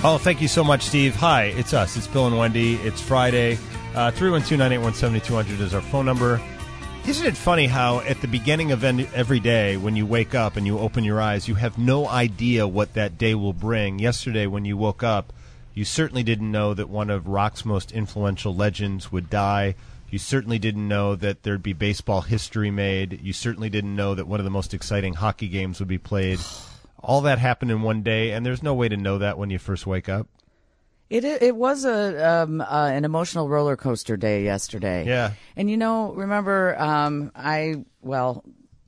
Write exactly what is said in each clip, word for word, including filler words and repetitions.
Oh, thank you so much, Steve. Hi, it's us. It's Bill and Wendy. It's Friday. Uh, three one two, nine eight one, seven two zero zero is our phone number. Isn't it funny how at the beginning of every day when you wake up and you open your eyes, you have no idea what that day will bring? Yesterday when you woke up, you certainly didn't know that one of rock's most influential legends would die. You certainly didn't know that there'd be baseball history made. You certainly didn't know that one of the most exciting hockey games would be played. All that happened in one day, and there's no way to know that when you first wake up. It it was a um, uh, an emotional roller coaster day yesterday. Yeah. And, you know, remember, um, I, well,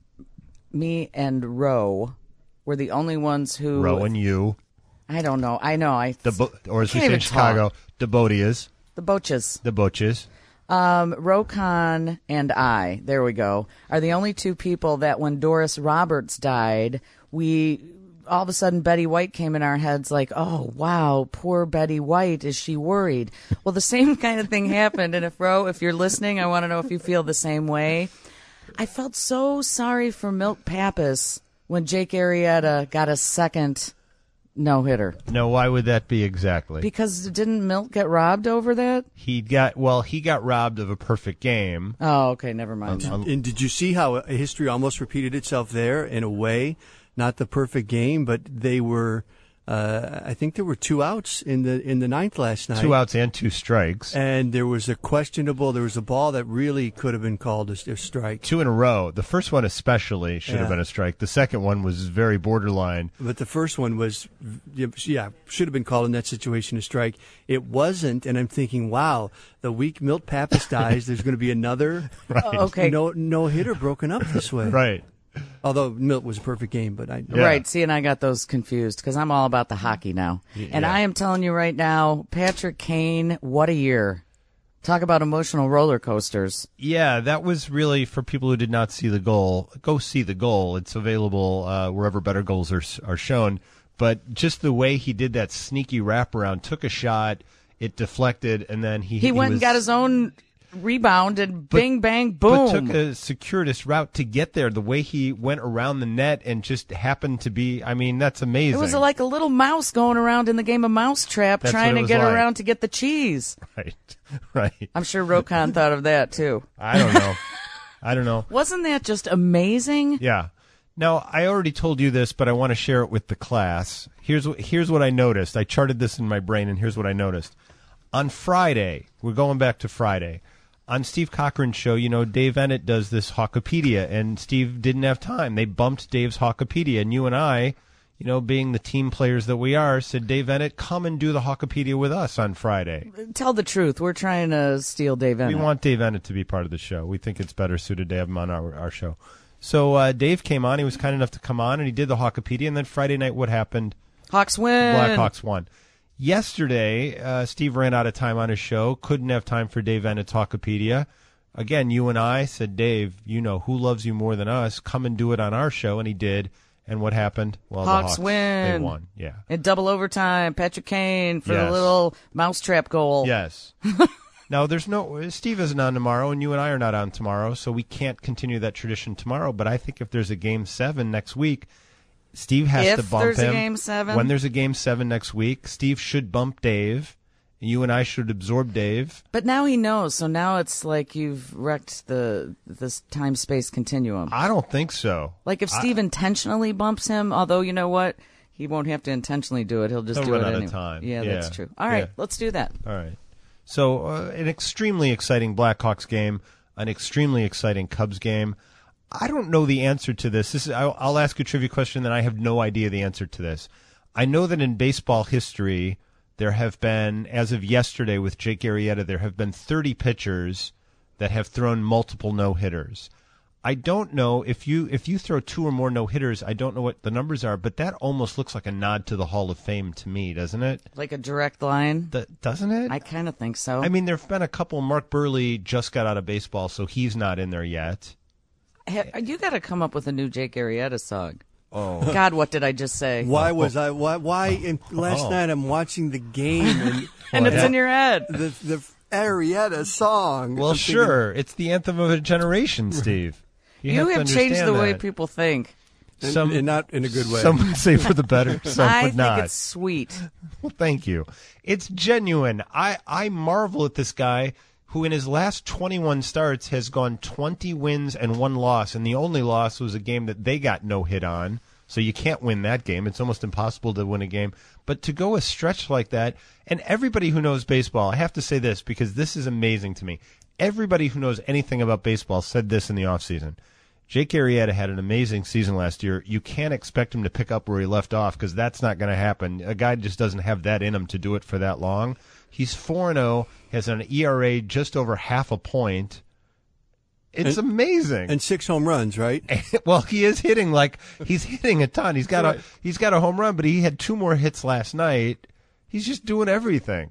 me and Ro were the only ones who... Ro and you. I don't know. I know. I the Bo- Or as we say say in Chicago, talk. the Bodias. The Boches. The Boches. Um, Rokon and I, there we go, are the only two people that when Doris Roberts died, we... all of a sudden Betty White came in our heads like, oh, wow, poor Betty White. Is she worried? Well, the same kind of thing happened. And if, Ro, if you're listening, I want to know if you feel the same way. I felt so sorry for Milt Pappas when Jake Arrieta got a second no-hitter. No, why would that be exactly? Because didn't Milt get robbed over that? He got, well, he got robbed of a perfect game. Oh, okay, never mind. Um, and did you see how history almost repeated itself there in a way? Not the perfect game, but they were. Uh, I think there were two outs in the in the ninth last night. Two outs and two strikes. And there was a questionable. There was a ball that really could have been called a, a strike. Two in a row. The first one especially should yeah. have been a strike. The second one was very borderline. But the first one was, yeah, should have been called in that situation a strike. It wasn't, and I'm thinking, wow, the week Milt Pappas dies, there's going to be another right. oh, okay. no no hitter broken up this way. Right. Although Milt was a perfect game, but I yeah. right. See, and I got those confused because I'm all about the hockey now, yeah. and I am telling you right now, Patrick Kane, what a year! Talk about emotional roller coasters. Yeah, that was really for people who did not see the goal. Go see the goal. It's available uh, wherever better goals are are shown. But just the way he did that sneaky wraparound, took a shot, it deflected, and then he he, he went was, and got his own rebound and but, bing, bang, boom. But took a circuitous route to get there. The way he went around the net and just happened to be, I mean, that's amazing. It was like a little mouse going around in the game of Mousetrap that's trying to get like. around to get the cheese. Right, right. I'm sure Rokon thought of that, too. I don't know. I don't know. Wasn't that just amazing? Yeah. Now, I already told you this, but I want to share it with the class. Here's what, here's what I noticed. I charted this in my brain, and here's what I noticed. On Friday, we're going back to Friday, on Steve Cochran's show, you know, Dave Ennett does this Hawkopedia, and Steve didn't have time. They bumped Dave's Hawkopedia, and you and I, you know, being the team players that we are, said, Dave Ennett, come and do the Hawkopedia with us on Friday. Tell the truth. We're trying to steal Dave Ennett. We want Dave Ennett to be part of the show. We think it's better suited to have him on our, our show. So uh, Dave came on. He was kind enough to come on, and he did the Hawkopedia, and then Friday night, what happened? Hawks win. Blackhawks won. Yesterday, uh, Steve ran out of time on his show, couldn't have time for Dave Ennett's Hawkopedia. Again, you and I said, Dave, you know, who loves you more than us? Come and do it on our show, and he did. And what happened? Well, Hawks, the Hawks win. They won, yeah. In double overtime, Patrick Kane for yes. the little mousetrap goal. Yes. Now, there's no Steve isn't on tomorrow, and you and I are not on tomorrow, so we can't continue that tradition tomorrow. But I think if there's a game seven next week, Steve has if to bump there's him. A game seven. When there's a game seven next week, Steve should bump Dave. You and I should absorb Dave. But now he knows, so now it's like you've wrecked the this time-space continuum. I don't think so. Like if Steve I, intentionally bumps him, although you know what? He won't have to intentionally do it. He'll just he'll do run it out anyway. Of time. Yeah, yeah, that's true. All right, yeah. let's do that. All right. So uh, an extremely exciting Blackhawks game, an extremely exciting Cubs game. I don't know the answer to this. This is, I'll, I'll ask you a trivia question, then I have no idea the answer to this. I know that in baseball history, there have been, as of yesterday with Jake Arrieta, there have been thirty pitchers that have thrown multiple no-hitters. I don't know if you if you throw two or more no-hitters, I don't know what the numbers are, but that almost looks like a nod to the Hall of Fame to me, doesn't it? Like a direct line? The, doesn't it? I kind of think so. I mean, there have been a couple. Mark Burley just got out of baseball, so he's not in there yet. You got to come up with a new Jake Arrieta song. Oh God, what did I just say? Why was I? Why? Why? In, last oh. night I'm watching the game and, and it's in your head. The the Arrieta song. Well, I'm sure, thinking, it's the anthem of a generation, Steve. You, you have, have to changed the that. way people think. and, some and not in a good way. Some would say for the better, some I would think not. it's sweet. Well, thank you. It's genuine. I, I marvel at this guy who in his last twenty-one starts has gone twenty wins and one loss, and the only loss was a game that they got no hit on. So you can't win that game. It's almost impossible to win a game. But to go a stretch like that, and everybody who knows baseball, I have to say this because this is amazing to me. Everybody who knows anything about baseball said this in the offseason. Jake Arrieta had an amazing season last year. You can't expect him to pick up where he left off because that's not going to happen. A guy just doesn't have that in him to do it for that long. He's four and oh, has an E R A just over half a point. It's and, amazing. And six home runs, right? Well, he is hitting like he's hitting a ton. He's got right. a he's got a home run, but he had two more hits last night. He's just doing everything.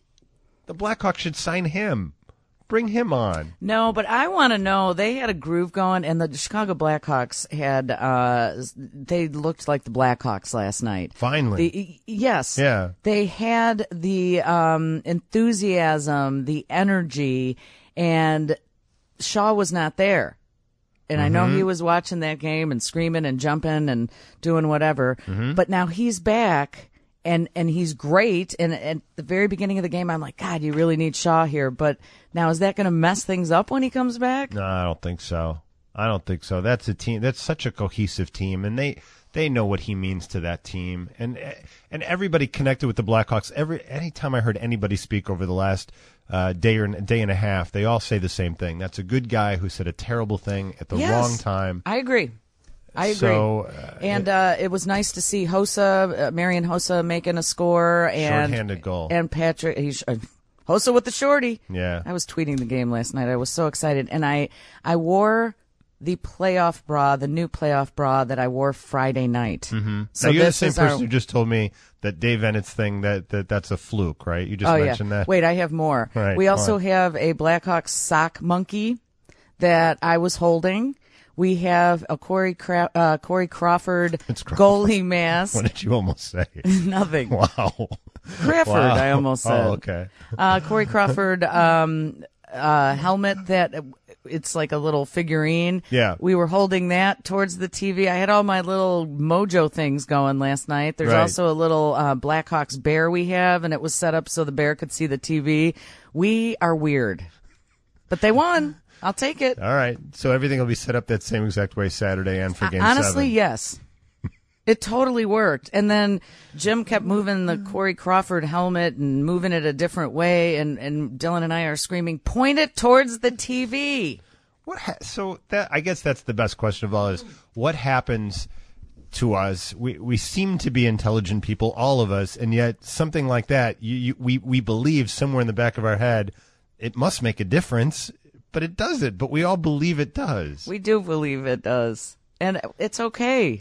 The Blackhawks should sign him. Bring him on. No, but I want to know. They had a groove going, and the Chicago Blackhawks had. Uh, they looked like the Blackhawks last night. Finally, the, yes, yeah. They had the um, enthusiasm, the energy, and Shaw was not there. And mm-hmm. I know he was watching that game and screaming and jumping and doing whatever. Mm-hmm. But now he's back. And and he's great. And at the very beginning of the game, I'm like, God, you really need Shaw here. But now, is that going to mess things up when he comes back? No, I don't think so. I don't think so. That's a team. That's such a cohesive team, and they they know what he means to that team. And and everybody connected with the Blackhawks. Every anytime I heard anybody speak over the last uh, day or day and a half, they all say the same thing. That's a good guy who said a terrible thing at the yes, wrong time. I agree. I agree. So, uh, and uh, it was nice to see Hossa, uh, Marian Hossa making a score. And, shorthanded goal. And Patrick, he's, uh, Hossa with the shorty. Yeah. I was tweeting the game last night. I was so excited. And I, I wore the playoff bra, the new playoff bra that I wore Friday night. Mm-hmm. So now, you're the this same is person our... who just told me that Dave Ennett's thing, that, that that's a fluke, right? You just oh, mentioned yeah. that. Wait, I have more. Right, we also have a Blackhawks sock monkey that I was holding. We have a Corey Cra- uh, Corey Crawford goalie mask. What did you almost say? Nothing. Wow. Crawford, wow. I almost said. Oh, okay. uh, Corey Crawford um, uh, helmet that it's like a little figurine. Yeah. We were holding that towards the T V. I had all my little mojo things going last night. There's right. also a little uh, Blackhawks bear we have, and it was set up so the bear could see the T V. We are weird. But they won. I'll take it. All right. So everything will be set up that same exact way Saturday and for Game Honestly, seven. yes. It totally worked. And then Jim kept moving the Corey Crawford helmet and moving it a different way. And, and Dylan and I are screaming, point it towards the T V. What? Ha- so that I guess that's the best question of all is what happens to us? We we seem to be intelligent people, all of us, and yet something like that, you, you, we, we believe somewhere in the back of our head, it must make a difference. But it doesn't. But we all believe it does. We do believe it does. And it's okay.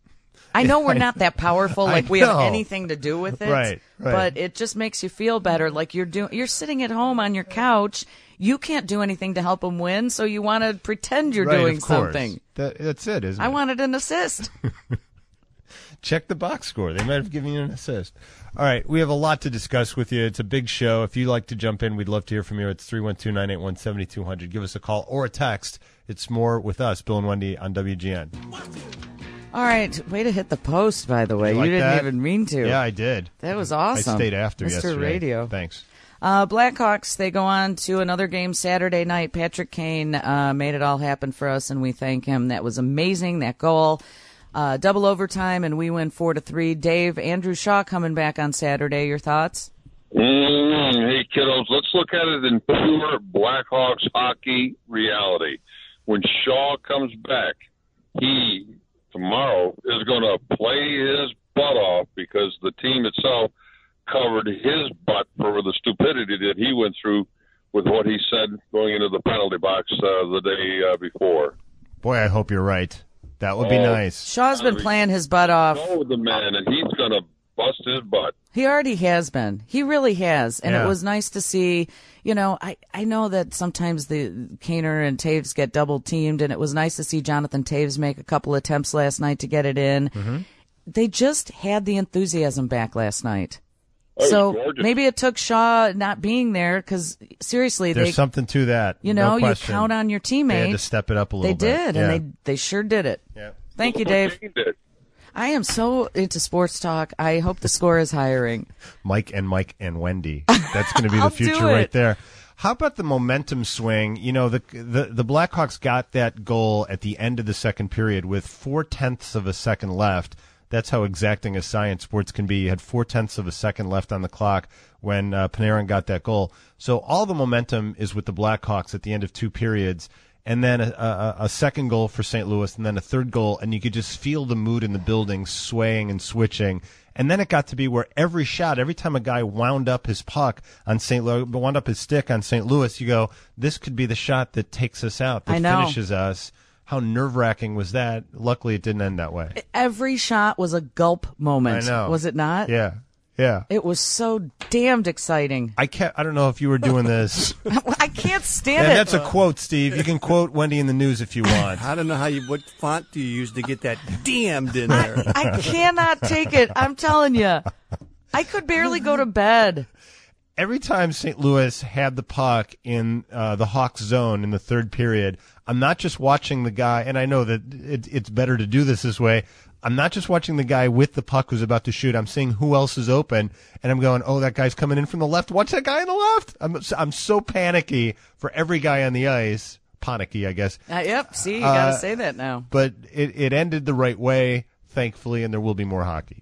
I know we're not that powerful, like we have anything to do with it. Right, right. But it just makes you feel better. Like you're doing, you're sitting at home on your couch. You can't do anything to help them win, so you want to pretend you're right, doing of course. something. That, that's it, isn't I it? wanted an assist. Check the box score. They might have given you an assist. All right, we have a lot to discuss with you. It's a big show. If you'd like to jump in, we'd love to hear from you. It's three one two, nine eight one, seven two zero zero. Give us a call or a text. It's more with us, Bill and Wendy, on W G N. All right, way to hit the post, by the way. You, you like didn't that? even mean to. Yeah, I did. That was awesome. I stayed after Mister yesterday. Radio. Thanks. Uh, Blackhawks, they go on to another game Saturday night. Patrick Kane uh, made it all happen for us, and we thank him. That was amazing, that goal. Uh, double overtime, and we win four to three. Dave, Andrew Shaw coming back on Saturday. Your thoughts? Mm, hey, kiddos, let's look at it in pure Blackhawks hockey reality. When Shaw comes back, he, tomorrow, is going to play his butt off because the team itself covered his butt for the stupidity that he went through with what he said going into the penalty box uh, the day uh, before. Boy, I hope you're right. That would be Oh. nice. Shaw's been playing his butt off. Know the man, and he's going to bust his butt. He already has been. He really has. And Yeah. it was nice to see, you know, I, I know that sometimes the Kaner and Taves get double teamed, and it was nice to see Jonathan Taves make a couple attempts last night to get it in. Mm-hmm. They just had the enthusiasm back last night. Oh, So gorgeous. maybe it took Shaw not being there because, seriously, There's they, something to that. you know, no you question. count on your They had to teammates. step it up a They little bit. did, Yeah. and they, they sure did it. Yeah. Thank you, Look what Dave. Jane did. I am so into sports talk. I hope the Score is hiring. Mike and Mike and Wendy. That's going to be the I'll do future it. right there. How about the momentum swing? You know, the, the the Blackhawks got that goal at the end of the second period with four tenths of a second left. That's how exacting a science sports can be. You had four tenths of a second left on the clock when uh, Panarin got that goal. So all the momentum is with the Blackhawks at the end of two periods. And then a, a, a second goal for Saint Louis, and then a third goal, and you could just feel the mood in the building swaying and switching. And then it got to be where every shot, every time a guy wound up his puck on Saint Louis, wound up his stick on Saint Louis, you go, this could be the shot that takes us out, that I know. finishes us. How nerve-wracking was that? Luckily, it didn't end that way. Every shot was a gulp moment. I know. Was it not? Yeah, yeah. It was so damned exciting. I can't. I don't know if you were doing this. I can't stand And it. that's a quote, Steve. You can quote Wendy in the news if you want. I don't know how you. What font do you use to get that damned in there? I cannot take it. I'm telling you. I could barely go to bed. Every time Saint Louis had the puck in uh, the Hawks zone in the third period, I'm not just watching the guy, and I know that it, it's better to do this this way. I'm not just watching the guy with the puck who's about to shoot. I'm seeing who else is open, and I'm going, oh, that guy's coming in from the left. Watch that guy on the left. I'm I'm so panicky for every guy on the ice. Panicky, I guess. Uh, yep, see, you got to Uh, say that now. But it, it ended the right way, thankfully, and there will be more hockey.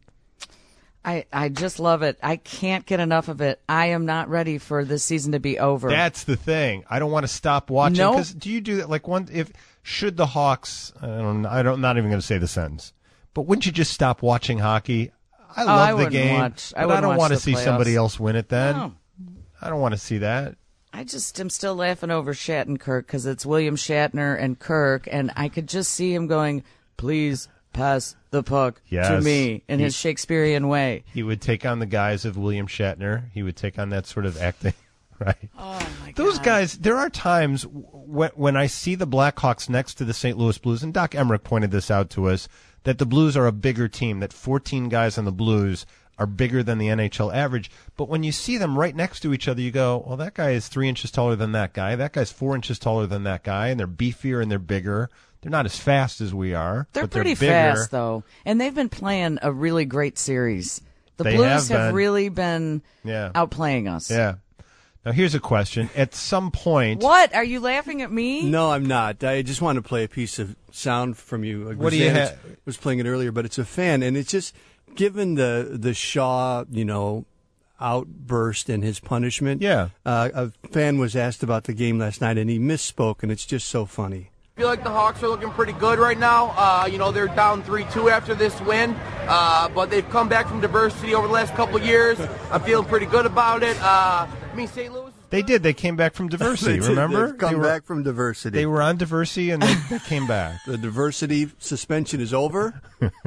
I, I just love it. I can't get enough of it. I am not ready for this season to be over. That's the thing. I don't want to stop watching. Nope. Because do you do that? Like one, if should the Hawks? I don't. I don't. Not even going to say the sentence. But wouldn't you just stop watching hockey? I Oh, love I the wouldn't game, watch- I but I wouldn't don't watch want to the see playoffs. somebody else win it. Then No. I don't want to see that. I just am still laughing over Shattenkirk because it's William Shatner and Kirk, and I could just see him going, please pass the puck to Yes. me in He- his Shakespearean way. He would take on the guise of William Shatner. He would take on that sort of acting, right? Oh, my Those God. guys, there are times when, when I see the Blackhawks next to the Saint Louis Blues, and Doc Emmerich pointed this out to us, that the Blues are a bigger team, that fourteen guys on the Blues are bigger than the N H L average. But when you see them right next to each other, you go, well, that guy is three inches taller than that guy. That guy's four inches taller than that guy, and they're beefier and they're bigger. They're not as fast as we are. They're but pretty they're bigger. fast, though. And they've been playing a really great series. The They Blues have have, been. really been Yeah. outplaying us. Yeah. Now, here's a question. At some point, What? Are you laughing at me? No, I'm not. I just want to play a piece of sound from you. What do you Grzanich ha- was playing it earlier, but it's a fan, and it's just given the the Shaw, you know, outburst and his punishment. Yeah. uh, a fan was asked about the game last night, and he misspoke, and it's just so funny. I feel like the Hawks are looking pretty good right now. Uh, you know, they're down three two after this win, uh, but they've come back from diversity over the last couple of years. I'm feeling pretty good about it. Uh, I mean, Saint Louis. they did. They came back from diversity, They did. remember? They've come they were, back from diversity. They were on diversity, and they, they came back. The diversity suspension is over.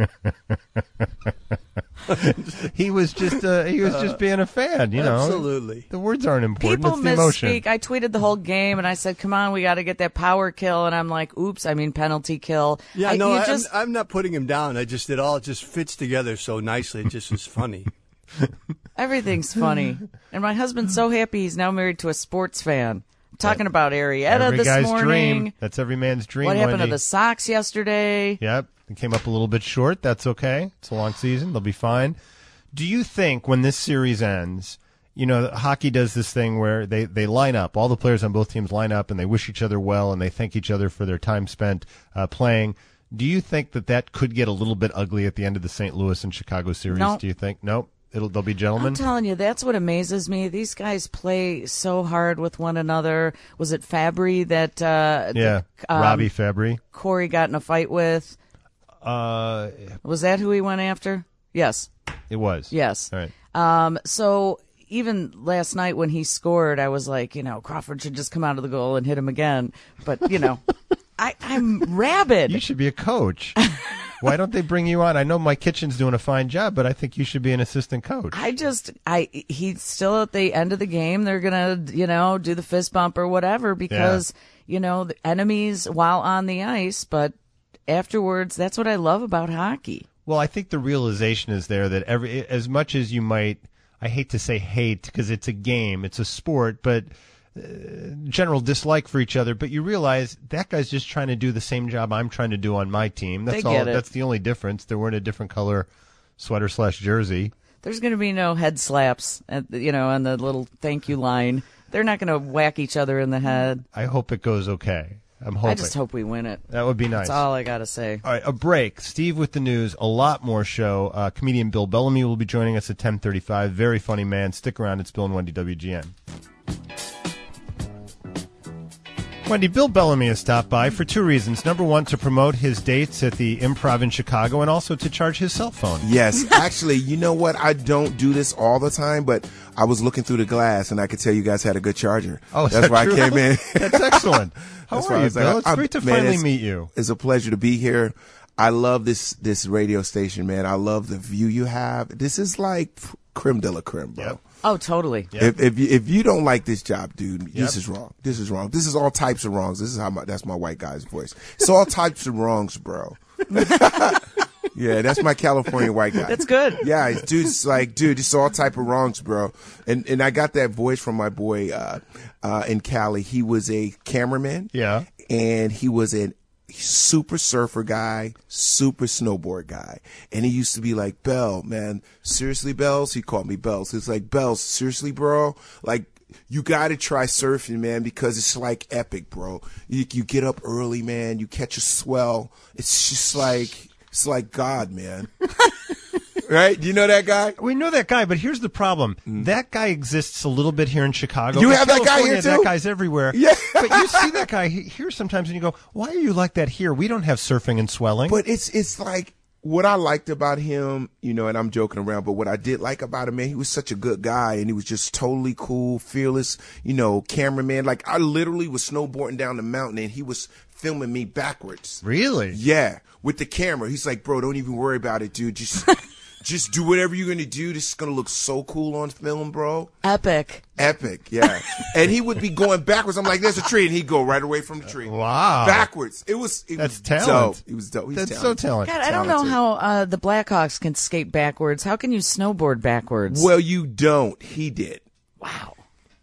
He was just uh, he was just being a fan, you know. Absolutely. The words aren't important. People it's the emotion. misspeak. I tweeted the whole game, and I said, come on, we got to get that power kill. And I'm like, oops, I mean penalty kill. Yeah, I, no, you I, just, I'm, I'm not putting him down. I just it all just fits together so nicely. It just was funny. everything's funny. And my husband's so happy he's now married to a sports fan. I'm talking about Arietta Every this guy's morning. dream. That's every man's dream. What happened Wendy. to the Sox yesterday? Yep, it came up a little bit short. That's okay. It's a long season. They'll be fine. Do you think when this series ends, you know, hockey does this thing where they, they line up, all the players on both teams line up, and they wish each other well, and they thank each other for their time spent uh, playing. Do you think that that could get a little bit ugly at the end of the Saint Louis and Chicago series? No. Do you think? Nope. It'll they'll be gentlemen. I'm telling you, that's what amazes me. These guys play so hard with one another. Was it Fabry that uh, yeah, the, um, Robbie Fabry. Corey got in a fight with? Uh, Was that who he went after? Yes. it was. Yes. All right. Um, so even last night when he scored, I was like, you know, Crawford should just come out of the goal and hit him again. But, you know, I, I'm rabid. You should be a coach. Why don't they bring you on? I know Mike Kitchen's doing a fine job, but I think you should be an assistant coach. I just, I, he's still at the end of the game. They're going to, you know, do the fist bump or whatever because, you know, the enemies while on the ice, but afterwards, that's what I love about hockey. Well, I think the realization is there that every as much as you might, I hate to say hate because it's a game, it's a sport, but general dislike for each other, but you realize that guy's just trying to do the same job I'm trying to do on my team. That's They all. get it. That's the only difference. They're wearing a different color sweater slash jersey. There's going to be no head slaps, at the, you know, on the little thank you line. They're not going to whack each other in the head. I hope it goes okay. I'm hoping. I just hope we win it. That would be nice. That's all I got to say. All right, a break. Steve with the news. A lot more show. Uh, comedian Bill Bellamy will be joining us at ten thirty-five. Very funny man. Stick around. It's Bill and Wendy, W G N. Wendy, Bill Bellamy has stopped by for two reasons. Number one, to promote his dates at the Improv in Chicago, and also to charge his cell phone. Yes. Actually, you know what? I don't do this all the time, but I was looking through the glass, and I could tell you guys had a good charger. Oh, is That's that why true? I came in. That's excellent. How That's why are I you, was like, Bill? It's I'm- great to man, finally it's- meet you. It's a pleasure to be here. I love this this radio station, man. I love the view you have. This is like creme de la creme, bro. Yep. Oh, totally. Yep. If if you, if you don't like this job, dude, Yep. this is wrong. This is wrong. This is all types of wrongs. This is how my that's my white guy's voice. It's all types of wrongs, bro. Yeah, that's my California white guy. That's good. Yeah, it's- dude, it's like, dude, it's all type of wrongs, bro. And and I got that voice from my boy uh, uh, in Cali. He was a cameraman. Yeah. And he was a super surfer guy, super snowboard guy. And he used to be like, Bell, man, seriously, Bells? He called me Bells. It's like, Bells, seriously, bro? Like, you got to try surfing, man, because it's like epic, bro. You, you get up early, man. You catch a swell. It's just like, it's like God, man. Right? Do you know that guy? We know that guy, but here's the problem. That guy exists a little bit here in Chicago. You In have that guy California, here, too? That guy's everywhere. Yeah. But you see that guy he- here sometimes and you go, why are you like that here? We don't have surfing and swelling. But it's it's like what I liked about him, you know, and I'm joking around, but what I did like about him, man, he was such a good guy and he was just totally cool, fearless, you know, cameraman. Like I literally was snowboarding down the mountain and he was filming me backwards. Really? Yeah, with the camera. He's like, bro, don't even worry about it, dude. Just just do whatever you're gonna do. This is gonna look so cool on film, bro. Epic. Epic, yeah. And he would be going backwards. I'm like, there's a tree, and he'd go right away from the tree. Wow. Backwards. It was. It That's was talent. Dope. He was dope. He's That's talented. so talented. God, I don't know Talented. how uh, the Blackhawks can skate backwards. How can you snowboard backwards? Well, you don't. He did. Wow.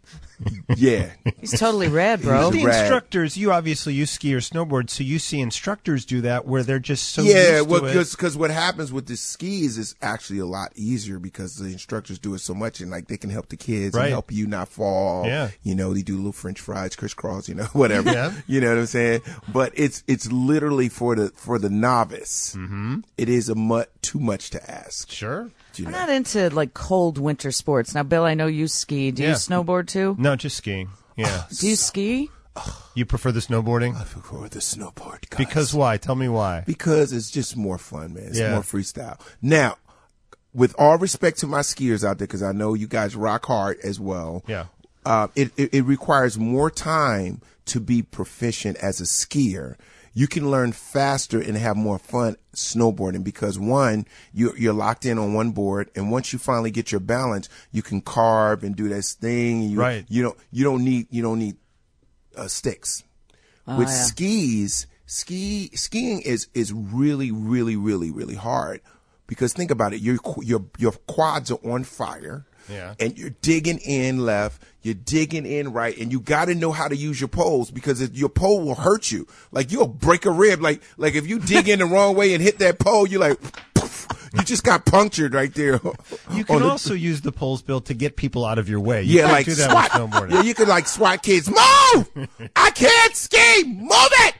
Yeah. He's totally rad, bro. The Rad. instructors, you obviously you ski or snowboard, so you see instructors do that where they're just so yeah, used well, to it. because what happens with the skis is actually a lot easier because the instructors do it so much, and like they can help the kids Right. and help you not fall. Yeah. you know, they do little French fries, crisscross, you know, whatever. Yeah. You know what I'm saying? But it's it's literally for the for the novice. Mm-hmm. It is a mu- too much to ask. Sure. You I'm know? not into like cold winter sports. Now, Bill, I know you ski. Do Yeah. you snowboard too? No, just skiing. Yeah. Do you ski? You prefer the snowboarding? I prefer the snowboard, guys. Because why? Tell me why. Because it's just more fun, man. It's Yeah. more freestyle. Now, with all respect to my skiers out there, because I know you guys rock hard as well. Yeah. Uh, it, it, it requires more time to be proficient as a skier. You can learn faster and have more fun snowboarding because one, you're, you're locked in on one board, and once you finally get your balance, you can carve and do this thing. You, Right. You don't. You don't need. You don't need uh, sticks. With yeah. skis, ski skiing is is really, really, really, really hard because think about it. Your your your quads are on fire. Yeah. And you're digging in left, you're digging in right, and you got to know how to use your poles because if your pole will hurt you. Like you'll break a rib. Like like if you dig in the wrong way and hit that pole, you're like, poof, you just got punctured right there. You can on the- also use the poles, Bill, to get people out of your way. You yeah, can't like do that SWAT. with snowboarding. Yeah, you could like SWAT kids. Move! I can't ski. Move it.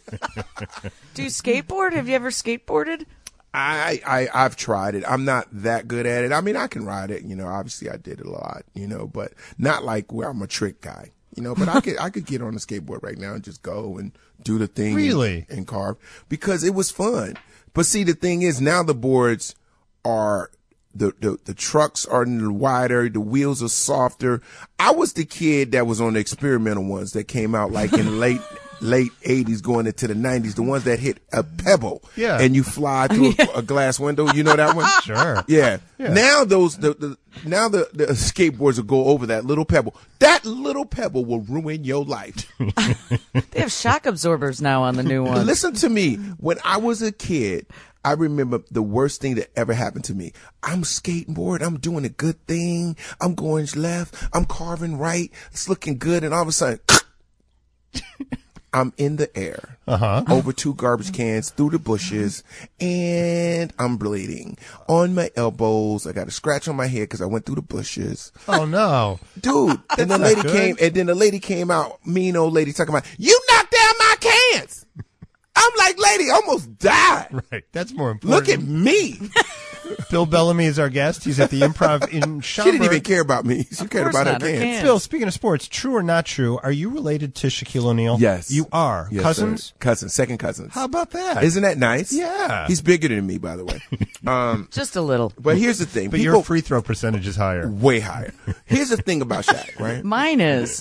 Do you skateboard? Have you ever skateboarded? I, I, I've tried it. I'm not that good at it. I mean, I can ride it, you know, obviously I did it a lot, you know, but not like where I'm a trick guy, you know, but I could, I could get on a skateboard right now and just go and do the thing. Really? And, and carve because it was fun. But see, the thing is now the boards are, the, the, the trucks are wider, the wheels are softer. I was the kid that was on the experimental ones that came out like in late, late eighties going into the nineties, the ones that hit a pebble. Yeah. And you fly through a, a glass window. You know that one? Sure. Yeah. Yeah. Now those the, the now the, the skateboards will go over that little pebble. That little pebble will ruin your life. They have shock absorbers now on the new one. Listen to me. When I was a kid, I remember the worst thing that ever happened to me. I'm skateboard. I'm doing a good thing. I'm going left. I'm carving right. It's looking good. And all of a sudden, I'm in the air Uh-huh. over two garbage cans through the bushes, and I'm bleeding on my elbows. I got a scratch on my head because I went through the bushes. Oh, no. Dude, and the not lady good. came, and then the lady came out, mean old lady talking about, you knocked down my cans. I'm like, lady, I almost died. Right. That's more important. Look at me. Bill Bellamy is our guest. He's at the Improv in She didn't even Schaumburg. care about me. She cared course about her not, her cans. cans. Bill, speaking of sports, true or not true, are you related to Shaquille O'Neal? Yes. You are. Yes, Cousins? sir. Cousins, second cousins. How about that? Isn't that nice? Yeah. He's bigger than me, by the way. Um, Just a little. but here's the thing. But People your free throw percentage is higher. way higher. Here's the thing about Shaq, right? Mine is.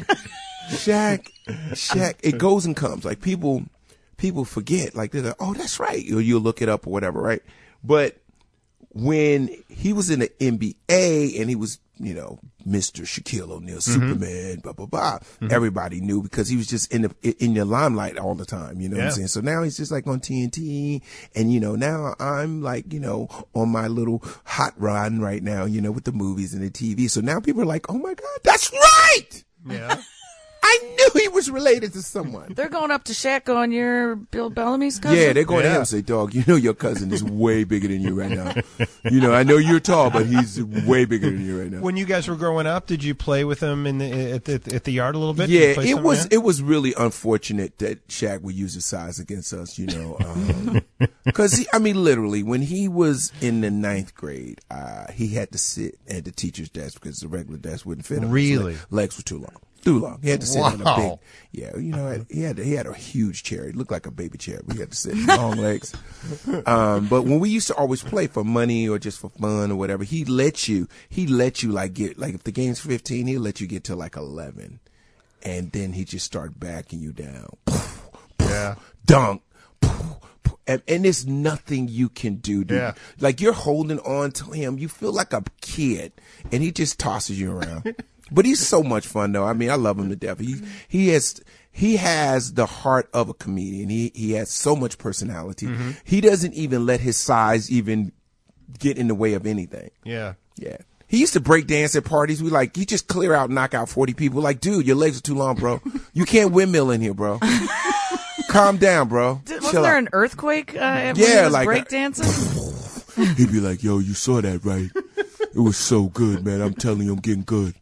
Shaq, Shaq, it goes and comes. Like people, people forget. Like they're like, oh, that's right. Or you'll look it up or whatever, right? But when he was in the N B A and he was, you know, Mister Shaquille O'Neal, Superman, blah blah blah, everybody knew because he was just in the in your limelight all the time. You know what Yeah. I'm saying? So now he's just like on T N T, and you know now I'm like you know on my little hot run right now. You know with the movies and the T V. So now people are like, oh my God, that's right. Yeah. I knew he was related to someone. They're going up to Shaq going, you're Bill Bellamy's cousin? Yeah, they're going to Yeah. him and say, dog, you know your cousin is way bigger than you right now. You know, I know you're tall, but he's way bigger than you right now. When you guys were growing up, did you play with him in the, at, the, at the yard a little bit? Did you Yeah, play it some, was yeah? it was really unfortunate that Shaq would use his size against us, you know. Because, I mean, literally, when he was in the ninth grade, uh, he had to sit at the teacher's desk because the regular desk wouldn't fit him. His Really? le- legs were too long. Too long. He had to sit in a Wow. big, yeah, you know, he had he had a huge chair. It looked like a baby chair, but he had to sit long legs. Um, but when we used to always play for money or just for fun or whatever, he let you, he let you like get, like if the game's fifteen, he'll let you get to like eleven. And then he just start backing you down. Yeah. Dunk. And, and there's nothing you can do, dude. Yeah. Like you're holding on to him. You feel like a kid and he just tosses you around. But he's so much fun though. I mean, I love him to death. He, he has, he has the heart of a comedian. He, he has so much personality. Mm-hmm. He doesn't even let his size even get in the way of anything. Yeah. Yeah. He used to break dance at parties. We like, you just clear out, knock out forty people. Like, dude, your legs are too long, bro. You can't windmill in here, bro. Calm down, bro. Did- Wasn't Chill there out. an earthquake uh, when Yeah, he was like- breakdancing? He'd be like, yo, you saw that, right? It was so good, man. I'm telling you, I'm getting good.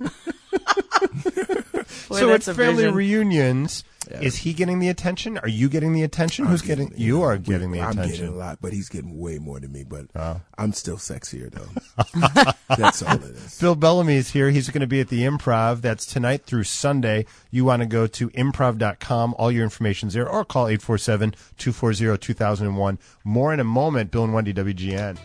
Boy, So at that's a family vision. reunions, is he getting the attention? Are you getting the attention? Who's getting? You are getting the I'm getting a attention. lot, but he's getting way more than me. But Oh. I'm still sexier, though. That's all it is. Bill Bellamy is here. He's going to be at the Improv. That's tonight through Sunday. You want to go to improv dot com. All your information's there. Or call eight four seven, two four zero, two thousand one. More in a moment. Bill and Wendy, W G N.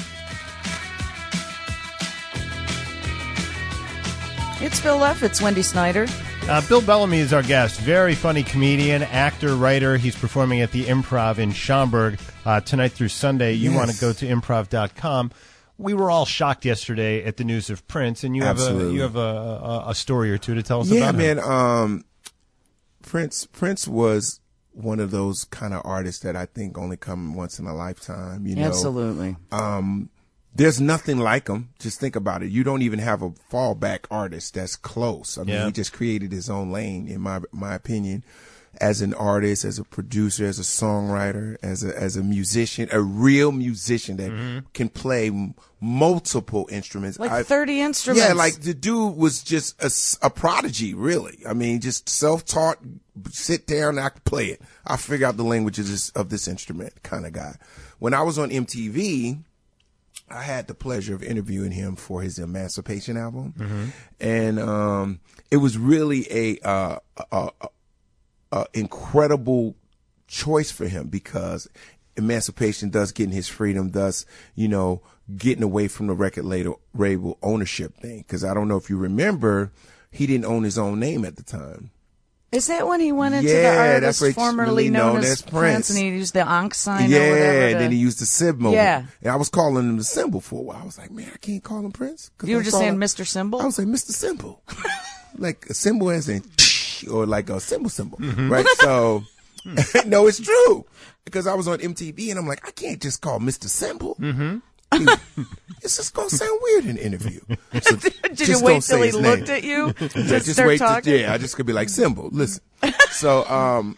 It's Phil F. It's Wendy Snyder. Uh, Bill Bellamy is our guest. Very funny comedian, actor, writer. He's performing at the Improv in Schaumburg uh, tonight through Sunday. You Yes. want to go to improv dot com. We were all shocked yesterday at the news of Prince, and you have a Absolutely. you have a, a, a story or two to tell us Yeah, about him. man. Um, Prince Prince was one of those kind of artists that I think only come once in a lifetime. You know, Absolutely. Um, there's nothing like him. Just think about it. You don't even have a fallback artist that's close. I mean, Yeah. he just created his own lane, in my my opinion, as an artist, as a producer, as a songwriter, as a as a musician, a real musician that Mm-hmm. can play m- multiple instruments. Like I- thirty instruments. yeah, like the dude was just a, s- a prodigy, really. I mean, just self-taught, sit down and I could play it. I figure out the languages of this, of this instrument kind of guy. When I was on M T V, I had the pleasure of interviewing him for his Emancipation album. And um, it was really a, uh, a, a, a incredible choice for him because Emancipation, thus getting his freedom, thus, you know, getting away from the record label, label ownership thing. Because I don't know if you remember, he didn't own his own name at the time. Is that when he went into Yeah, the that's artist what it's formerly really known, known as as Prince. Prince. and he used the Ankh sign yeah, or whatever? and to- then he used the symbol. Yeah. And I was calling him the symbol for a while. I was like, man, I can't call him Prince. 'Cause You were I just saw saying him- Mister Symbol? I was like, Mister Symbol. Like a symbol as in, or like a symbol symbol. Right? So No, it's true. Because I was on M T V and I'm like, I can't just call Mister Simple. Mm-hmm. It's just going to sound weird in an interview. So Did you wait till he looked at you? Yeah, Just just start wait. talking? To, yeah, I just could be like, Simple, listen. So, um,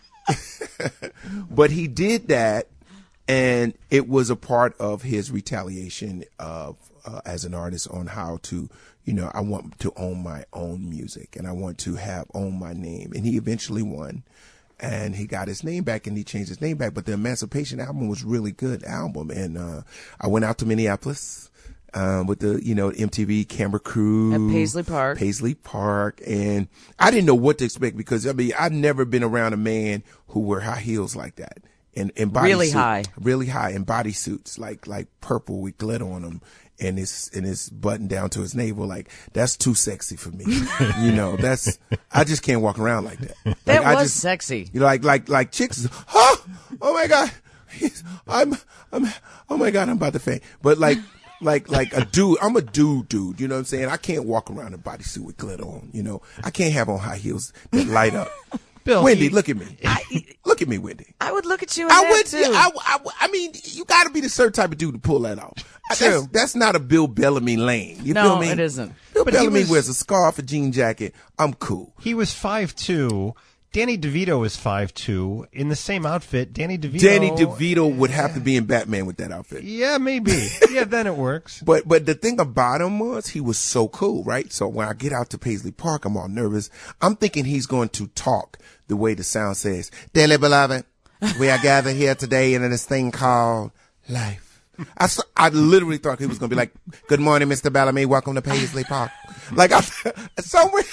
but he did that, and it was a part of his retaliation of uh, as an artist on how to, you know, I want to own my own music and I want to have own my name. And he eventually won. And he got his name back and he changed his name back. But the Emancipation album was a really good album. And uh, I went out to Minneapolis um, with the, you know, M T V camera crew. At Paisley Park. Paisley Park. And I didn't know what to expect because, I mean, I've never been around a man who wore high heels like that. And, and body Really suit, high. Really high. And bodysuits like like purple with glitter on them. And it's and it's buttoned down to his navel. Like, that's too sexy for me. You know, that's, I just can't walk around like that. Like, That I was just, sexy. you know, like like like chicks. Oh, oh my God, He's, I'm I'm oh my God, I'm about to faint. But like like like a dude, I'm a dude, dude. You know what I'm saying? I can't walk around in a bodysuit with glitter on. You know, I can't have on high heels that light up. Bill, Wendy, he- look at me. Look at me, Wendy. I would look at you in I that would. too. I, I, I mean, you got to be the certain type of dude to pull that off. That's, True. that's not a Bill Bellamy lane. You No, feel me? it isn't. Bill But he Bellamy was- wears a scarf, a jean jacket. I'm cool. He was five two. Danny DeVito is five two. In the same outfit, Danny DeVito. Danny DeVito would have to be in Batman with that outfit. Yeah, maybe. Yeah, then it works. But but the thing about him was he was so cool, right? So when I get out to Paisley Park, I'm all nervous. I'm thinking he's going to talk the way the sound says, "Dearly beloved, we are gathered here today in this thing called life." I, saw, I literally thought he was going to be like, "Good morning, Mister Bellamy. Welcome to Paisley Park." Like, I, somewhere,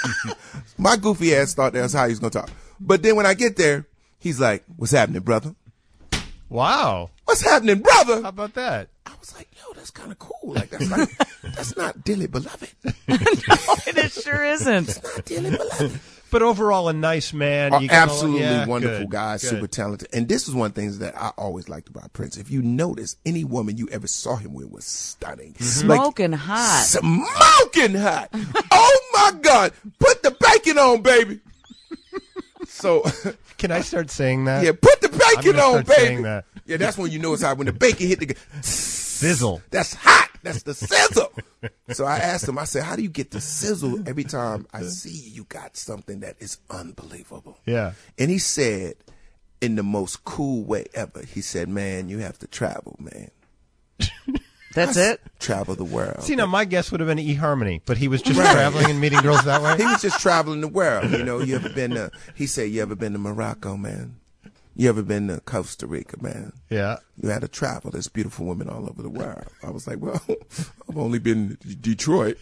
my goofy ass thought that's how he was going to talk. But then when I get there, he's like, "What's happening, brother? Wow. What's happening, brother?" How about that? I was like, "Yo, that's kind of cool. Like, that's like, that's not dearly beloved. It sure isn't. It's not dearly beloved." But overall, a nice man. Oh, You can- absolutely yeah, wonderful good, guy, good. super talented. And this is one of the things that I always liked about Prince. If you notice, any woman you ever saw him with was stunning. Smoking hot. Smoking hot. Oh my God. Put the bacon on, baby. So, Can I start saying that? yeah, put the I'm bacon gonna on, start saying baby. that. Yeah, that's when you know it's hot. When the bacon hit the g- Sizzle. That's hot. That's the sizzle. So I asked him, I said, "How do you get the sizzle every time I see you? You got something that is unbelievable." Yeah. And he said, in the most cool way ever, he said, "Man, you have to travel, man. That's it? Travel the world." See, now my guess would have been eHarmony, but he was just traveling and meeting girls that way. He was just traveling the world. You know, you ever been to, he said, "You ever been to Morocco, man? You ever been to Costa Rica, man? Yeah. You had to travel. There's beautiful women all over the world." I was like, "Well, I've only been to Detroit.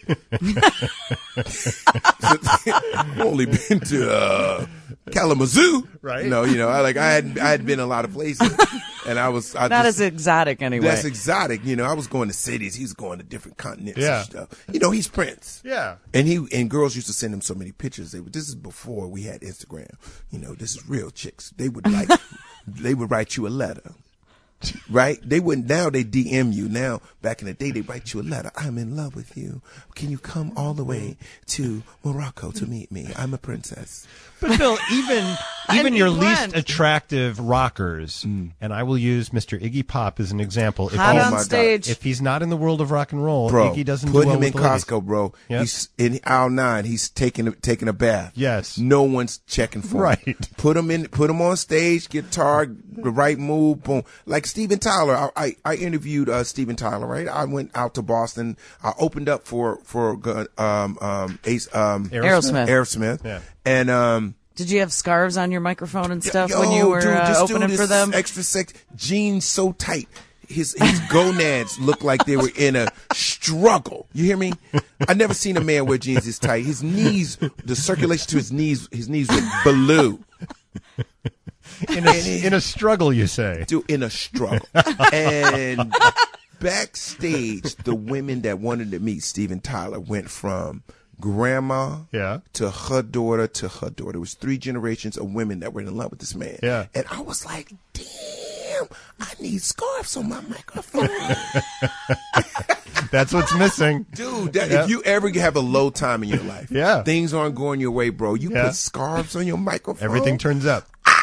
I've only been to uh, Kalamazoo." Right. No, you know, I like I had I had been a lot of places, and I was I Not just, as exotic anyway. that's exotic. You know, I was going to cities. He was going to different continents Yeah. and stuff. You know, he's Prince. Yeah. And he and girls used to send him so many pictures. They would, this is before we had Instagram. You know, this is real chicks. They would like they would write you a letter. Right? They wouldn't now they D M you. Now back in the day they write you a letter. "I'm in love with you. Can you come all the way to Morocco to meet me? I'm a princess." But Bill, even even he your went. least attractive rockers, and I will use Mister Iggy Pop as an example. If, Hot he's- on my God. stage. if he's not in the world of rock and roll, Bro, Iggy doesn't put do well him with in the ladies. Costco, bro. Yep. He's in aisle nine. He's taking a, taking a bath. Yes. No one's checking for him. Right. Put him in. Put him on stage. Guitar, the right move. Boom. Like Steven Tyler. I I, I interviewed uh, Steven Tyler. Right. I went out to Boston. I opened up for for uh, um um Ace um Aerosmith. Aerosmith. Yeah. And um. Did you have scarves on your microphone and stuff Yo, when you were dude, uh, this opening dude for is them? Extra sex jeans so tight. His his gonads look like they were in a struggle. You hear me? I never seen a man wear jeans this tight. His knees, the circulation to his knees, his knees were blue. In a, in a struggle, you say. Dude, in a struggle. And backstage, the women that wanted to meet Steven Tyler went from grandma Yeah. to her daughter to her daughter. It was three generations of women that were in love with this man. Yeah. And I was like, damn, I need scarves on my microphone. That's what's missing. Dude, that, Yeah. if you ever have a low time in your life, Yeah. things aren't going your way, bro, you Yeah. put scarves on your microphone. Everything turns up.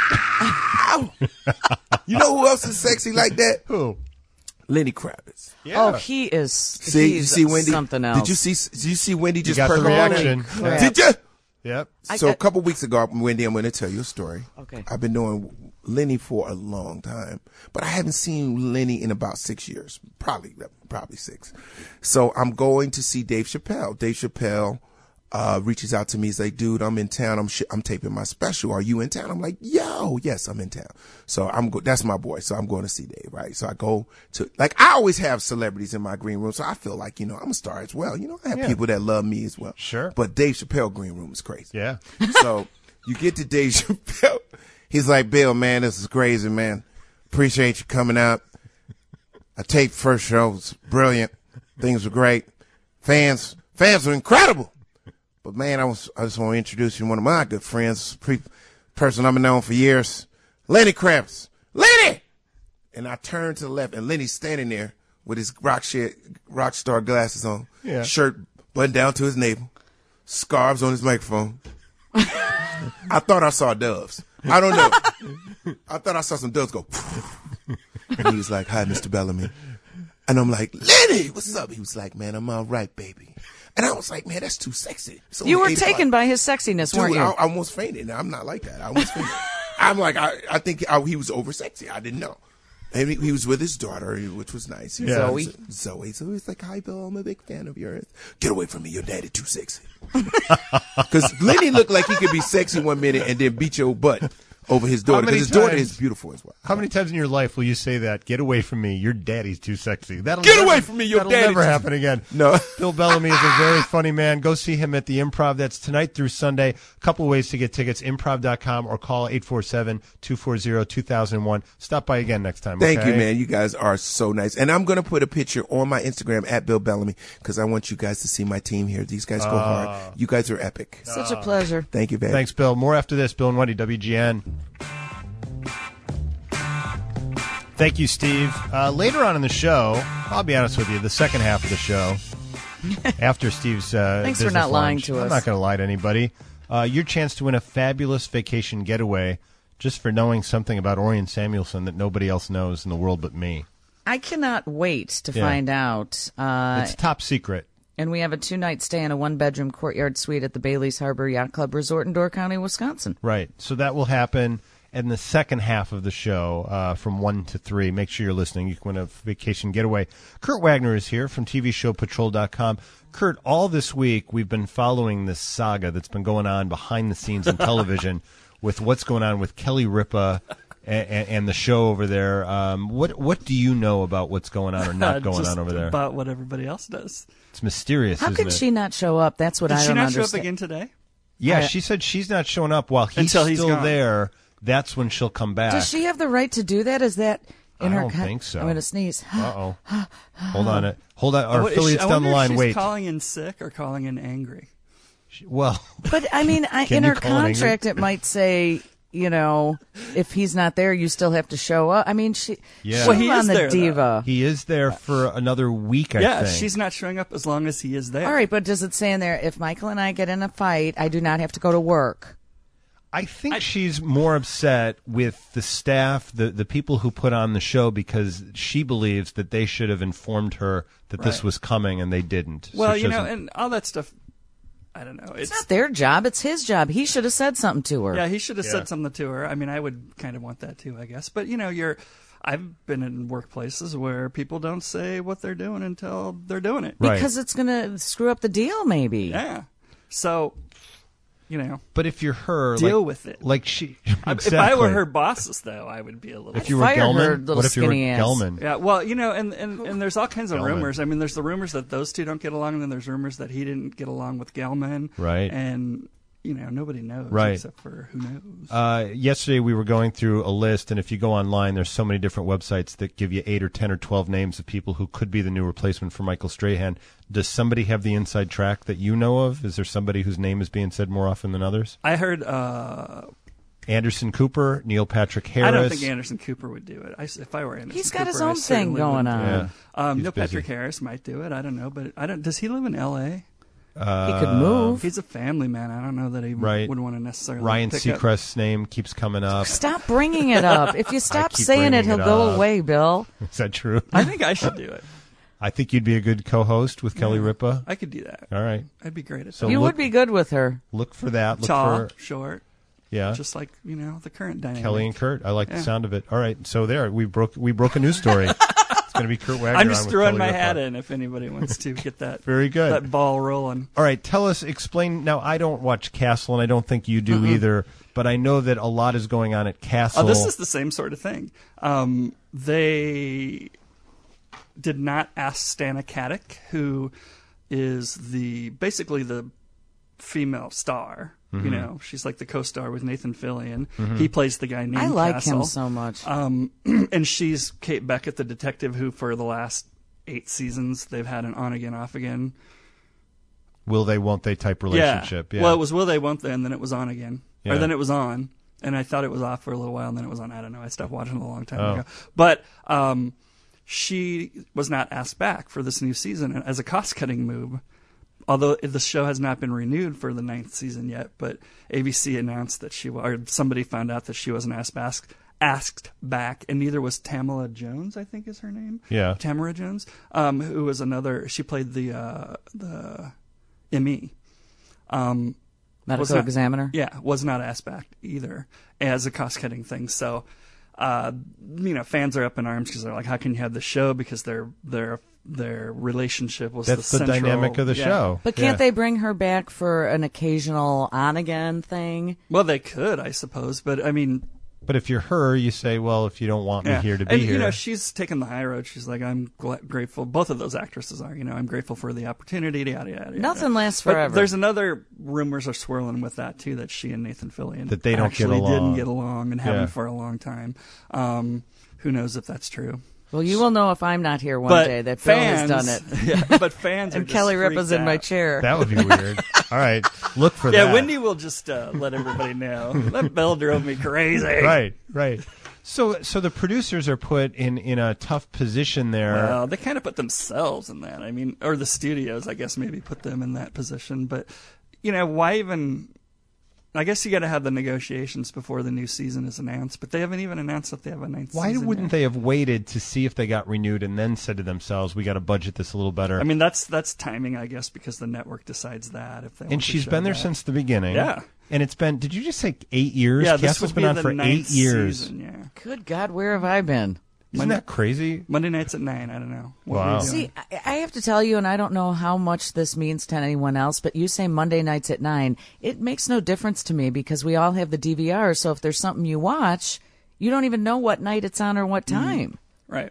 You know who else is sexy like that? Who? Lenny Kravitz. Yeah. Oh, he is. See, he's you see Wendy? something else. Did you see? Did you see Wendy just got the perk up on reaction. it? Yeah. Did you? Yep. So I- a couple weeks ago, Wendy, I'm going to tell you a story. Okay. I've been doing Lenny for a long time, but I haven't seen Lenny in about six years. Probably, probably six. So I'm going to see Dave Chappelle. Dave Chappelle uh, reaches out to me. He's like, dude, I'm in town. I'm sh- I'm taping my special. Are you in town? I'm like, yo, yes, I'm in town. So I'm go- that's my boy. So I'm going to see Dave, right? So I go to, like, I always have celebrities in my green room. So I feel like, you know, I'm a star as well. You know, I have Yeah. people that love me as well. Sure. But Dave Chappelle green room is crazy. Yeah. So you get to Dave Chappelle. He's like, Bill, man, this is crazy, man. Appreciate you coming out. I taped first show. It was brilliant. Things were great. Fans, fans were incredible. But man, I was, I just want to introduce you to one of my good friends, pre- person I've known for years, Lenny Kravitz. Lenny! And I turned to the left, and Lenny's standing there with his rock shit, rock star glasses on, Yeah. shirt buttoned down to his navel, scarves on his microphone. I thought I saw doves. I don't know. I thought I saw some doves go. And he was like, hi, Mister Bellamy. And I'm like, Lenny, what's up? He was like, man, I'm all right, baby. And I was like, man, that's too sexy. It's only You were eight taken o'clock. by his sexiness, Dude, weren't you? I, I almost fainted. I'm not like that. I almost fainted. I'm like, I, I think I, he was over sexy. I didn't know. And he, he was with his daughter, which was nice. He was- Yeah. Zoe. Zoe. So he's like, hi, Bill. I'm a big fan of yours. Get away from me. Your daddy too sexy. Because Lenny looked like he could be sexy one minute and then beat your butt over his daughter. many Because his daughter times- is beautiful as well. How many times in your life will you say that? Get away from me. Your daddy's too sexy. That'll Get never, away from me, your that'll daddy's never too- happen again. No. Bill Bellamy is a very funny man. Go see him at the Improv. That's tonight through Sunday. A couple ways to get tickets, improv dot com or call eight four seven, two four zero, two thousand one. Stop by again next time. Thank okay? you, man. You guys are so nice. And I'm going to put a picture on my Instagram at Bill Bellamy because I want you guys to see my team here. These guys go hard. You guys are epic. Such a pleasure. Thank you, man. Thanks, Bill. More after this. Bill and Wendy, W G N. Thank you, Steve. Uh, later on in the show, I'll be honest with you, the second half of the show, after Steve's uh, Thanks for business not lying lunch, to I'm us. not going to lie to anybody. Uh, your chance to win a fabulous vacation getaway just for knowing something about Orion Samuelson that nobody else knows in the world but me. I cannot wait to Yeah. find out. Uh, It's top secret. and we have a two-night stay in a one-bedroom courtyard suite at the Bailey's Harbor Yacht Club Resort in Door County, Wisconsin. Right. So that will happen in the second half of the show uh, from one to three. Make sure you're listening. You can win a vacation getaway. Kurt Wagner is here from T V show patrol dot com. Kurt, all this week we've been following this saga that's been going on behind the scenes in television with what's going on with Kelly Ripa and, and the show over there. Um, what what do you know about what's going on or not going Just on over there? About what everybody else does. It's mysterious, How isn't can it? she not show up? That's what Did I she don't not understand. show up again today? Yeah, I- she said she's not showing up while he's Until he's still gone. there. That's when she'll come back. Does she have the right to do that? Is that in I her don't con- think so. I'm going to sneeze. Uh oh. Hold on it. Hold on. Our What, is she- affiliates I down the wonder if line. she's Wait. calling in sick or calling in angry. She- Well, But, I mean, I, Can in you her call it angry? contract, it might say, you know, if he's not there, you still have to show up. I mean, she, Yeah. she's Well, he on is the there, though. diva. he is there for another week, I yeah, think. she's not showing up as long as he is there. All right, but does it say in there, if Michael and I get in a fight, I do not have to go to work? I think she's more upset with the staff, the, the people who put on the show, because she believes that they should have informed her that this Right. was coming and they didn't. Well, So she you know, doesn't- and all that stuff. I don't know. It's not their job. It's his job. He should have said something to her. Yeah, he should have Yeah. said something to her. I mean, I would kind of want that too, I guess. But you know, you're. I've been in workplaces where people don't say what they're doing until they're doing it. Right. Because it's going to screw up the deal, maybe. Yeah. So, you know, But if you're her, deal like, with it. Like she, I- exactly. if I were her bosses, though, I would be a little. if you were Fire her Gelman, little what if you were skinny ass. Gelman? Yeah, well, you know, and, and, and there's all kinds of Gelman. rumors. I mean, there's the rumors that those two don't get along, and then there's rumors that he didn't get along with Gelman. Right. And, you know, nobody knows Right. except for who knows. Uh, yesterday we were going through a list, and if you go online, there's so many different websites that give you eight or ten or twelve names of people who could be the new replacement for Michael Strahan. Does somebody have the inside track that you know of? Is there somebody whose name is being said more often than others? I heard, uh, Anderson Cooper, Neil Patrick Harris. I don't think Anderson Cooper would do it. I, if I were Anderson He's got Cooper, his I own thing certainly going wouldn't on. do it. Yeah. Um, He's Neil busy. Patrick Harris might do it. I don't know, but I don't. Does he live in L A? Uh, he could move. He's a family man. I don't know that he Right. would want to necessarily Ryan pick up. Seacrest's name keeps coming up. Stop bringing it up. If you stop keep saying it, bringing he'll it go up. away, Bill. Is that true? I think I should do it. I think you'd be a good co-host with Kelly Ripa. I could do that. All right. I'd be great at So that. You look- would be good with her. Look for that. Look Tall, for short, yeah. just like, you know, the current dynamic. Kelly and Kurt. I like the Yeah. sound of it. All right. So there, we broke we broke a news story. It's going to be Kurt Wagner. I'm just on with throwing Kelly my Ripa. hat in if anybody wants to get that Very good. that ball rolling. All right, tell us, explain. Now, I don't watch Castle, and I don't think you do either, but I know that a lot is going on at Castle. Oh, this is the same sort of thing. Um, they did not ask Stana Katic, who is the basically the female star. You know, she's like the co-star with Nathan Fillion. He plays the guy named I like Castle. him so much. Um, and she's Kate Beckett, the detective who, for the last eight seasons, they've had an on-again, off-again. Will they, won't they type relationship. Yeah. Well, it was will they, won't they, and then it was on again. Yeah. Or then it was on, and I thought it was off for a little while, and then it was on. I don't know. I stopped watching it a long time Oh. ago. But um, she was not asked back for this new season and as a cost-cutting move. Although the show has not been renewed for the ninth season yet, but A B C announced that she, or somebody found out that she wasn't asked back, asked back, and neither was Tamala Jones, I think is her name. Yeah. Tamara Jones, um, who was another. She played the uh, the M E. Um, was Medical not- examiner. Yeah, was not asked back either as a cost-cutting thing. So, uh, you know, fans are up in arms because they're like, "How can you have the show?" Because their their their relationship was That's the, the central, dynamic of the yeah. show. But can't Yeah. they bring her back for an occasional on-again thing? Well, they could, I suppose, but I mean, But if you're her, you say, well, if you don't want me yeah. here to be and, here. you know, she's taken the high road. She's like, I'm gla- grateful. Both of those actresses are. You know, I'm grateful for the opportunity. Yada yada. yada. Nothing lasts But forever. there's another rumors are swirling with that too, that she and Nathan Fillion That they don't get actually along. didn't get along and haven't Yeah. for a long time. Um, who knows if that's true? Well, you will know if I'm not here one but day that Bill fans, has done it. Yeah, but fans are And just Kelly freaked Ripa's in my out. chair. that would be weird. All right. Look for Yeah, that. Wendy will just uh, let everybody know. That Bill drove me crazy. Right, right. So, so the producers are put in, in a tough position there. Well, they kind of put themselves in that. I mean, or the studios, I guess, maybe put them in that position. But, you know, why even... I guess you got to have the negotiations before the new season is announced, but they haven't even announced that they have a ninth Why season wouldn't yet. they have waited to see if they got renewed and then said to themselves, "We got to budget this a little better"? I mean, that's that's timing, I guess, because the network decides that. If they want and to she's show been there that. since the beginning. Yeah. And it's been. Did you just say eight years? Yeah, this Castle's would been be on the for ninth eight years. season, yeah. Good God, where have I been? Isn't that crazy? Monday nights at nine. I don't know. What Wow. were you doing? See, I, I have to tell you, and I don't know how much this means to anyone else, but you say Monday nights at nine. It makes no difference to me because we all have the D V R, so if there's something you watch, you don't even know what night it's on or what time. Right.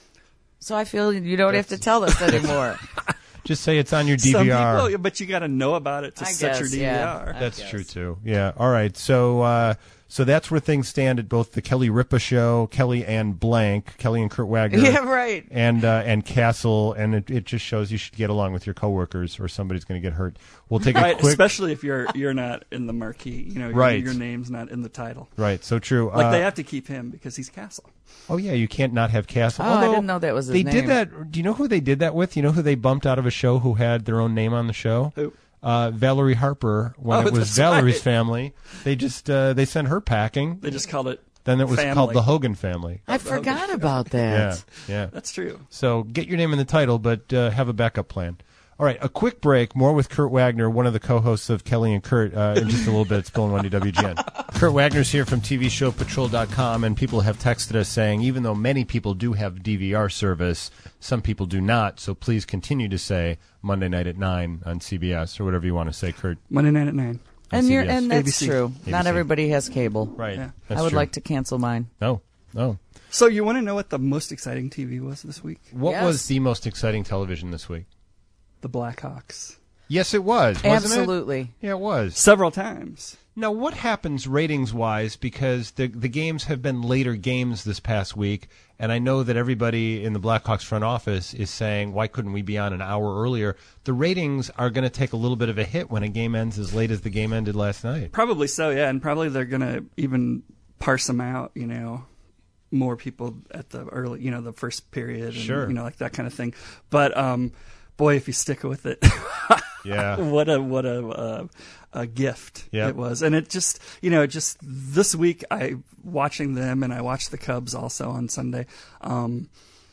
So I feel you don't have to tell us anymore. Just say it's on your D V Some R. people, but you got to know about it to I set guess, your D V R. yeah. That's guess. true too. Yeah. All right. So uh, so that's where things stand at both the Kelly Ripa show, Kelly and Blank, Kelly and Kurt Wagner. Yeah, right. And uh, and Castle, and it, it just shows you should get along with your coworkers, or somebody's going to get hurt. We'll take a Right, quick. especially if you're you're not in the marquee. You know, your, Right. your name's not in the title. Right. So true. Like Uh, they have to keep him because he's Castle. Oh yeah, you can't not have Castle. Oh, I Although didn't know that was his they name. did that. Do you know who they did that with? You know who they bumped out of a show who had their own name on the show? Who? Uh, Valerie Harper. When Oh, it was that's Valerie's right. family, they just uh, they sent her packing. They just called it. Then it was family. called the Hogan family. I forgot about Yeah, that. yeah. That's true. So get your name in the title, but uh, have a backup plan. All right, a quick break. More with Kurt Wagner, one of the co-hosts of Kelly and Kurt, uh, in just a little bit. It's Bill and Wendy W G N. Kurt Wagner's here from T V show patrol dot com, and people have texted us saying, even though many people do have D V R service, some people do not. So please continue to say Monday night at nine on C B S or whatever you want to say, Kurt. Monday night at nine. And you're C B S. and that's A B C. true. A B C. Not everybody has cable. Right. Yeah. That's I would true. like to cancel mine. No, no. So you want to know what the most exciting T V was this week? What Yes. was the most exciting television this week? The Blackhawks. Yes, it was. Wasn't Absolutely. It? Yeah, it was. Several times. Now, what happens ratings-wise, because the the games have been later games this past week, and I know that everybody in the Blackhawks front office is saying, why couldn't we be on an hour earlier? The ratings are going to take a little bit of a hit when a game ends as late as the game ended last night. Probably so, yeah. And probably they're going to even parse them out, you know, more people at the early, you know, the first period. And, Sure. You know, like that kind of thing. But, um, boy, if you stick with it, Yeah. what a what a uh, a gift Yep. it was. And it just, you know, just this week I watching them, and I watched the Cubs also on Sunday. Um,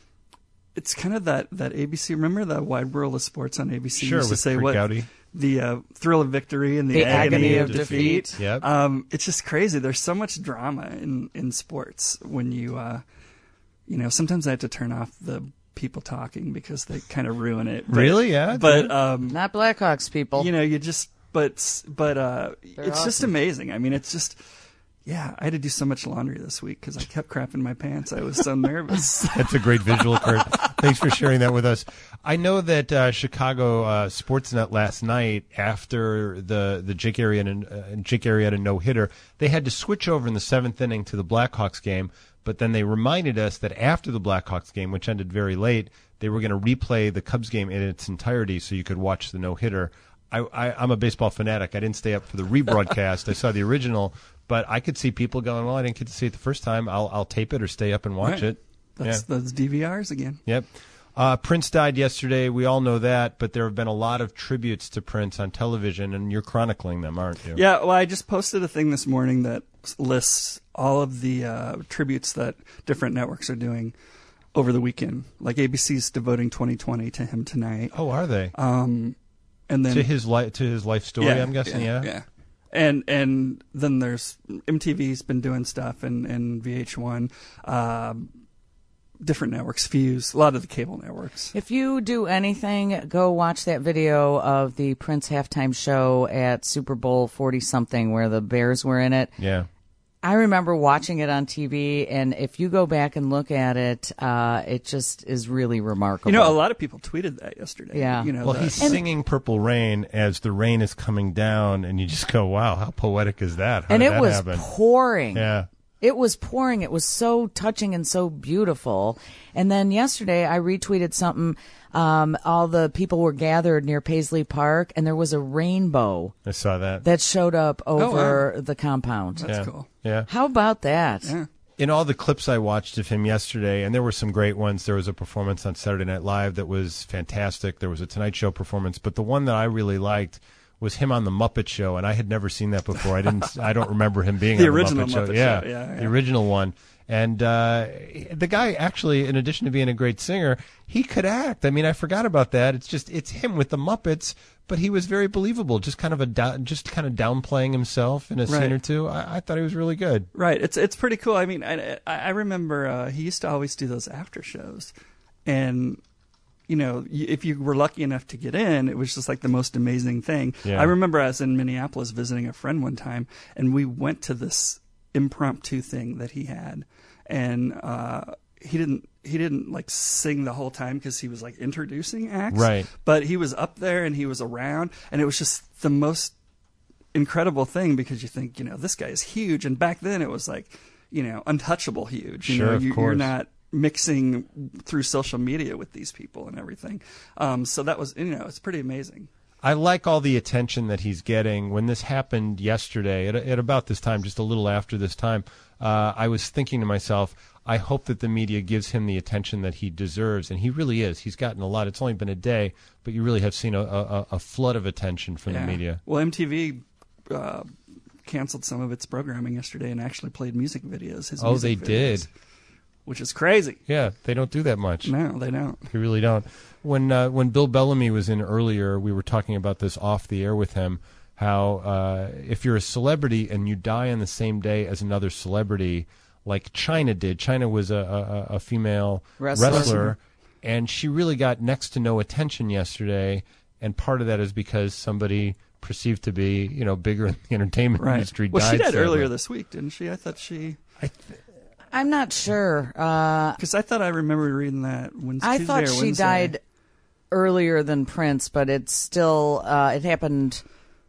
it's kind of that that A B C. Remember the Wide World of Sports on A B C? Sure, used to with say Rick what Gowdy. the uh, thrill of victory and the, The agony, agony of of defeat. defeat. Yep. Um, it's just crazy. There's so much drama in, in sports when you, uh, you know, sometimes I have to turn off the people talking because they kind of ruin it. But, Really? Yeah. But, um, Not Blackhawks people. you know, you just, but, but, uh, They're it's just awesome. amazing. I mean, it's just, yeah, I had to do so much laundry this week because I kept crapping my pants. I was so nervous. That's a great visual, Kurt. Thanks for sharing that with us. I know that uh, Chicago uh, Sportsnet last night, after the the Jake Arrieta uh, Jake Arrieta no hitter, they had to switch over in the seventh inning to the Blackhawks game. But then they reminded us that after the Blackhawks game, which ended very late, they were going to replay the Cubs game in its entirety so you could watch the no hitter. I, I, I'm a baseball fanatic. I didn't stay up for the rebroadcast. I saw the original, but I could see people going, "Well, I didn't get to see it the first time. I'll I'll tape it or stay up and watch Right. it." That's Yeah. those D V Rs again. Yep. Uh, Prince died yesterday. We all know that, but there have been a lot of tributes to Prince on television, and you're chronicling them, aren't you? Yeah, well, I just posted a thing this morning that lists all of the uh, tributes that different networks are doing over the weekend. Like A B C's devoting twenty twenty to him tonight. Oh, are they? Um, and then to his life, to his life story, I'm guessing. Yeah. yeah. And and then there's M T V's been doing stuff, and and V H one, um, different networks, Fuse, a lot of the cable networks. If you do anything, go watch that video of the Prince halftime show at Super Bowl forty something where the Bears were in it. Yeah. I remember watching it on T V, and if you go back and look at it, uh, it just is really remarkable. You know, a lot of people tweeted that yesterday. Yeah. You know, Well, that- he's singing "Purple Rain" as the rain is coming down, and you just go, "Wow, how poetic is that?" How and did it that was happen? pouring. Yeah. It was pouring. It was so touching and so beautiful. And then yesterday I retweeted something. Um, all the people were gathered near Paisley Park, and there was a rainbow I saw that. that showed up over wow. the compound. That's yeah. cool. Yeah. How about that? Yeah. In all the clips I watched of him yesterday, and there were some great ones. There was a performance on Saturday Night Live that was fantastic. There was a Tonight Show performance, but the one that I really liked was him on the Muppet Show, and I had never seen that before. I didn't. I don't remember him being The on original the Muppet, Muppet Show. Show, Yeah, yeah, the yeah. original one. And uh, the guy actually, in addition to being a great singer, he could act. I mean, I forgot about that. It's just it's him with the Muppets, but he was very believable. Just kind of a down, just kind of downplaying himself in a scene Right. or two. I, I thought he was really good. Right. It's it's pretty cool. I mean, I I I remember uh, he used to always do those after shows, and you know, y- if you were lucky enough to get in, it was just like the most amazing thing. Yeah. I remember I was in Minneapolis visiting a friend one time, and we went to this impromptu thing that he had, and uh, he didn't he didn't like sing the whole time because he was like introducing acts, Right. But he was up there and he was around, and it was just the most incredible thing because you think, you know, this guy is huge, and back then it was like, you know, untouchable huge. You Sure, know, of you, you're course. not mixing through social media with these people and everything. Um, so that was, you know, it's pretty amazing. I like all the attention that he's getting. When this happened yesterday, at, at about this time, just a little after this time, uh, I was thinking to myself, I hope that the media gives him the attention that he deserves, and he really is. He's gotten a lot. It's only been a day, but you really have seen a, a, a flood of attention from Yeah. the media. Well, M T V uh, canceled some of its programming yesterday and actually played music videos. His Oh, music they videos, did. which is crazy. Yeah, they don't do that much. No, they don't. They really don't. When uh, when Bill Bellamy was in earlier, we were talking about this off the air with him, how uh, if you're a celebrity and you die on the same day as another celebrity, like Chyna did. Chyna was a, a, a female Wrestler. wrestler, and she really got next to no attention yesterday, and part of that is because somebody perceived to be, you know, bigger in the entertainment Right. industry Well, died she died sadly. earlier this week, didn't she? I thought she... I th- I'm not sure. Uh, Because I thought I remembered reading that Wednesday. I Tuesday thought or she Wednesday. died earlier than Prince, but it's still, uh, it happened,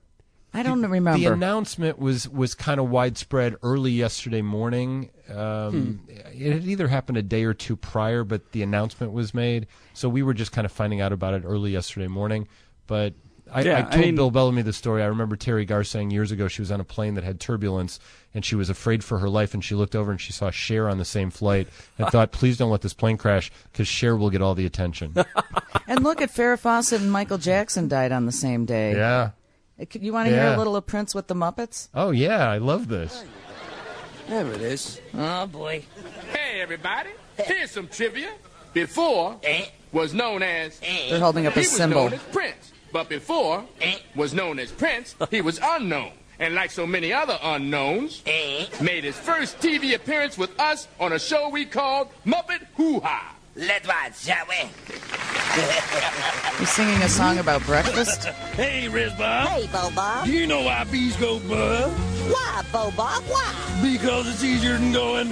I don't remember. The announcement was, was kind of widespread early yesterday morning. Um, Hmm. It had either happened a day or two prior, but the announcement was made. So we were just kind of finding out about it early yesterday morning. But I, Yeah, I I told mean- Bill Bellamy the story. I remember Terry Garr saying years ago she was on a plane that had turbulence and she was afraid for her life, and she looked over and she saw Cher on the same flight and thought, please don't let this plane crash because Cher will get all the attention. And look at Farrah Fawcett and Michael Jackson died on the same day. Yeah. You want to hear Yeah. a little of Prince with the Muppets? Oh, yeah, I love this. There it is. Oh, boy. Hey, everybody. Here's some trivia. Before was known as... They're holding up a he was symbol. known as Prince. But before was known as Prince, he was unknown. And like so many other unknowns, made his first T V appearance with us on a show we called Muppet Hoo-Ha. Let's watch, shall we? He's singing a song about breakfast. Hey, Riz Bob. Hey, Bo Bob. Do you know why bees go buzz? Why, Bo Bob? Why? Because it's easier than going.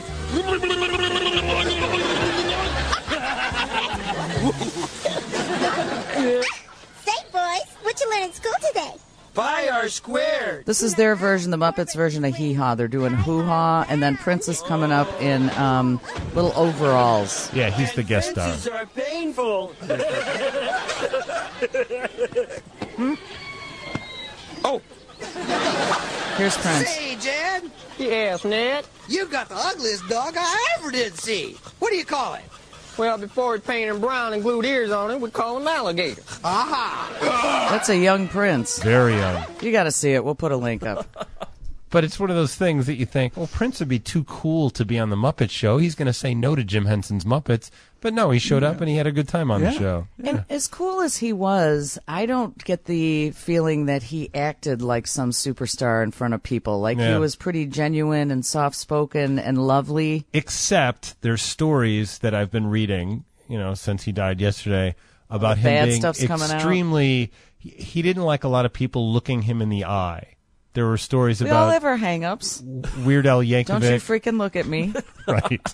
Say, boys, what you learn in school today? Pi r squared. This is their version, the Muppets version of Hee Haw. They're doing Hoo Ha, and then Prince is coming up in um, little overalls. Yeah, he's the guest star. Fences are painful. hmm? Oh. Here's Prince. Hey, Jan. Yes, Ned? You got the ugliest dog I ever did see. What do you call it? Well, before we painted him brown and glued ears on him, we call him Alligator. Aha! That's a young Prince. Very young. You got to see it. We'll put a link up. But it's one of those things that you think, well, Prince would be too cool to be on the Muppet Show. He's going to say no to Jim Henson's Muppets. But no, he showed up and he had a good time on Yeah. the show. And as cool as he was, I don't get the feeling that he acted like some superstar in front of people. Like Yeah. he was pretty genuine and soft-spoken and lovely. Except there's stories that I've been reading, you know, since he died yesterday, about him bad being stuff's coming out. extremely. He, he didn't like a lot of people looking him in the eye. There were stories We all about have our hang-ups. Weird Al Yankovic. Don't you freaking look at me. Right.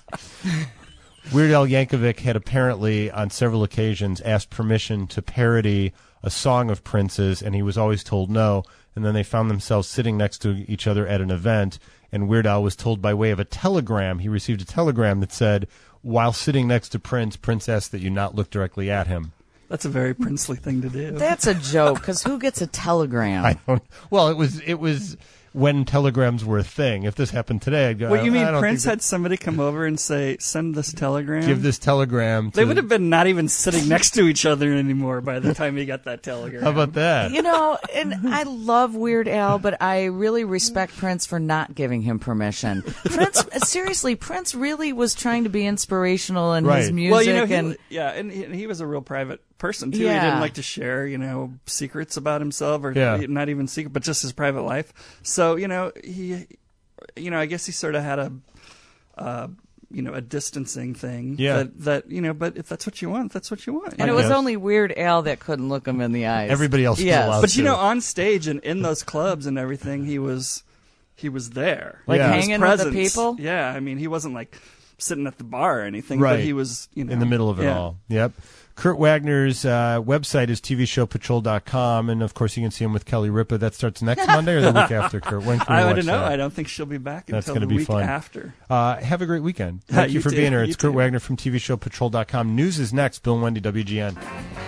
Weird Al Yankovic had apparently, on several occasions, asked permission to parody a song of Prince's, and he was always told no. And then they found themselves sitting next to each other at an event, and Weird Al was told by way of a telegram, he received a telegram that said, while sitting next to Prince, Prince asked that you not look directly at him. That's a very princely thing to do. That's a joke, because who gets a telegram? I don't. Well, it was it was when telegrams were a thing. If this happened today, I'd go. What you mean? I don't Prince think had somebody come over and say, "Send this telegram." that- give this telegram. To, They would have been not even sitting next to each other anymore by the time he got that telegram. How about that? You know, and I love Weird Al, but I really respect Prince for not giving him permission. Prince, seriously, Prince really was trying to be inspirational in his Right. music. Well, you know, he, and yeah, and he, and he was a real private person too. Yeah. He didn't like to share, you know, secrets about himself, or Yeah. not even secret, but just his private life. So, you know, he, you know, I guess he sort of had a, uh, you know, a distancing thing. Yeah. That, that you know, but if that's what you want, that's what you want. and you it was guess. only Weird Al that couldn't look him in the eyes. Everybody else was Yes. allowed But you to. know, on stage and in those clubs and everything, he was he was there, Like Yeah. His hanging with the presence. people? Yeah, I mean, he wasn't like sitting at the bar or anything, Right. but he was, you know, in the middle of it yeah. all. Yep. Kurt Wagner's uh, website is T V show patrol dot com, and of course you can see him with Kelly Ripa. That starts next Monday or the week after, Kurt? When can we I watch don't know. that? I don't think she'll be back That's until gonna the be week fun. after. Uh, have a great weekend. Thank you, You for too. being here. It's You Kurt too. Wagner from T V show patrol dot com. News is next. Bill and Wendy, W G N.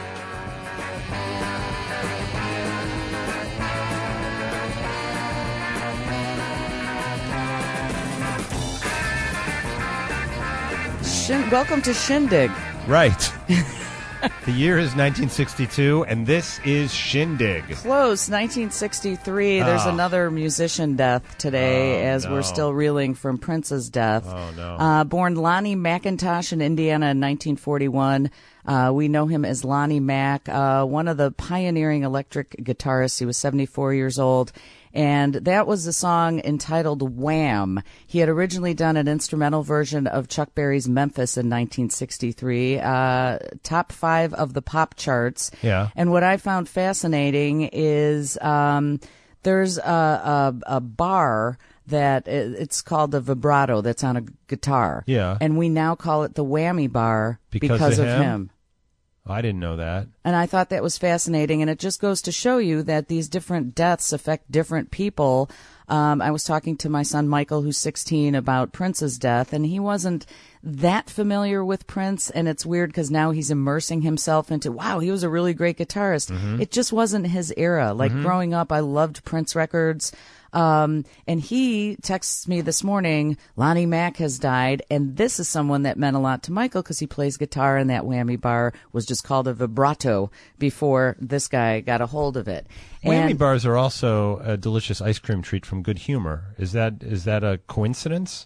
Shin- welcome to Shindig. Right. The year is nineteen sixty-two, and this is Shindig. Close, nineteen sixty-three. There's Ah. another musician death today, Oh, as no. we're still reeling from Prince's death. Oh, no. Uh, born Lonnie McIntosh in Indiana in nineteen forty-one. Uh, we know him as Lonnie Mac, uh, one of the pioneering electric guitarists. He was seventy-four years old. And that was the song entitled Wham. He had originally done an instrumental version of Chuck Berry's Memphis in nineteen sixty-three, uh, top five of the pop charts. Yeah. And what I found fascinating is um, there's a, a, a bar that it- it's called the vibrato that's on a guitar. Yeah. And we now call it the whammy bar Because because, of of him? him. I didn't know that. And I thought that was fascinating, and it just goes to show you that these different deaths affect different people. Um, I was talking to my son Michael, who's sixteen, about Prince's death, and he wasn't that familiar with Prince, and it's weird because now he's immersing himself into, wow, he was a really great guitarist. Mhm. It just wasn't his era. Like Mhm. growing up, I loved Prince records. Um, and he texts me this morning, Lonnie Mack has died, and this is someone that meant a lot to Michael because he plays guitar, and that whammy bar was just called a vibrato before this guy got a hold of it. Whammy And bars are also a delicious ice cream treat from Good Humor. Is that is that a coincidence?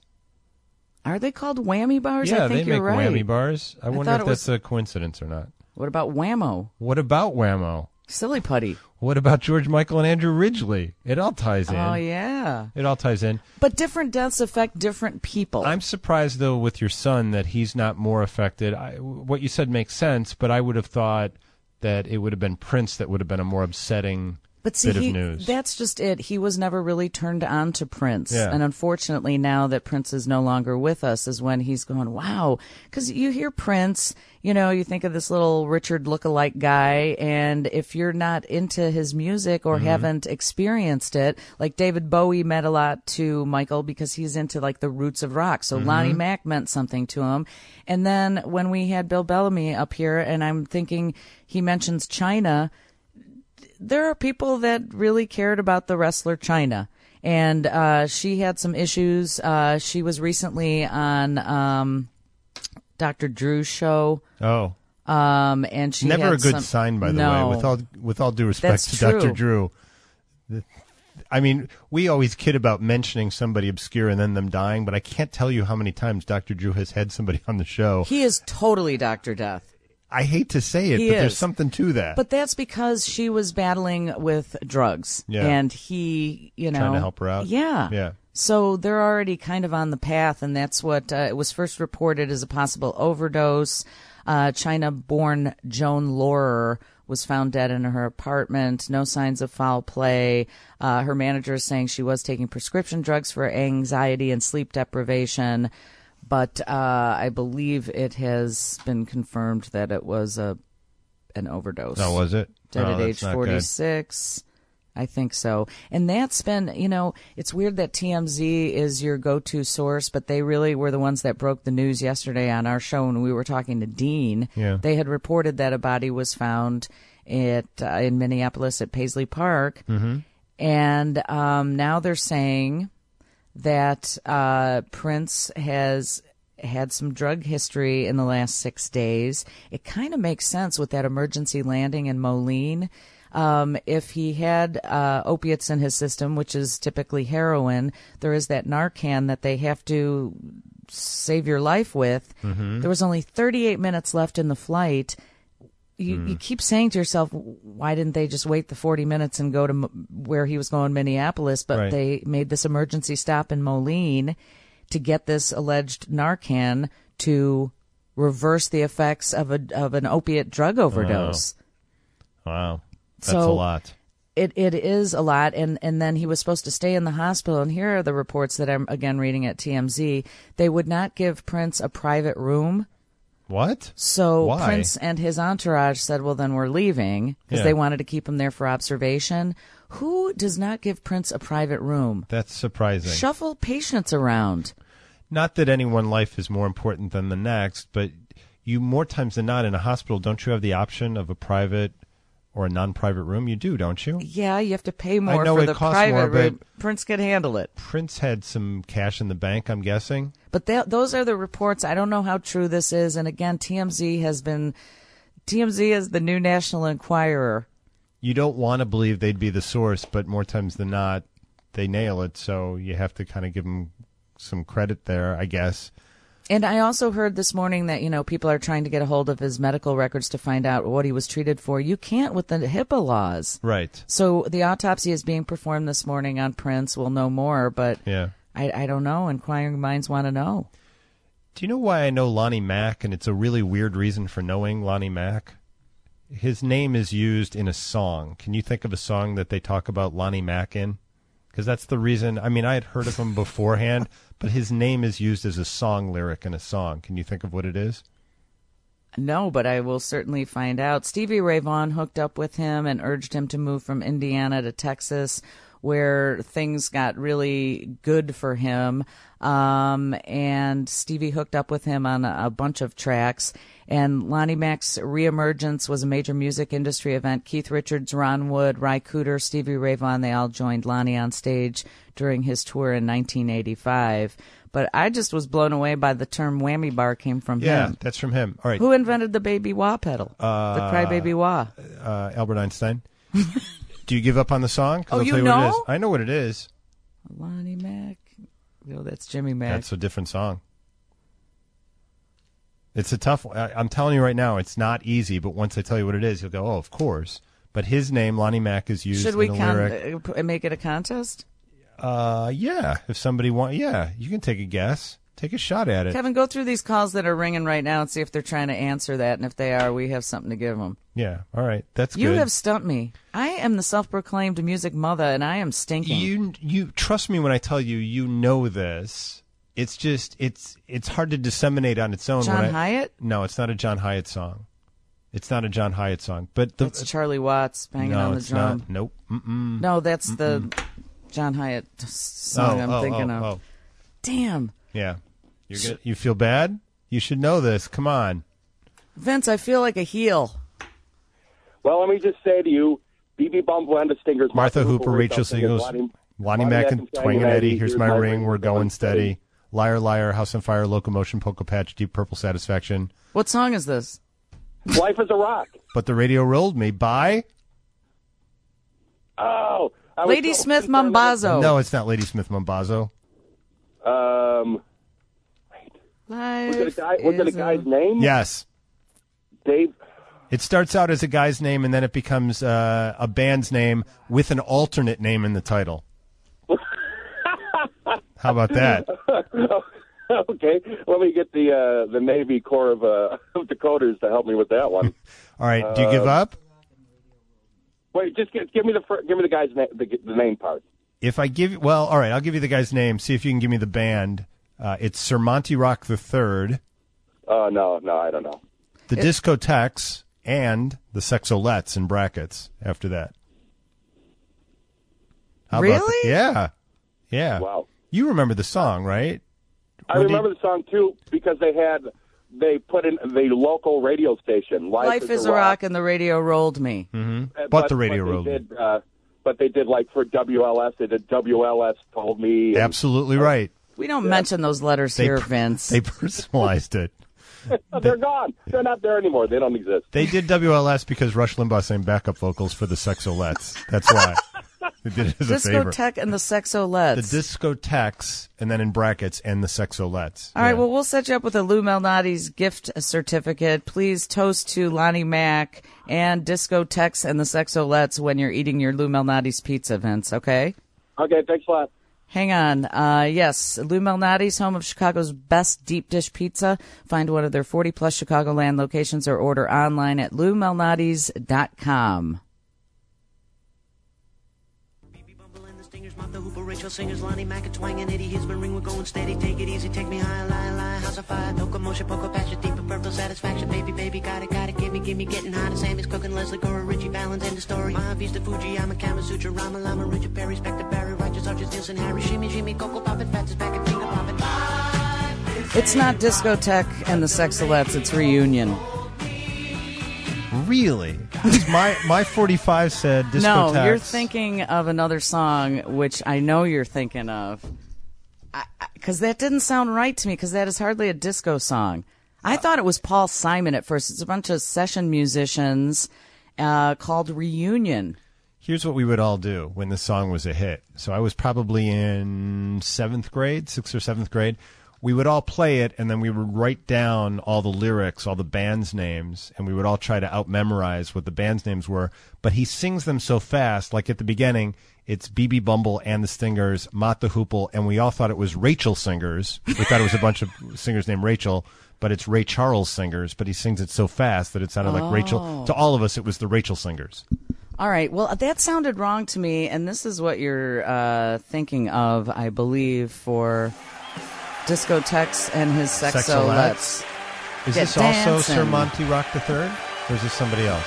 are they called whammy bars? Yeah, I think they you're make right. whammy bars. I, I wonder thought if it was- that's a coincidence or not. What about Whammo? What about Whammo? Silly putty. What about George Michael and Andrew Ridgely? It all ties in. Oh, yeah. It all ties in. But different deaths affect different people. I'm surprised, though, with your son that he's not more affected. I, what you said makes sense, but I would have thought that it would have been Prince that would have been a more upsetting But see, bit he, of news. that's just it. He was never really turned on to Prince. Yeah. And unfortunately, now that Prince is no longer with us is when he's going, wow. Because you hear Prince, you know, you think of this little Richard lookalike guy, and if you're not into his music or Mhm. haven't experienced it, like David Bowie meant a lot to Michael because he's into like the roots of rock. So Mhm. Lonnie Mack meant something to him. And then when we had Bill Bellamy up here, and I'm thinking he mentions China, there are people that really cared about the wrestler China, and uh, she had some issues. Uh, she was recently on um, Doctor Drew's show. Oh, um, and she never had a good some- sign, by the No. way. With all with all due respect That's to Doctor true. Drew, The- I mean, we always kid about mentioning somebody obscure and then them dying, but I can't tell you how many times Doctor Drew has had somebody on the show. He is totally Doctor Death. I hate to say it, He but there's is. something to that. But that's because she was battling with drugs, Yeah. and he, you know, Trying to help her out. Yeah, Yeah. So they're already kind of on the path, and that's what uh, it was first reported as a possible overdose. Uh, China-born Joan Laurer was found dead in her apartment. No signs of foul play. Uh, her manager is saying she was taking prescription drugs for anxiety and sleep deprivation. But uh, I believe it has been confirmed that it was a an overdose. Oh, was it? Dead Oh, at that's age not good. forty-six. I think so. And that's been, you know, it's weird that T M Z is your go-to source, but they really were the ones that broke the news yesterday on our show when we were talking to Dean. Yeah. They had reported that a body was found at, uh, in Minneapolis at Paisley Park. Mm-hmm. And um, now they're saying that uh, Prince has had some drug history in the last six days. It kind of makes sense with that emergency landing in Moline. Um, if he had uh, opiates in his system, which is typically heroin, there is that Narcan that they have to save your life with. Mhm. There was only thirty-eight minutes left in the flight. You, Mm. you keep saying to yourself, why didn't they just wait the forty minutes and go to M- where he was going, Minneapolis? But Right. they made this emergency stop in Moline to get this alleged Narcan to reverse the effects of a of an opiate drug overdose. Wow. That's So- a lot. It it is a lot, and and then he was supposed to stay in the hospital. And here are the reports that I'm again reading at T M Z. They would not give Prince a private room. What? So Why? Prince and his entourage said, well, then we're leaving because Yeah. they wanted to keep him there for observation. Who does not give Prince a private room? That's surprising. Shuffle patients around. Not that any one life is more important than the next, but you more times than not in a hospital, don't you have the option of a private or a non-private room? You do, don't you? Yeah, you have to pay more I know for it the costs private more, but room. Prince could handle it. Prince had some cash in the bank, I'm guessing. But that, those are the reports. I don't know how true this is. And again, T M Z has been, T M Z is the new National Enquirer. You don't want to believe they'd be the source, but more times than not, they nail it. So you have to kind of give them some credit there, I guess. And I also heard this morning that, you know, people are trying to get a hold of his medical records to find out what he was treated for. You can't with the HIPAA laws. Right. So the autopsy is being performed this morning on Prince. We'll know more, but Yeah. I, I don't know. Inquiring minds want to know. Do you know why I know Lonnie Mack? And it's a really weird reason for knowing Lonnie Mack. His name is used in a song. Can you think of a song that they talk about Lonnie Mack in? Because that's the reason. I mean, I had heard of him beforehand, but his name is used as a song lyric in a song. Can you think of what it is? No, but I will certainly find out. Stevie Ray Vaughan hooked up with him and urged him to move from Indiana to Texas, where things got really good for him. Um, and Stevie hooked up with him on a, a bunch of tracks. And Lonnie Mac's reemergence was a major music industry event. Keith Richards, Ron Wood, Ry Cooder, Stevie Ray Vaughan, they all joined Lonnie on stage during his tour in nineteen eighty-five. But I just was blown away by the term whammy bar came from Yeah, him. that's from him. All right. Who invented the baby wah pedal? Uh, the cry baby wah? Uh, Albert Einstein. Do you give up on the song? 'Cause Oh, I'll you tell you what it is. know? I know what it is. Lonnie Mac. No, that's Jimmy Mac. That's a different song. It's a tough one. I, I'm telling you right now, it's not easy, but once I tell you what it is, you'll go, oh, of course. But his name, Lonnie Mac, is used Should we in the con- lyric. uh, make it a contest? Uh, yeah. If somebody want, yeah, you can take a guess. Take a shot at it. Kevin, go through these calls that are ringing right now and see if they're trying to answer that. And if they are, we have something to give them. Yeah. All right. That's You good. have stumped me. I am the self-proclaimed music mother, and I am stinking. You, you trust me when I tell you, you know this. It's just, it's, it's hard to disseminate on its own. John when I, Hyatt? No, it's not a John Hyatt song. It's not a John Hyatt song. But the, It's Charlie Watts banging no, on the it's drum. Not. Nope. Mm-mm. No, that's Mm-mm. the John Hyatt song Oh, I'm oh, thinking oh, of. oh. Damn. Yeah. You're gonna, you feel bad? You should know this. Come on. Vince, I feel like a heel. Well, let me just say to you, B B Bumble and the Stingers. Martha Hooper, Rachel Singles, Lonnie, Lonnie Mack and Twang and Eddie, Here's My Ring, We're Going Steady, Liar Liar, House on Fire, Locomotion, Polka Patch, Deep Purple Satisfaction. What song is this? Life is a Rock. But the Radio Rolled Me by? Oh. I was Lady so Smith concerned Mambazo. No, it's not Lady Smith Mambazo. Um, Life was it a guy? Was it a is guy's name? Yes. Dave. It starts out as a guy's name, and then it becomes uh, a band's name with an alternate name in the title. How about that? Okay, let me get the uh, the Navy Corps of, uh, of Decoders to help me with that one. All right, do you give Uh, up? Wait, just give, give me the fir- give me the guy's name, the, the name part. If I give you, well, all right, I'll give you the guy's name. See if you can give me the band. Uh, it's Sir Monty Rock the Third, Oh no, no, I don't know. the Discotheques, and the Sexolettes in brackets after that. How about Really? the- yeah. Yeah. Wow. You remember the song, right? I When do remember the song too because they had they put in the local radio station. Life, Life is a rock, and the radio rolled me. Mm-hmm. Uh, But the radio they rolled me. did, uh, but they did like for W L S. They did W L S told me. and- Absolutely right. We don't mention those letters They here, per- Vince. They personalized it. They're gone. They're not there anymore. They don't exist. They did W L S because Rush Limbaugh sang backup vocals for the Sexolettes. That's why. They did it as a favor. Discotheque and the Sexolettes. The Discotheques, and then in brackets, and the Sexolettes. All right, well, we'll set you up with a Lou Malnati's gift certificate. Please toast to Lonnie Mac and Discotheques and the Sexolettes when you're eating your Lou Malnati's pizza, Vince, okay? Okay, thanks a lot. Hang on. Uh, yes, Lou Malnati's, home of Chicago's best deep dish pizza. Find one of their forty-plus Chicagoland locations or order online at lou malnati's dot com. Martha Hooper, Rachel Singers, Lonnie Mack, and Twang and Eddie. Here's my ring, we're going steady. Take it easy, take me high, lie, lie, house of fire. Locomotion, Poco Patch, deep purple satisfaction. Baby, baby, got it, got it. Gimme, gimme, getting hot. Sammy's cooking, Leslie Gore, Richie Valens, end the story. Mahavista, Fuji, I'm a Kama Sutra, Rama Lama, Richard Perry, Spectre, Barry, Righteous, Arches, Nielsen, Harry, Shimmy, Jimmy, Coco, Poppin', Fats is back and finger poppin'. It's not Discotheque and the Sexolettes, it's Reunion. Really? my my forty-five said Discotheques. No, you're thinking of another song, which I know you're thinking of. Because that didn't sound right to me, because that is hardly a disco song. I thought it was Paul Simon at first. It's a bunch of session musicians uh, called Reunion. Here's what we would all do when the song was a hit. So I was probably in seventh grade, sixth or seventh grade. We would all play it, and then we would write down all the lyrics, all the band's names, and we would all try to out-memorize what the band's names were. But he sings them so fast, like at the beginning, it's B B Bumble and the Stingers, Mott the Hoople, and we all thought it was Rachel Singers. We thought it was a bunch of singers named Rachel, but it's Ray Charles Singers, but he sings it so fast that it sounded Oh. like Rachel. To all of us, it was the Rachel Singers. All right. Well, that sounded wrong to me, and this is what you're uh, thinking of, I believe, for Discotheques and his Sexolettes. Sexolettes. Is Get this also dancing. Sir Monty Rock the Third, or is this somebody else?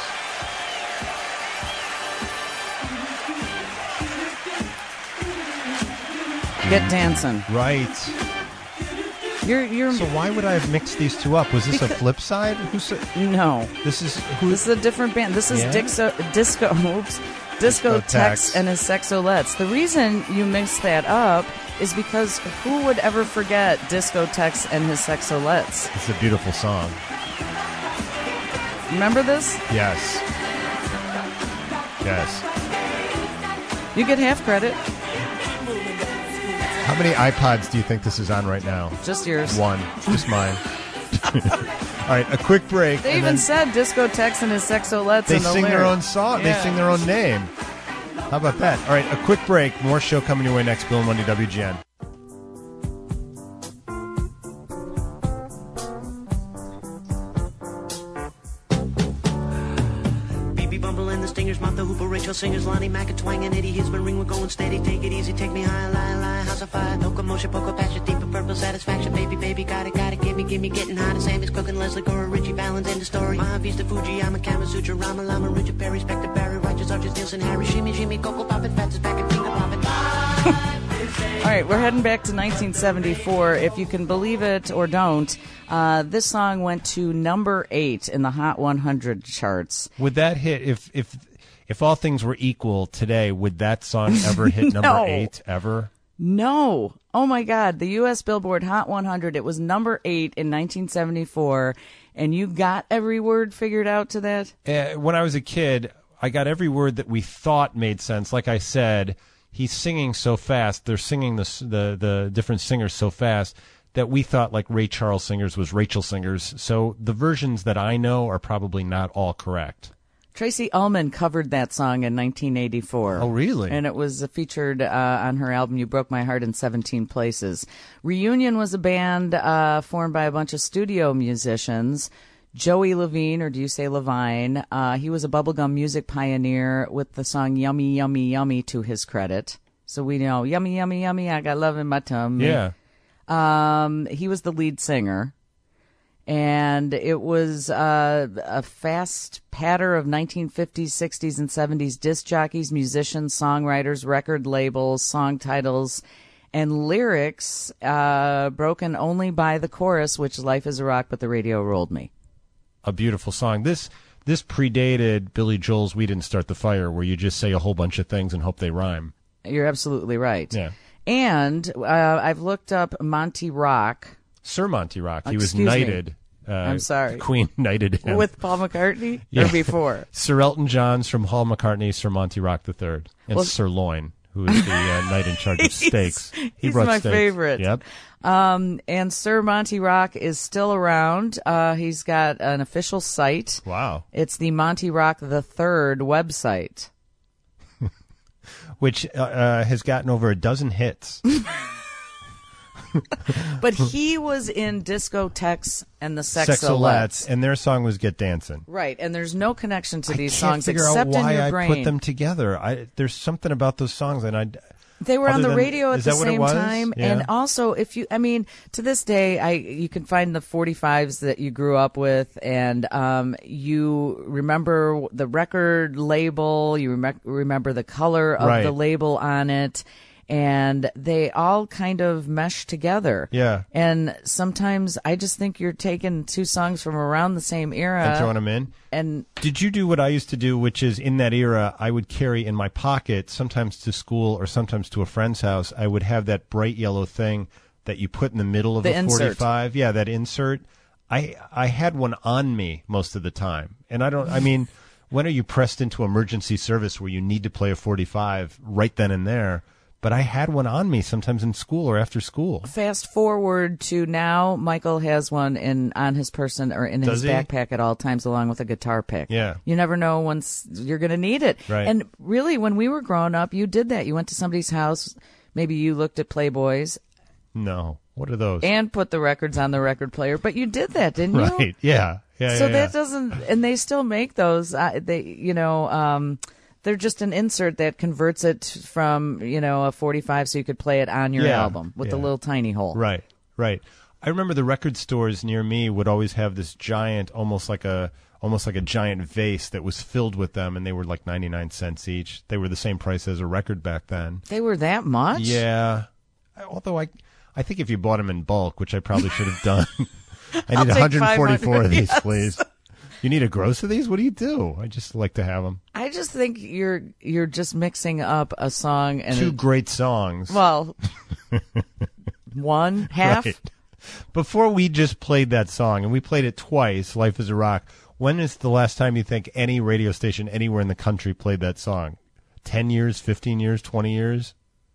Get dancing. Right. You're you're. So why would I have mixed these two up? Was this a flip side? Who's no? This is who? This is a different band. This is Yeah? Dixo, Disco. Oops, Disco Discotheques. Tex and his Sexolettes. The reason you mixed that up is because who would ever forget Disco Tex and his Sexolettes? It's a beautiful song. Remember this? Yes. Yes. You get half credit. How many iPods do you think this is on right now? Just yours. One. Just mine. All right, a quick break. They and even then said Disco Tex and his Sexolettes. they in the sing their lyric. own song. Yeah. They sing their own name. How about that? All right, a quick break. More show coming your way next. Bill and Wendy, W G N. B B Bumble and the Stingers, Martha Hooper, Rachel Singers, Lonnie Mack, and Twang, and Eddie Hisman, ring, we're going steady, take it easy, take me high, lie, lie, house of fire, no commotion, poker, passion, deep and purple satisfaction, baby, baby, got it, got it, gimme, gimme, getting hot, Sammy's cooking, Leslie Gore, Richie Valens, end the story, Mahavista, Fuji, I'm a Kama Sutra, Rama Lama, Richard Perry, Spectre, Barry, Righteous, Arches, Nielsen, Harry, Shimmy, Shimmy, Coco, Poppin', Fats, back and finger poppin'. All right, we're heading back to nineteen seventy-four. If you can believe it or don't, uh, this song went to number eight in the Hot one hundred charts. Would that hit if if if all things were equal today? Would that song ever hit No. number eight ever? No. Oh, my God. The U S Billboard Hot one hundred, it was number eight in nineteen seventy-four, and you got every word figured out to that? Uh, when I was a kid, I got every word that we thought made sense. Like I said, he's singing so fast. They're singing the the the different singers so fast that we thought like Ray Charles Singers was Rachel Singers. So the versions that I know are probably not all correct. Tracy Ullman covered that song in nineteen eighty-four. Oh, really? And it was uh, featured uh, on her album You Broke My Heart in seventeen places. Reunion was a band uh, formed by a bunch of studio musicians. Joey Levine, or do you say Levine? Uh, he was a bubblegum music pioneer with the song Yummy, Yummy, Yummy to his credit. So we know, yummy, yummy, yummy, I got love in my tummy. Yeah. Um, he was the lead singer. And it was uh, a fast patter of nineteen fifties, sixties, and seventies disc jockeys, musicians, songwriters, record labels, song titles, and lyrics uh, broken only by the chorus, which Life is a Rock, but the radio rolled me. A beautiful song. This this predated Billy Joel's We Didn't Start the Fire, where you just say a whole bunch of things and hope they rhyme. You're absolutely right. Yeah. And uh, I've looked up Monty Rock. Sir Monty Rock. He was Excuse me. knighted. Uh, I'm sorry. The Queen knighted him. With Paul McCartney? Yeah. Or before? Sir Elton John's from Paul McCartney, Sir Monty Rock the Third. And Well- Sir Loin, who is the uh, knight in charge of steaks. He He's brought my steaks. favorite. Yep. Um, and Sir Monty Rock is still around. Uh, he's got an official site. Wow. It's the Monty Rock the Third website. Which uh, uh, has gotten over a dozen hits. But he was in Disco Tex and the Sexolettes. Sexolettes, and their song was Get Dancin'. Right, and there's no connection to these I can't songs figure except out why in your I brain. put them together. I, there's something about those songs, and I. They were on other the than- radio at is the that what it same was? time, Yeah. and also if you, I mean, to this day, I you can find the forty-fives that you grew up with, and um, you remember the record label, you rem- remember the color of Right. the label on it, and they all kind of mesh together. Yeah. And sometimes I just think you're taking two songs from around the same era And throwing them in. And Did you do what I used to do, which is in that era, I would carry in my pocket, sometimes to school or sometimes to a friend's house, I would have that bright yellow thing that you put in the middle of The a insert. forty-five. Yeah, that insert. I I had one on me most of the time. And I don't, I mean, when are you pressed into emergency service where you need to play a forty-five right then and there? But I had one on me sometimes in school or after school. Fast forward to now, Michael has one in on his person or in Does his he? backpack at all times, along with a guitar pick. Yeah. You never know once you're going to need it. Right. And really, when we were growing up, you did that. You went to somebody's house. Maybe you looked at Playboys No. What are those? and put the records on the record player. But you did that, didn't you? Right. Yeah. Yeah. So yeah, that yeah. doesn't, and they still make those. Uh, they, you know, um, they're just an insert that converts it from, you know, a forty-five so you could play it on your Yeah, album with the yeah. little tiny hole. Right, right. I remember the record stores near me would always have this giant, almost like a almost like a giant vase that was filled with them, and they were like ninety-nine cents each. They were the same price as a record back then. They were that much? Yeah. Although I I think if you bought them in bulk, which I probably should have done. I I'll need take one hundred forty-four of these, yes. please. You need a gross of these? What do you do? I just like to have them. I just think you're you're just mixing up a song and Two a, great songs. Well, one half. Right. Before we just played that song, and we played it twice, Life is a Rock, when is the last time you think any radio station anywhere in the country played that song? Ten years, fifteen years, twenty years?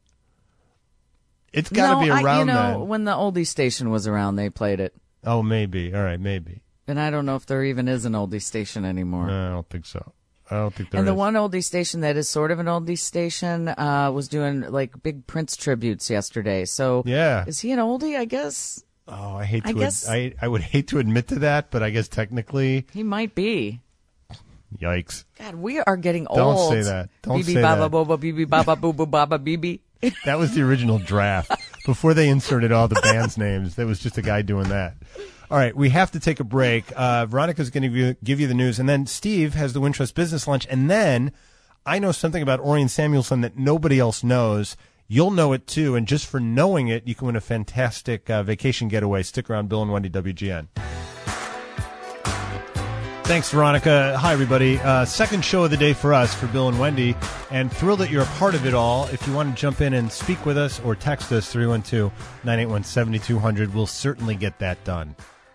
It's got to no, be around I, you know, then. when the oldie station was around, they played it. Oh, maybe. All right, maybe. And I don't know if there even is an oldie station anymore. No, I don't think so. I don't think there and the is. one oldie station that is sort of an oldie station uh, was doing like big Prince tributes yesterday. So Yeah. is he an oldie? I guess. Oh, I hate to. I guess- ad- I I would hate to admit to that, but I guess technically, He might be. yikes. God, we are getting Don't old. say that. Don't Bibi say baba that. boba bibi baba boo boo baba bibi. That was the original draft. Before they inserted all the band's names, there was just a guy doing that. All right, we have to take a break. Uh, Veronica's going to give you, give you the news, and then Steve has the Wintrust Business Lunch, and then I know something about Orion Samuelson that nobody else knows. You'll know it, too, and just for knowing it, you can win a fantastic uh, vacation getaway. Stick around, Bill and Wendy, W G N. Thanks, Veronica. Hi, everybody. Uh, second show of the day for us, for Bill and Wendy, and thrilled that you're a part of it all. If you want to jump in and speak with us or text us, three one two, nine eight one, seven two zero zero, we'll certainly get that done.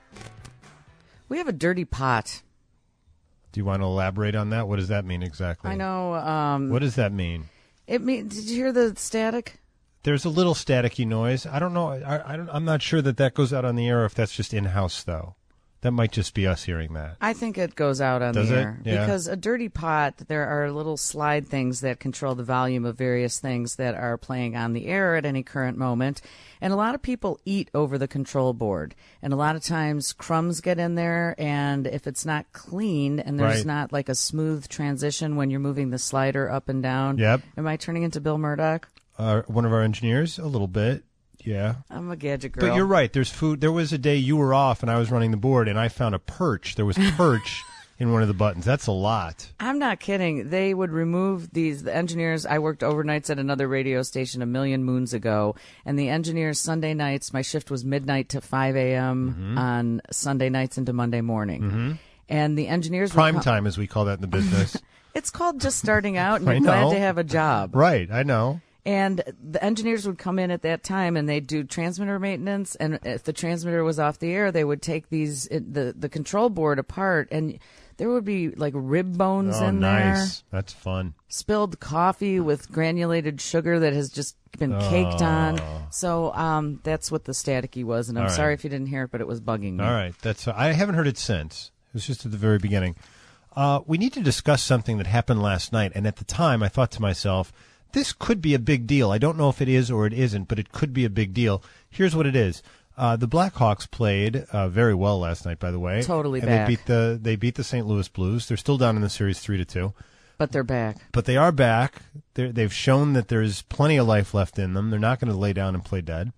We have a dirty pot. Do you want to elaborate on that? What does that mean exactly? I know. Um, What does that mean? It mean. Did you hear the static? There's a little staticky noise. I don't know. I, I don't, I'm not sure that that goes out on the air, or if that's just in-house, though. That might just be us hearing that. I think it goes out on Does the it? air. Yeah. Because a dirty pot, there are little slide things that control the volume of various things that are playing on the air at any current moment. And a lot of people eat over the control board. And a lot of times crumbs get in there, and if it's not clean and there's Right. not like a smooth transition when you're moving the slider up and down. Yep. Am I turning into Bill Murdoch? Uh, one of our engineers, a little bit. Yeah. I'm a gadget girl. But you're right. There's food. There was a day you were off and I was running the board, and I found a perch. There was perch in one of the buttons. That's a lot. I'm not kidding. They would remove these. The engineers, I worked overnights at another radio station a million moons ago, and the engineers Sunday nights, my shift was midnight to five a.m. Mm-hmm. on Sunday nights into Monday morning. Mm-hmm. And the engineers would Prime come- time, as we call that in the business. It's called just starting out, and I you're glad know. to have a job. Right. I know. And the engineers would come in at that time, and they'd do transmitter maintenance. And if the transmitter was off the air, they would take these it, the the control board apart, and there would be like rib bones Oh, in nice. there. That's fun. Spilled coffee with granulated sugar that has just been caked on. So um, that's what the staticky was, and I'm All right. sorry if you didn't hear it, but it was bugging me. All right. That's. I haven't heard it since. It was just at the very beginning. Uh, we need to discuss something that happened last night, and at the time I thought to myself, this could be a big deal. I don't know if it is or it isn't, but it could be a big deal. Here's what it is. Uh, the Blackhawks played uh, very well last night, by the way. Totally and back. They beat the they beat the Saint Louis Blues. They're still down in the series three to two. But they're back. But they are back. They're, they've shown that there's plenty of life left in them. They're not going to lay down and play dead.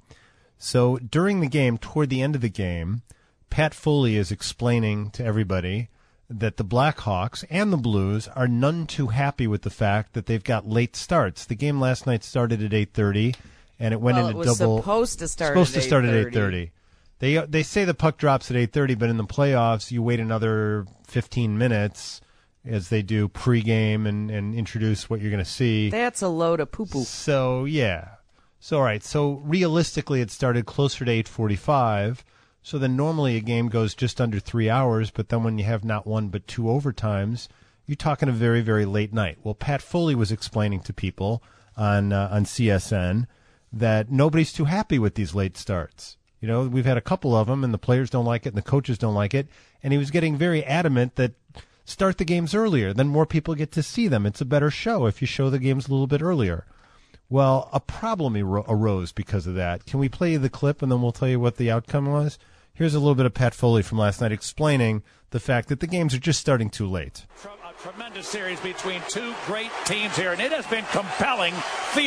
So during the game, toward the end of the game, Pat Foley is explaining to everybody that the Blackhawks and the Blues are none too happy with the fact that they've got late starts. The game last night started at eight thirty, and it went Well, into it was double. supposed to start supposed at to start at eight eight thirty. They they say the puck drops at eight thirty, but in the playoffs, you wait another fifteen minutes as they do pregame and, and introduce what you're going to see. That's a load of poo-poo. So, yeah. So, all right. So, realistically, it started closer to eight forty-five. So then normally a game goes just under three hours, but then when you have not one but two overtimes, you're talking a very, very late night. Well, Pat Foley was explaining to people on uh, on C S N that nobody's too happy with these late starts. You know, we've had a couple of them, and the players don't like it, and the coaches don't like it. And he was getting very adamant that start the games earlier. Then more people get to see them. It's a better show if you show the games a little bit earlier. Well, a problem aro- arose because of that. Can we play the clip, and then we'll tell you what the outcome was? Here's a little bit of Pat Foley from last night explaining the fact that the games are just starting too late. A tremendous series between two great teams here, and it has been compelling theater.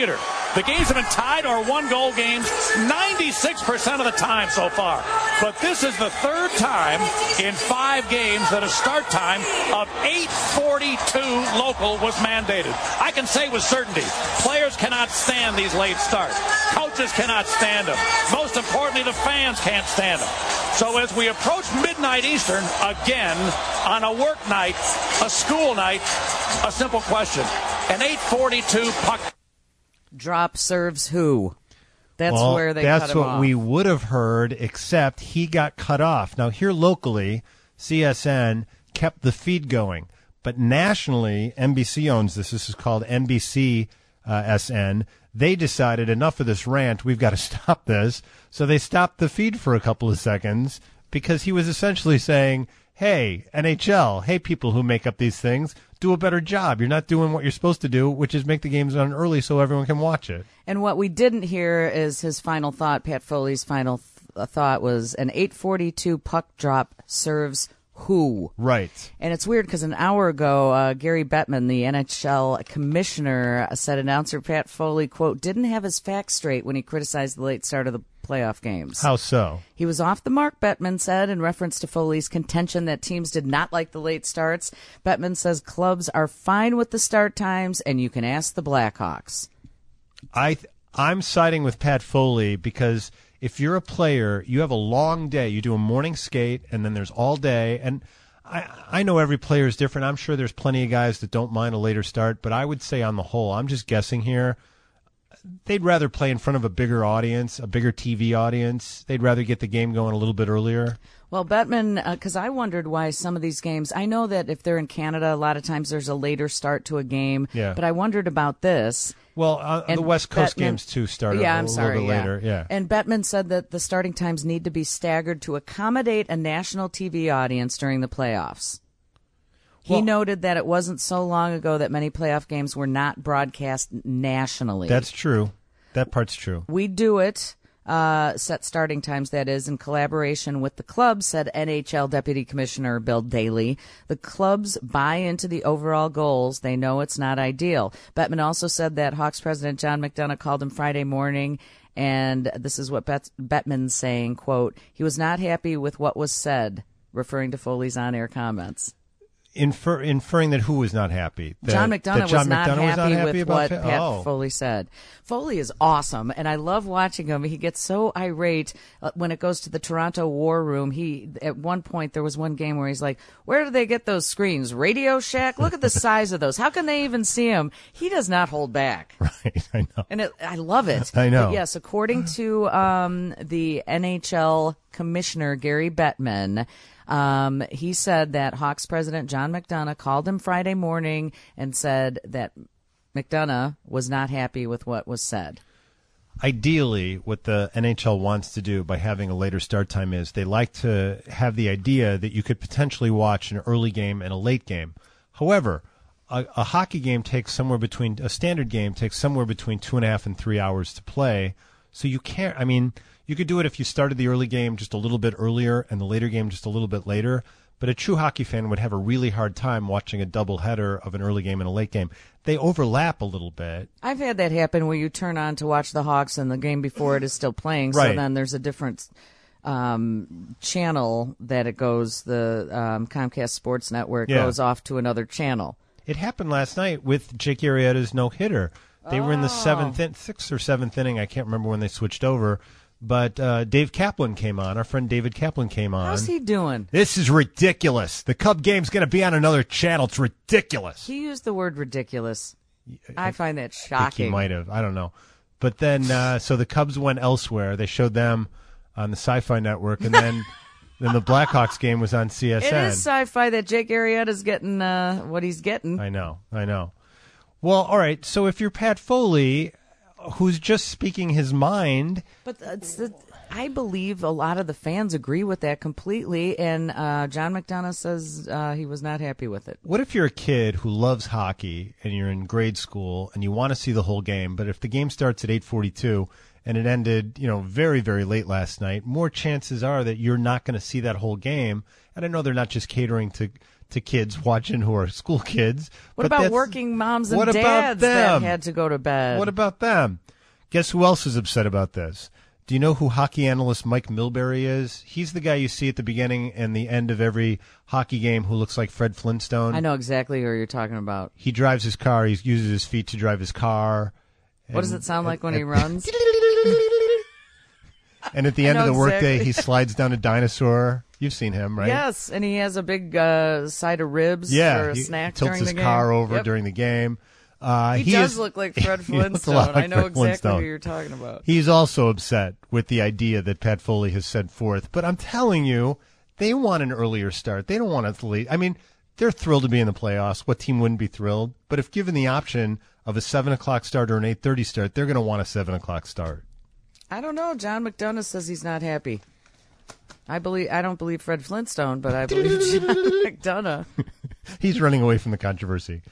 The games have been tied or one-goal games ninety-six percent of the time so far. But this is the third time in five games that a start time of eight forty-two local was mandated. I can say with certainty, players cannot stand these late starts. Coaches cannot stand them. Most importantly, the fans can't stand them. So as we approach midnight Eastern, again, on a work night, a school night, a simple question. An eight forty-two puck drop serves who? That's well, where they that's cut him what off. we would have heard, except he got cut off. Now, here locally, C S N kept the feed going. But nationally, N B C owns this. This is called N B C uh, S N. They decided enough of this rant. We've got to stop this. So they stopped the feed for a couple of seconds because he was essentially saying, hey, N H L, hey, people who make up these things, do a better job. You're not doing what you're supposed to do, which is make the games on early so everyone can watch it. And what we didn't hear is his final thought. Pat Foley's final th- thought was an eight forty-two puck drop serves who? Right. And it's weird because an hour ago, uh, Gary Bettman, the N H L commissioner, said announcer Pat Foley, quote, didn't have his facts straight when he criticized the late start of the playoff games. How so? He was off the mark, Bettman said, in reference to Foley's contention that teams did not like the late starts. Bettman says clubs are fine with the start times, and you can ask the Blackhawks. I th- I'm siding with Pat Foley because if you're a player, you have a long day. You do a morning skate, and then there's all day. And I, I know every player is different. I'm sure there's plenty of guys that don't mind a later start. But I would say on the whole, I'm just guessing here, they'd rather play in front of a bigger audience, a bigger T V audience. They'd rather get the game going a little bit earlier. Well, Bettman, because uh, I wondered why some of these games, I know that if they're in Canada, a lot of times there's a later start to a game. Yeah. But I wondered about this. Well, uh, the West Coast Bettman, games, too, start yeah, a, I'm a sorry, little bit yeah. later. Yeah. And Bettman said that the starting times need to be staggered to accommodate a national T V audience during the playoffs. He Well, noted that it wasn't so long ago that many playoff games were not broadcast nationally. That's true. That part's true. We do it, uh, set starting times, that is, in collaboration with the clubs, said N H L Deputy Commissioner Bill Daly. The clubs buy into the overall goals. They know it's not ideal. Bettman also said that Hawks President John McDonough called him Friday morning, and this is what Bet- Bettman's saying, quote, he was not happy with what was said, referring to Foley's on-air comments. Infer, inferring that who was not happy? That, John McDonough, that John was, not McDonough was not happy happy with about what fa- Pat oh. Foley said. Foley is awesome, and I love watching him. He gets so irate uh, when it goes to the Toronto War Room. He at one point there was one game where he's like, "Where do they get those screens? Radio Shack? Look at the size of those. How can they even see them?" He does not hold back. Right, I know, and it, I love it. I know. But yes, according to um, the N H L commissioner Gary Bettman. Um, he said that Hawks president John McDonough called him Friday morning and said that McDonough was not happy with what was said. Ideally, what the N H L wants to do by having a later start time is they like to have the idea that you could potentially watch an early game and a late game. However, a, a hockey game takes somewhere between, a standard game takes somewhere between two and a half and three hours to play. So you can't, I mean, you could do it if you started the early game just a little bit earlier and the later game just a little bit later. But a true hockey fan would have a really hard time watching a doubleheader of an early game and a late game. They overlap a little bit. I've had that happen where you turn on to watch the Hawks and the game before it is still playing. Right. So then there's a different um, channel that it goes, the um, Comcast Sports Network Yeah. goes off to another channel. It happened last night with Jake Arrieta's no-hitter. They were in the seventh, in, sixth or seventh inning. I can't remember when they switched over. But uh, Dave Kaplan came on. Our friend David Kaplan came on. How's he doing? This is ridiculous. The Cub game's going to be on another channel. It's ridiculous. He used the word ridiculous. I find that I think shocking. he might have. I don't know. But then, uh, so the Cubs went elsewhere. They showed them on the Sci-Fi Network, and then then the Blackhawks game was on C S N. It is sci-fi that Jake Arrieta's getting uh, what he's getting. I know. I know. Well, all right. So if you're Pat Foley, who's just speaking his mind. But it's the, I believe a lot of the fans agree with that completely, and uh, John McDonough says uh, he was not happy with it. What if you're a kid who loves hockey and you're in grade school and you want to see the whole game, but if the game starts at eight forty-two and it ended, you know, very, very late last night, more chances are that you're not going to see that whole game. And I know they're not just catering to to kids watching who are school kids. What but about that's- working moms and what about dads that them? had to go to bed? What about them? Guess who else is upset about this? Do you know who hockey analyst Mike Milbury is? He's the guy you see at the beginning and the end of every hockey game who looks like Fred Flintstone. I know exactly who you're talking about. He drives his car. He uses his feet to drive his car. What and, does it sound like when and, he runs? And at the end of the exactly. workday, he slides down a dinosaur. You've seen him, right? Yes, and he has a big uh, side of ribs yeah, for a he snack tilts during his the game. car over Yep. during the game. Uh, he, he does is, look like Fred Flintstone. Like I know Fred exactly Flintstone. who you're talking about. He's also upset with the idea that Pat Foley has set forth. But I'm telling you, they want an earlier start. They don't want to lead. I mean, they're thrilled to be in the playoffs. What team wouldn't be thrilled? But if given the option of a seven o'clock start or an eight thirty start, they're going to want a seven o'clock start. I don't know. John McDonough says he's not happy. I believe. I don't believe Fred Flintstone, but I believe John McDonough. He's running away from the controversy.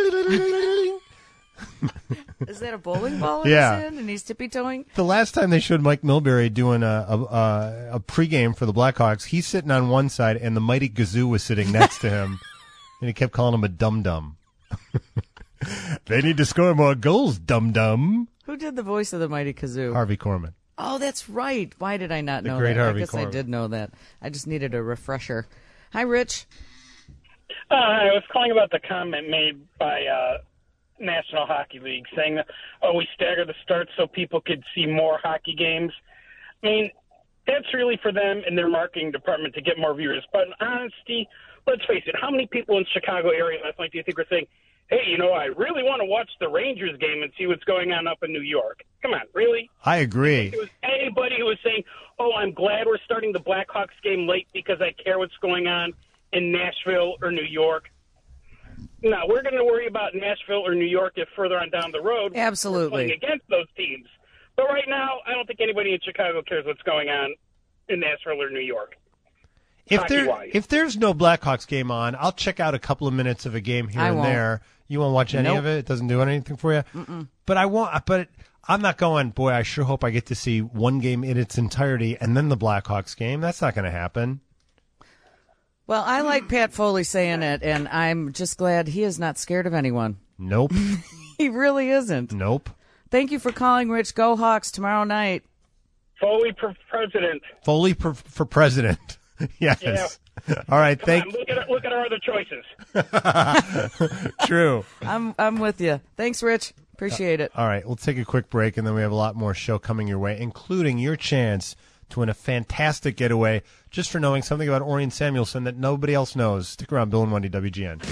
Is that a bowling ball in yeah. his hand and he's tippy-toeing? The last time they showed Mike Milbury doing a, a, a, a pregame for the Blackhawks, he's sitting on one side and the mighty Gazoo was sitting next to him, and he kept calling him a dum-dum. They need to score more goals, dum-dum. Who did the voice of the mighty Kazoo? Harvey Korman. Oh, that's right. Why did I not the know great that? Harvey I guess Korman. I did know that. I just needed a refresher. Hi, Rich. Uh, I was calling about the comment made by uh, National Hockey League saying that, oh, we stagger the starts so people could see more hockey games. I mean, that's really for them and their marketing department to get more viewers. But in honesty, let's face it, how many people in the Chicago area last night do you think were saying, hey, you know, I really want to watch the Rangers game and see what's going on up in New York? Come on, really? I agree. If it was anybody who was saying, oh, I'm glad we're starting the Blackhawks game late because I care what's going on in Nashville or New York. No, we're going to worry about Nashville or New York if further on down the road. Absolutely. We're playing against those teams. But right now, I don't think anybody in Chicago cares what's going on in Nashville or New York. If there, if there's no Blackhawks game on, I'll check out a couple of minutes of a game here I and won't. there. You won't watch any Nope. of it? It doesn't do anything for you? Mm-mm. But I won't. But I'm not going, boy, I sure hope I get to see one game in its entirety and then the Blackhawks game. That's not going to happen. Well, I like Pat Foley saying it, and I'm just glad he is not scared of anyone. Nope. He really isn't. Nope. Thank you for calling, Rich. Go Hawks tomorrow night. Foley for president. Foley for, for president. Yes. Yeah. All right. Come Thank. on, look at look at our other choices. True. I'm I'm with you. Thanks, Rich. Appreciate it. All right. We'll take a quick break, and then we have a lot more show coming your way, including your chance to win a fantastic getaway just for knowing something about Orion Samuelson that nobody else knows. Stick around. Bill and Wendy, W G N.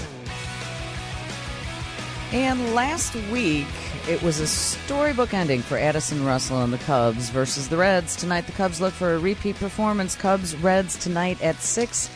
And last week, it was a storybook ending for Addison Russell and the Cubs versus the Reds. Tonight, the Cubs look for a repeat performance. Cubs-Reds tonight at six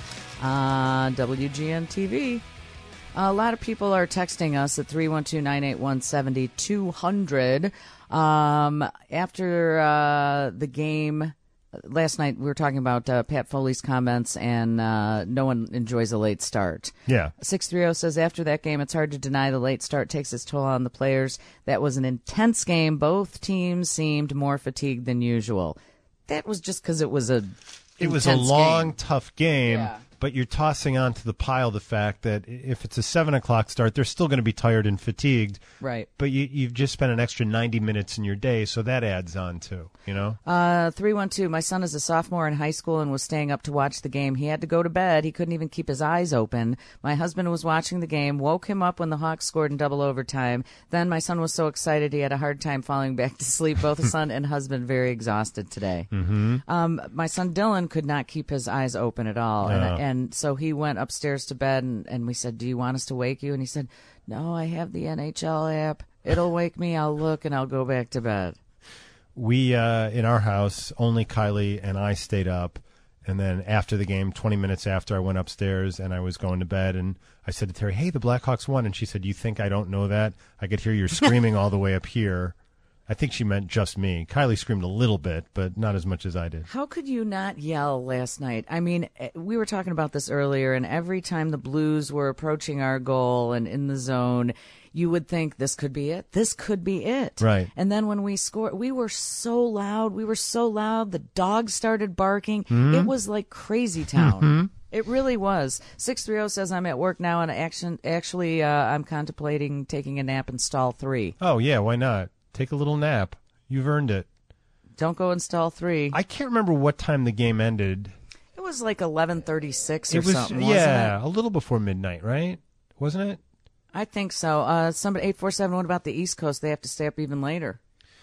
on W G N T V. A lot of people are texting us at three one two, nine eight one, seven two zero zero. Um, after uh, the game last night, we were talking about uh, Pat Foley's comments, and uh, no one enjoys a late start. Yeah. six three zero says, after that game, it's hard to deny the late start takes its toll on the players. That was an intense game. Both teams seemed more fatigued than usual. That was just because it was a It was a intense long, game. tough game, Yeah. but you're tossing onto the pile the fact that if it's a seven o'clock start, they're still going to be tired and fatigued. Right. But you, you've just spent an extra ninety minutes in your day, so that adds on too, you know? Uh, three one two, my son is a sophomore in high school and was staying up to watch the game. He had to go to bed. He couldn't even keep his eyes open. My husband was watching the game, woke him up when the Hawks scored in double overtime. Then my son was so excited he had a hard time falling back to sleep. Both the son and husband very exhausted today. Mm-hmm. Um, my son Dylan could not keep his eyes open at all. Oh. And, and so he went upstairs to bed, and, and we said, do you want us to wake you? And he said, no, I have the N H L app. It'll wake me. I'll look, and I'll go back to bed. We, uh, in our house, only Kylie and I stayed up. And then after the game, twenty minutes after, I went upstairs and I was going to bed. And I said to Terry, hey, the Blackhawks won. And she said, you think I don't know that? I could hear you screaming all the way up here. I think she meant just me. Kylie screamed a little bit, but not as much as I did. How could you not yell last night? I mean, we were talking about this earlier, and every time the Blues were approaching our goal and in the zone, you would think this could be it. This could be it. Right. And then when we scored, we were so loud. We were so loud. The dogs started barking. Mm-hmm. It was like crazy town. Mm-hmm. It really was. six three zero says, I'm at work now, and action, actually uh, I'm contemplating taking a nap in stall three. Oh, yeah, why not? Take a little nap. You've earned it. Don't go install three. I can't remember what time the game ended. It was like eleven thirty-six or It was, something, wasn't yeah, it? a little before midnight, right? Wasn't it? I think so. Uh, somebody eight four seven. What about the East Coast? They have to stay up even later.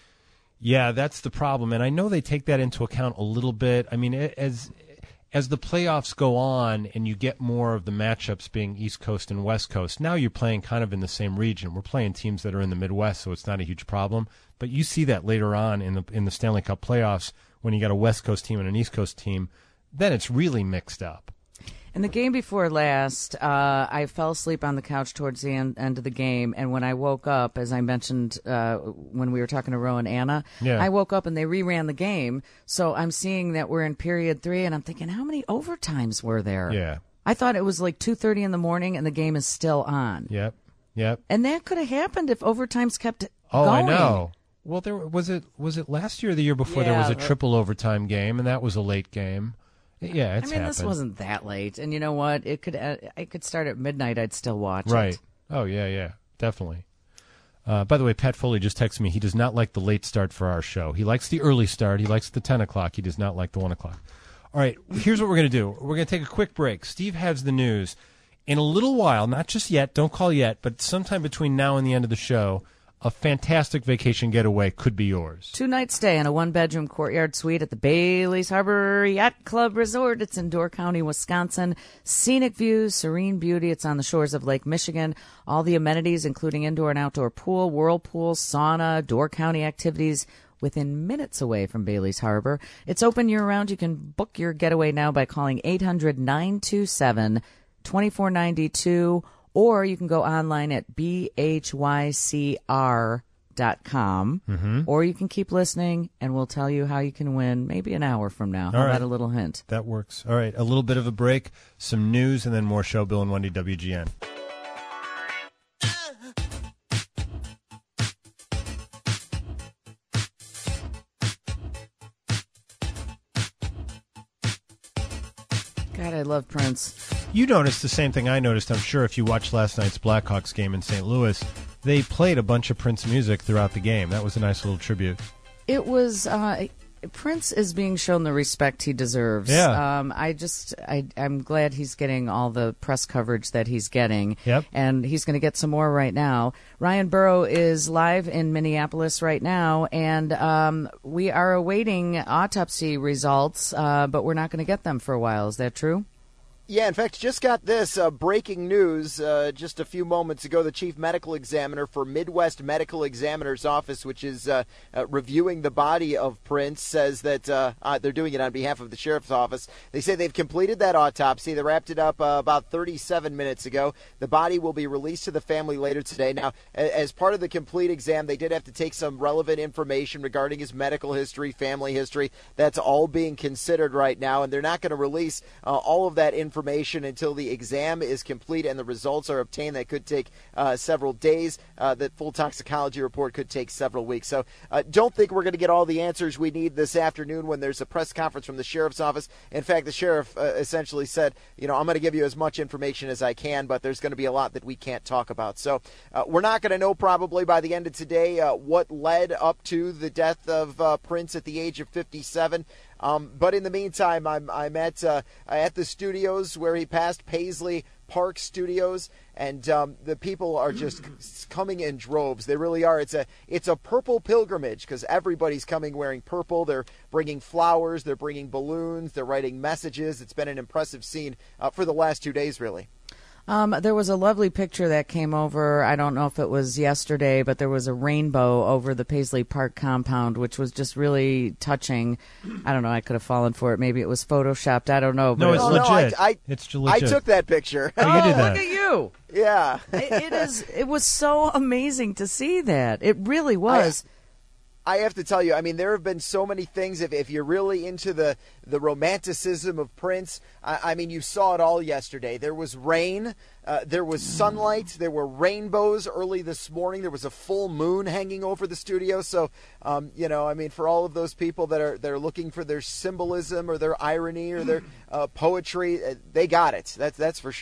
Yeah, that's the problem, and I know they take that into account a little bit. I mean, as as the playoffs go on and you get more of the matchups being East Coast and West Coast, now you're playing kind of in the same region. We're playing teams that are in the Midwest, so it's not a huge problem. But you see that later on in the in the Stanley Cup playoffs when you got a West Coast team and an East Coast team, then it's really mixed up. In the game before last, uh, I fell asleep on the couch towards the end, end of the game, and when I woke up, as I mentioned uh, when we were talking to Ro and Anna, Yeah. I woke up and they reran the game. So I'm seeing that we're in period three, and I'm thinking, how many overtimes were there? Yeah. I thought it was like two thirty in the morning, and the game is still on. Yep. Yep. And that could have happened if overtimes kept Oh, going. I know. Well, there was it. Was it last year or the year before? There was Yeah, a but- triple overtime game, and that was a late game. Yeah, it's I mean, happened. this wasn't that late, and you know what? It could uh, it could start at midnight. I'd still watch Right. it. Oh, yeah, yeah, definitely. Uh, by the way, Pat Foley just texted me. He does not like the late start for our show. He likes the early start. He likes the ten o'clock. He does not like the one o'clock. All right, here's what we're going to do. We're going to take a quick break. Steve has the news. In a little while, not just yet, don't call yet, but sometime between now and the end of the show, a fantastic vacation getaway could be yours. Two-night stay in a one-bedroom courtyard suite at the Bailey's Harbor Yacht Club Resort. It's in Door County, Wisconsin. Scenic views, serene beauty. It's on the shores of Lake Michigan. All the amenities, including indoor and outdoor pool, whirlpool, sauna, Door County activities within minutes away from Bailey's Harbor. It's open year-round. You can book your getaway now by calling eight hundred, nine two seven, two four nine two. Or you can go online at b h y c r dot com. Mm-hmm. Or you can keep listening, and we'll tell you how you can win maybe an hour from now. How All about right. a little hint? That works. All right, a little bit of a break, some news, and then more show. Bill and Wendy, W G N. God, I love Prince. You noticed the same thing I noticed, I'm sure, if you watched last night's Blackhawks game in Saint Louis. They played a bunch of Prince music throughout the game. That was a nice little tribute. It was uh, Prince is being shown the respect he deserves. Yeah. Um, I just I I'm glad he's getting all the press coverage that he's getting. Yep. And he's going to get some more right now. Ryan Burrow is live in Minneapolis right now, and um, we are awaiting autopsy results, uh, but we're not going to get them for a while. Is that true? Yeah, in fact, just got this uh, breaking news uh, just a few moments ago. The chief medical examiner for Midwest Medical Examiner's Office, which is uh, uh, reviewing the body of Prince, says that uh, uh, they're doing it on behalf of the sheriff's office. They say they've completed that autopsy. They wrapped it up uh, about thirty-seven minutes ago. The body will be released to the family later today. Now, a- as part of the complete exam, they did have to take some relevant information regarding his medical history, family history. That's all being considered right now, and they're not going to release uh, all of that information information until the exam is complete and the results are obtained. That could take uh, several days. Uh, the full toxicology report could take several weeks. So uh, don't think we're going to get all the answers we need this afternoon when there's a press conference from the sheriff's office. In fact, the sheriff uh, essentially said, you know, I'm going to give you as much information as I can, but there's going to be a lot that we can't talk about. So uh, we're not going to know probably by the end of today uh, what led up to the death of uh, Prince at the age of fifty-seven. Um, but in the meantime, I'm I'm at uh, at the studios where he passed, Paisley Park Studios, and um, the people are just coming in droves. They really are. It's a it's a purple pilgrimage because everybody's coming wearing purple. They're bringing flowers, they're bringing balloons, they're writing messages. It's been an impressive scene uh, for the last two days, really. Um, there was a lovely picture that came over. I don't know if it was yesterday, but there was a rainbow over the Paisley Park compound, which was just really touching. I don't know. I could have fallen for it. Maybe it was photoshopped. I don't know. But No, it's Oh, legit. no, I, I, it's legit. I took that picture. Oh, you did that. Look at you. Yeah. it, it is. It was so amazing to see that. It really was. I, I have to tell you, I mean, there have been so many things. If, if you're really into the, the romanticism of Prince, I, I mean, you saw it all yesterday. There was rain. Uh, there was sunlight. There were rainbows early this morning. There was a full moon hanging over the studio. So, um, you know, I mean, for all of those people that are that are looking for their symbolism or their irony or their uh, poetry, uh, they got it. That's that's for sure.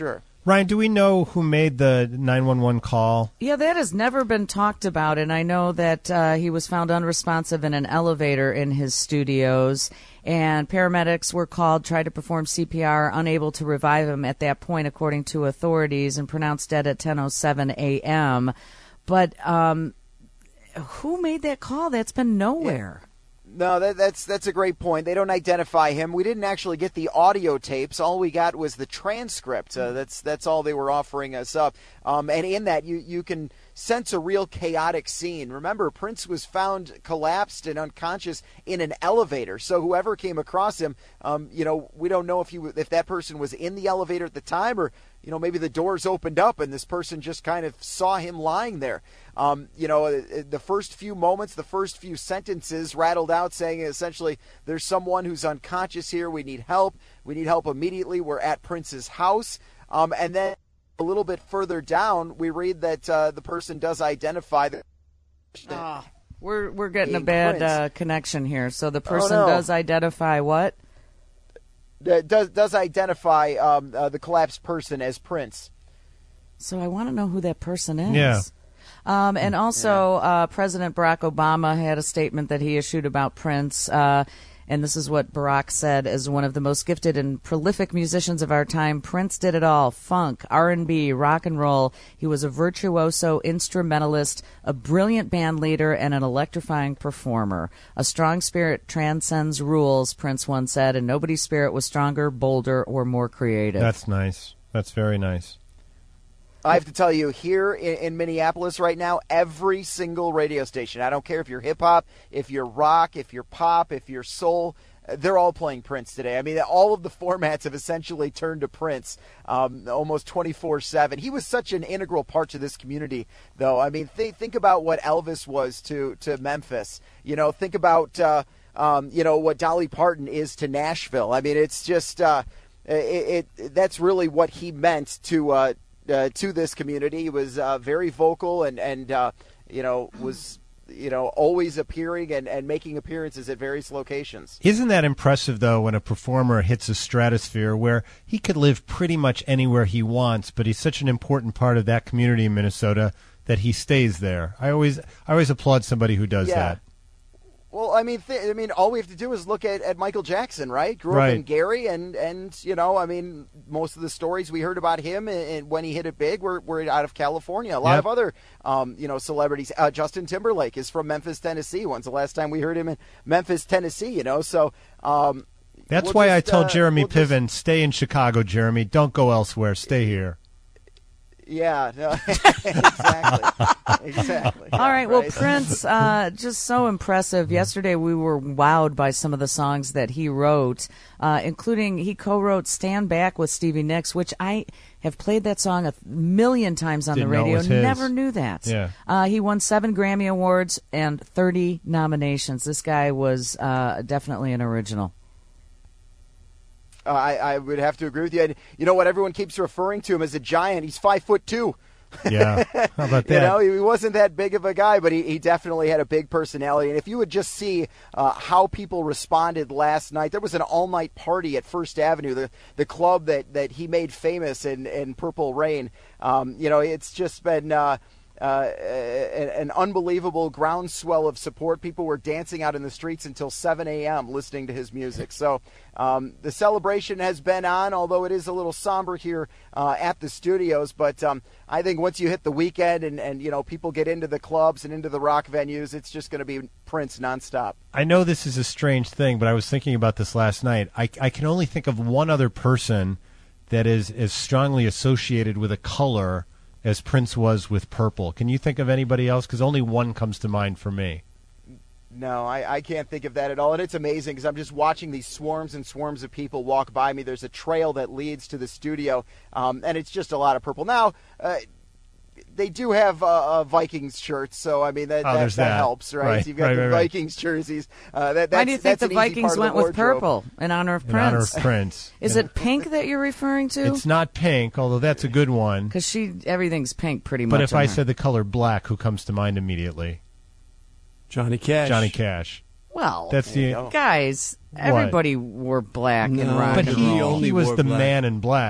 Ryan, do we know who made the nine one one call? Yeah, that has never been talked about, and I know that uh, he was found unresponsive in an elevator in his studios, and paramedics were called, tried to perform C P R, unable to revive him at that point, according to authorities, and pronounced dead at ten oh seven a.m. But um, who made that call? That's been nowhere. Yeah. No, that, that's that's a great point. They don't identify him. We didn't actually get the audio tapes. All we got was the transcript. Uh, that's that's all they were offering us up. Um, and in that, you you can sense a real chaotic scene. Remember, Prince was found collapsed and unconscious in an elevator. So whoever came across him, um, you know, we don't know if he if that person was in the elevator at the time, or you know, maybe the doors opened up and this person just kind of saw him lying there. Um, you know, the first few moments, the first few sentences rattled out saying essentially, there's someone who's unconscious here. We need help. We need help immediately. We're at Prince's house. Um, and then a little bit further down, we read that uh, the person does identify that. Oh, we're we're getting a bad uh, connection here. So the person oh, no. does identify what? Does does identify um, uh, the collapsed person as Prince. So I want to know who that person is. Yeah. Um, and also, uh, President Barack Obama had a statement that he issued about Prince, uh, and this is what Barack said: as one of the most gifted and prolific musicians of our time, Prince did it all: funk, R and B, rock and roll. He was a virtuoso instrumentalist, a brilliant band leader, and an electrifying performer. A strong spirit transcends rules, Prince once said, and nobody's spirit was stronger, bolder, or more creative. That's nice. That's very nice. I have to tell you, here in, in Minneapolis right now, every single radio station, I don't care if you're hip-hop, if you're rock, if you're pop, if you're soul, they're all playing Prince today. I mean, all of the formats have essentially turned to Prince um, almost twenty-four seven. He was such an integral part to this community, though. I mean, th- think about what Elvis was to, to Memphis. You know, think about, uh, um, you know, what Dolly Parton is to Nashville. I mean, it's just, uh, it, it that's really what he meant to uh Uh, to this community. He was uh, very vocal and, and uh, you know, was, you know, always appearing and, and making appearances at various locations. Isn't that impressive, though, when a performer hits a stratosphere where he could live pretty much anywhere he wants, but he's such an important part of that community in Minnesota that he stays there? I always I always applaud somebody who does yeah. that. Well, I mean, th- I mean, all we have to do is look at, at Michael Jackson, right? Grew right. up in Gary, and, and you know, I mean, most of the stories we heard about him and, and when he hit it big were, were out of California. A lot yep. of other, um, you know, celebrities. Uh, Justin Timberlake is from Memphis, Tennessee. When's the last time we heard him in Memphis, Tennessee? You know, so um, that's we'll why just, I tell uh, Jeremy we'll Piven, just... stay in Chicago, Jeremy. Don't go elsewhere. Stay here. Yeah, no, exactly, exactly. All right, yeah, well, right. Prince, uh, just so impressive. Yesterday we were wowed by some of the songs that he wrote, uh, including he co-wrote Stand Back with Stevie Nicks, which I have played that song a million times on Didn't the know it radio. was his. Never knew that. Yeah. Uh, he won seven Grammy Awards and thirty nominations. This guy was uh, definitely an original. Uh, I, I would have to agree with you. And you know what? Everyone keeps referring to him as a giant. He's five foot two. Yeah, how about that? You know, he wasn't that big of a guy, but he, he definitely had a big personality. And if you would just see uh, how people responded last night, there was an all-night party at First Avenue, the the club that, that he made famous in, in Purple Rain. Um, you know, it's just been uh, uh, an, an unbelievable groundswell of support. People were dancing out in the streets until seven a.m. listening to his music. So um, the celebration has been on, although it is a little somber here uh, at the studios. But um, I think once you hit the weekend and, and, you know, people get into the clubs and into the rock venues, it's just going to be Prince nonstop. I know this is a strange thing, but I was thinking about this last night. I, I can only think of one other person that is as strongly associated with a color as Prince was with purple. Can you think of anybody else? Because only one comes to mind for me. No, I, I can't think of that at all. And it's amazing because I'm just watching these swarms and swarms of people walk by me. There's a trail that leads to the studio, um, and it's just a lot of purple. Now, uh, they do have uh, uh, Vikings shirts, so, I mean, that, oh, that, that. that helps, right? right. You've got right, the right, right. Vikings jerseys. Uh, that, that's, Why do you think that's the an easy Vikings part went of the with purple in honor of In Prince? honor of Prince. Is yeah. it pink that you're referring to? It's not pink, although that's a good one. Because she, everything's pink pretty much. But if on I her. said the color black, who comes to mind immediately? Johnny Cash. Johnny Cash. Well, that's the guys. Everybody wore black no, in rock but and he roll. he was the black. man in black.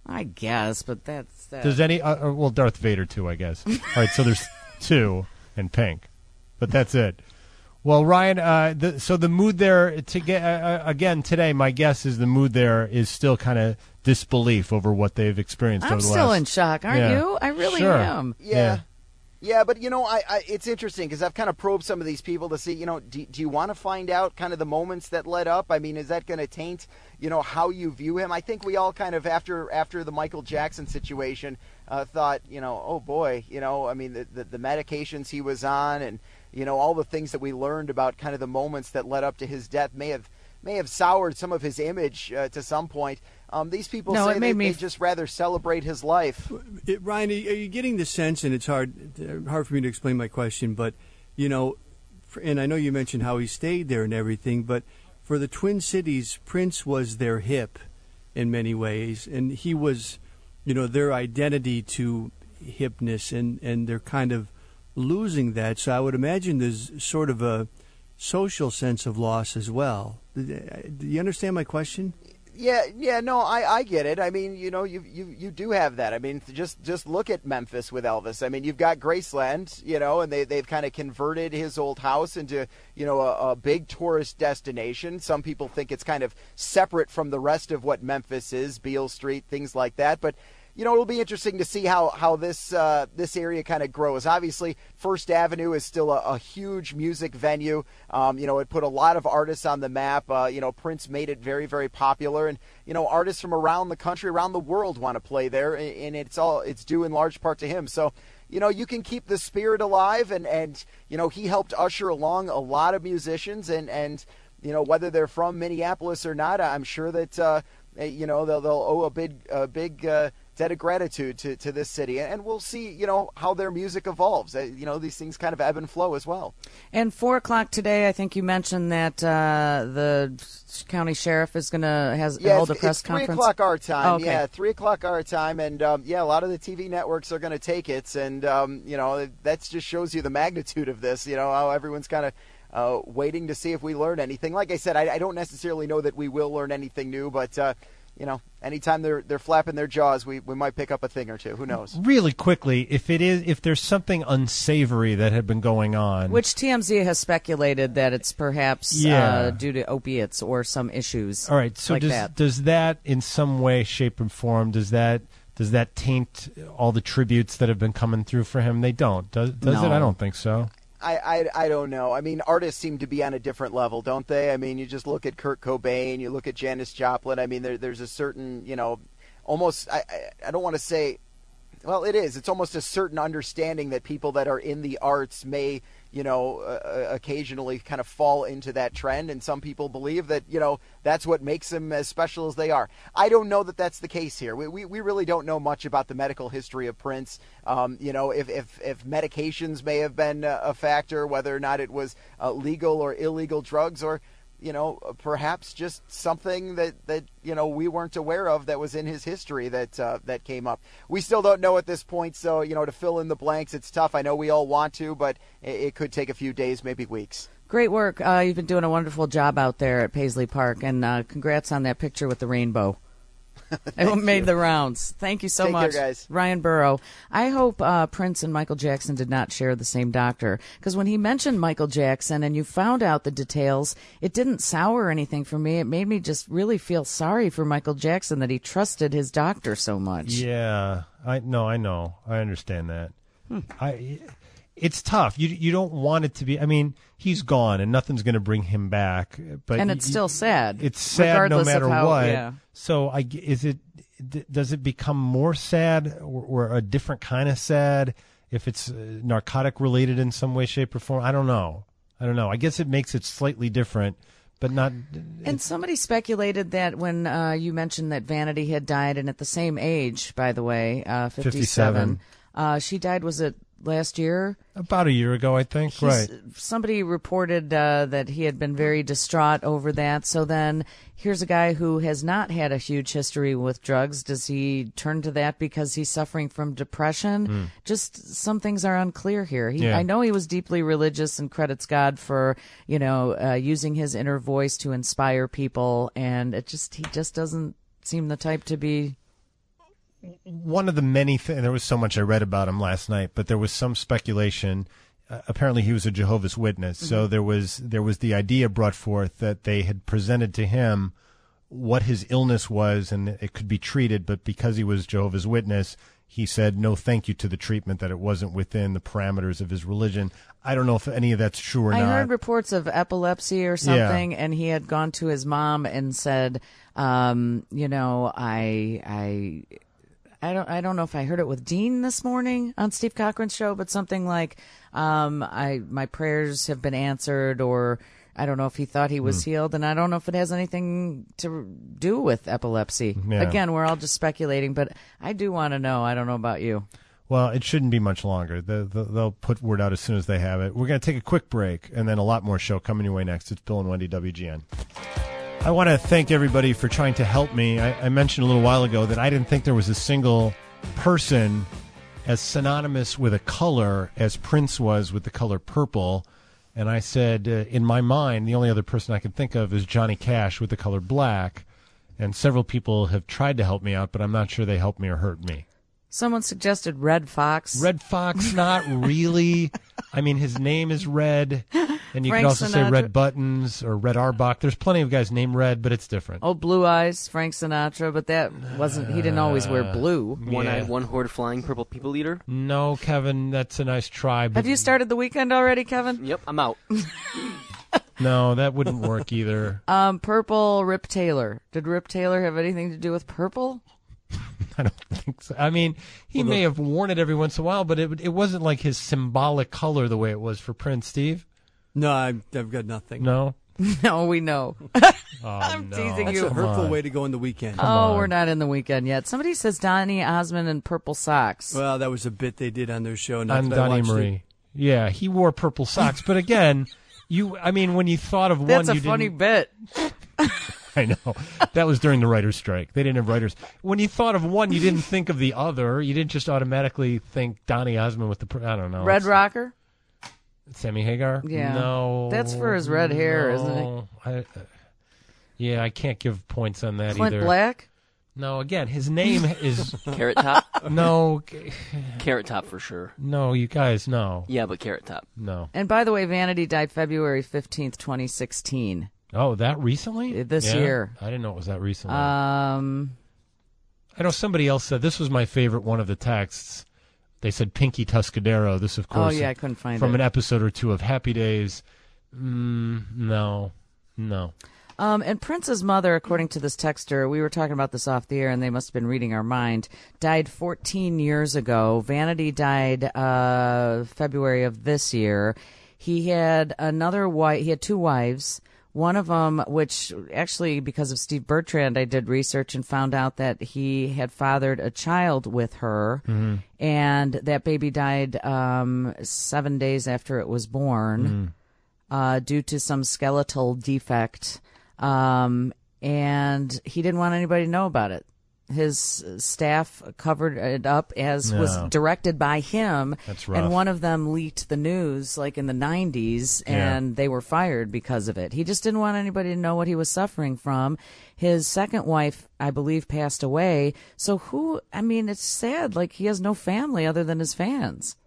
I guess, but that's that. Does any? Uh, well, Darth Vader too, I guess. All right, so there's two and Pink, but that's it. Well, Ryan, uh, the, so the mood there to get uh, again today. My guess is the mood there is still kind of disbelief over what they've experienced. I'm over the still last, in shock, aren't yeah. you? I really Sure. am. Yeah. Yeah. Yeah, but, you know, I, I it's interesting because I've kind of probed some of these people to see, you know, do, do you want to find out kind of the moments that led up? I mean, is that going to taint, you know, how you view him? I think we all kind of, after after the Michael Jackson situation, uh, thought, you know, oh, boy, you know, I mean, the, the, the medications he was on and, you know, all the things that we learned about kind of the moments that led up to his death may have may have soured some of his image uh, to some point. Um, these people No, say it made they, me they f- just rather celebrate his life. It, Ryan, are you getting the sense, and it's hard hard for me to explain my question, but, you know, for, and I know you mentioned how he stayed there and everything, but for the Twin Cities, Prince was their hip in many ways, and he was, you know, their identity to hipness, and, and they're kind of losing that. So I would imagine there's sort of a social sense of loss as well. Do you understand my question? Yeah, yeah, no, I, I get it. I mean, you know, you, you you do have that. I mean, just just look at Memphis with Elvis. I mean, you've got Graceland, you know, and they they've kind of converted his old house into, you know, a, a big tourist destination. Some people think it's kind of separate from the rest of what Memphis is, Beale Street, things like that. But you know, it'll be interesting to see how how this uh, this area kind of grows. Obviously, First Avenue is still a, a huge music venue. Um, you know, it put a lot of artists on the map. Uh, you know, Prince made it very, very popular, and you know, artists from around the country, around the world, want to play there, and it's all it's due in large part to him. So, you know, you can keep the spirit alive, and and you know, he helped usher along a lot of musicians, and and you know, whether they're from Minneapolis or not, I'm sure that uh, you know they'll they'll owe a big a big. Uh, debt of gratitude to, to this city, and we'll see, you know, how their music evolves. Uh, you know, these things kind of ebb and flow as well. And four o'clock today, I think you mentioned that uh, the county sheriff is going to has yeah, hold a it's, press it's three conference. o'clock our time. Oh, okay. Yeah, three o'clock our time, and um, yeah, a lot of the T V networks are going to take it, and um, you know, that just shows you the magnitude of this. You know, how everyone's kind of uh, waiting to see if we learn anything. Like I said, I, I don't necessarily know that we will learn anything new, but. Uh, You know, anytime they're they're flapping their jaws, we, we might pick up a thing or two. Who knows? Really quickly, if it is, if there's something unsavory that had been going on, Which T M Z has speculated that it's perhaps Yeah. uh, due to opiates or some issues. all right. So like does that. does that in some way, shape, and form does that does that taint all the tributes that have been coming through for him? They don't. Does does No. it? I don't think so. I, I, I don't know. I mean, artists seem to be on a different level, don't they? I mean, you just look at Kurt Cobain, you look at Janis Joplin. I mean, there, there's a certain, you know, almost, I, I, I don't want to say, well, it is. It's almost a certain understanding that people that are in the arts may, you know, uh, occasionally kind of fall into that trend. And some people believe that, you know, that's what makes them as special as they are. I don't know that that's the case here. We we, we really don't know much about the medical history of Prince. Um, you know, if, if, if medications may have been a factor, whether or not it was uh, legal or illegal drugs, or, you know, perhaps just something that, that you know, we weren't aware of that was in his history that uh, that came up. We still don't know at this point, so, you know, to fill in the blanks, it's tough. I know we all want to, but it, it could take a few days, maybe weeks. Great work. Uh, you've been doing a wonderful job out there at Paisley Park, and uh, congrats on that picture with the rainbow. It made you. the rounds. Thank you so Take much, care, guys. Ryan Burrow. I hope uh, Prince and Michael Jackson did not share the same doctor, because when he mentioned Michael Jackson and you found out the details, it didn't sour anything for me. It made me just really feel sorry for Michael Jackson that he trusted his doctor so much. Yeah, I no, I know, I understand that. Hmm. I, it's tough. You you don't want it to be. I mean, he's gone, and nothing's going to bring him back. But and it's you, still sad. It's sad no regardless matter of how, what. Yeah. So I g- is it? d- Does it become more sad, or, or a different kind of sad if it's uh, narcotic related in some way, shape, or form? I don't know. I don't know. I guess it makes it slightly different, but not. And somebody speculated that when uh, you mentioned that Vanity had died, and at the same age, by the way, uh, fifty-seven, fifty-seven. Uh, she died, was it last year? About a year ago, I think. He's, right. Somebody reported uh, that he had been very distraught over that. So then here's a guy who has not had a huge history with drugs. Does he turn to that because he's suffering from depression? Mm. Just some things are unclear here. He, Yeah. I know he was deeply religious and credits God for, you know, uh, using his inner voice to inspire people. And it just he just doesn't seem the type to be one of the many things, there was so much I read about him last night, but there was some speculation. Uh, apparently he was a Jehovah's Witness. Mm-hmm. So there was, there was the idea brought forth that they had presented to him what his illness was and it could be treated, but because he was Jehovah's Witness, he said no thank you to the treatment, that it wasn't within the parameters of his religion. I don't know if any of that's true or I not. I heard reports of epilepsy or something, yeah. and he had gone to his mom and said, um, you know, I, I, I don't, I don't know if I heard it with Dean this morning on Steve Cochran's show, but something like, um, I, my prayers have been answered, or I don't know if he thought he was mm. healed, and I don't know if it has anything to do with epilepsy. Yeah. Again, we're all just speculating, but I do want to know. I don't know about you. Well, it shouldn't be much longer. The, the, they'll put word out as soon as they have it. We're going to take a quick break, and then a lot more show coming your way next. It's Bill and Wendy, W G N. I want to thank everybody for trying to help me. I, I mentioned a little while ago that I didn't think there was a single person as synonymous with a color as Prince was with the color purple. And I said, uh, in my mind, the only other person I can think of is Johnny Cash with the color black. And several people have tried to help me out, but I'm not sure they helped me or hurt me. Someone suggested Red Fox. Red Fox, not really. I mean, his name is Red, and you Frank could also Sinatra. say Red Buttons or Red Arbach. There's plenty of guys named Red, but it's different. Oh, Blue Eyes, Frank Sinatra, but that wasn't. He didn't always wear blue. One yeah. eyed, one horde flying purple people eater. No, Kevin, that's a nice try. But have you started the weekend already, Kevin? Yep, I'm out. No, that wouldn't work either. Um, purple, Rip Taylor. Did Rip Taylor have anything to do with purple? I don't think so. I mean, he well, may have worn it every once in a while, but it it wasn't like his symbolic color the way it was for Prince. Steve? No, I've, I've got nothing. No? No, we know. Oh, I'm no. teasing That's you. a hurtful on. way to go in the weekend. Come oh, on. We're not in the weekend yet. Somebody says Donny Osmond and purple socks. Well, that was a bit they did on their show. Not On that I Donnie watched Marie. it. Yeah, he wore purple socks. But again, you. I mean, when you thought of That's one, a you funny didn't... bit. I know. That was during the writer's strike. They didn't have writers. When you thought of one, you didn't think of the other. You didn't just automatically think Donny Osmond with the, I don't know. Red Rocker? Sammy Hagar? Yeah. No. That's for his red hair, no. isn't it? I, uh, yeah, I can't give points on that Clint either. Black? No, again, his name is... Carrot Top? No. Carrot Top for sure. No, you guys, no. Yeah, but Carrot Top. No. And by the way, Vanity died February fifteenth, twenty sixteen. Oh, that recently? This yeah? year. I didn't know it was that recently. Um, I know somebody else said, this was my favorite one of the texts. They said Pinky Tuscadero. This, of course, oh, yeah, I couldn't find from it. an episode or two of Happy Days. Mm, no, no. Um, and Prince's mother, according to this texter, we were talking about this off the air, and they must have been reading our mind, died fourteen years ago. Vanity died uh, February of this year. He had another wife. He had two wives. One of them, which actually, because of Steve Bertrand, I did research and found out that he had fathered a child with her, mm-hmm. and that baby died um, seven days after it was born mm-hmm. uh, due to some skeletal defect. Um, and he didn't want anybody to know about it. His staff covered it up as No. was directed by him. That's rough. And one of them leaked the news like in the nineties, and Yeah. they were fired because of it. He just didn't want anybody to know what he was suffering from. His second wife, I believe, passed away. So who, I mean, it's sad. Like, he has no family other than his fans.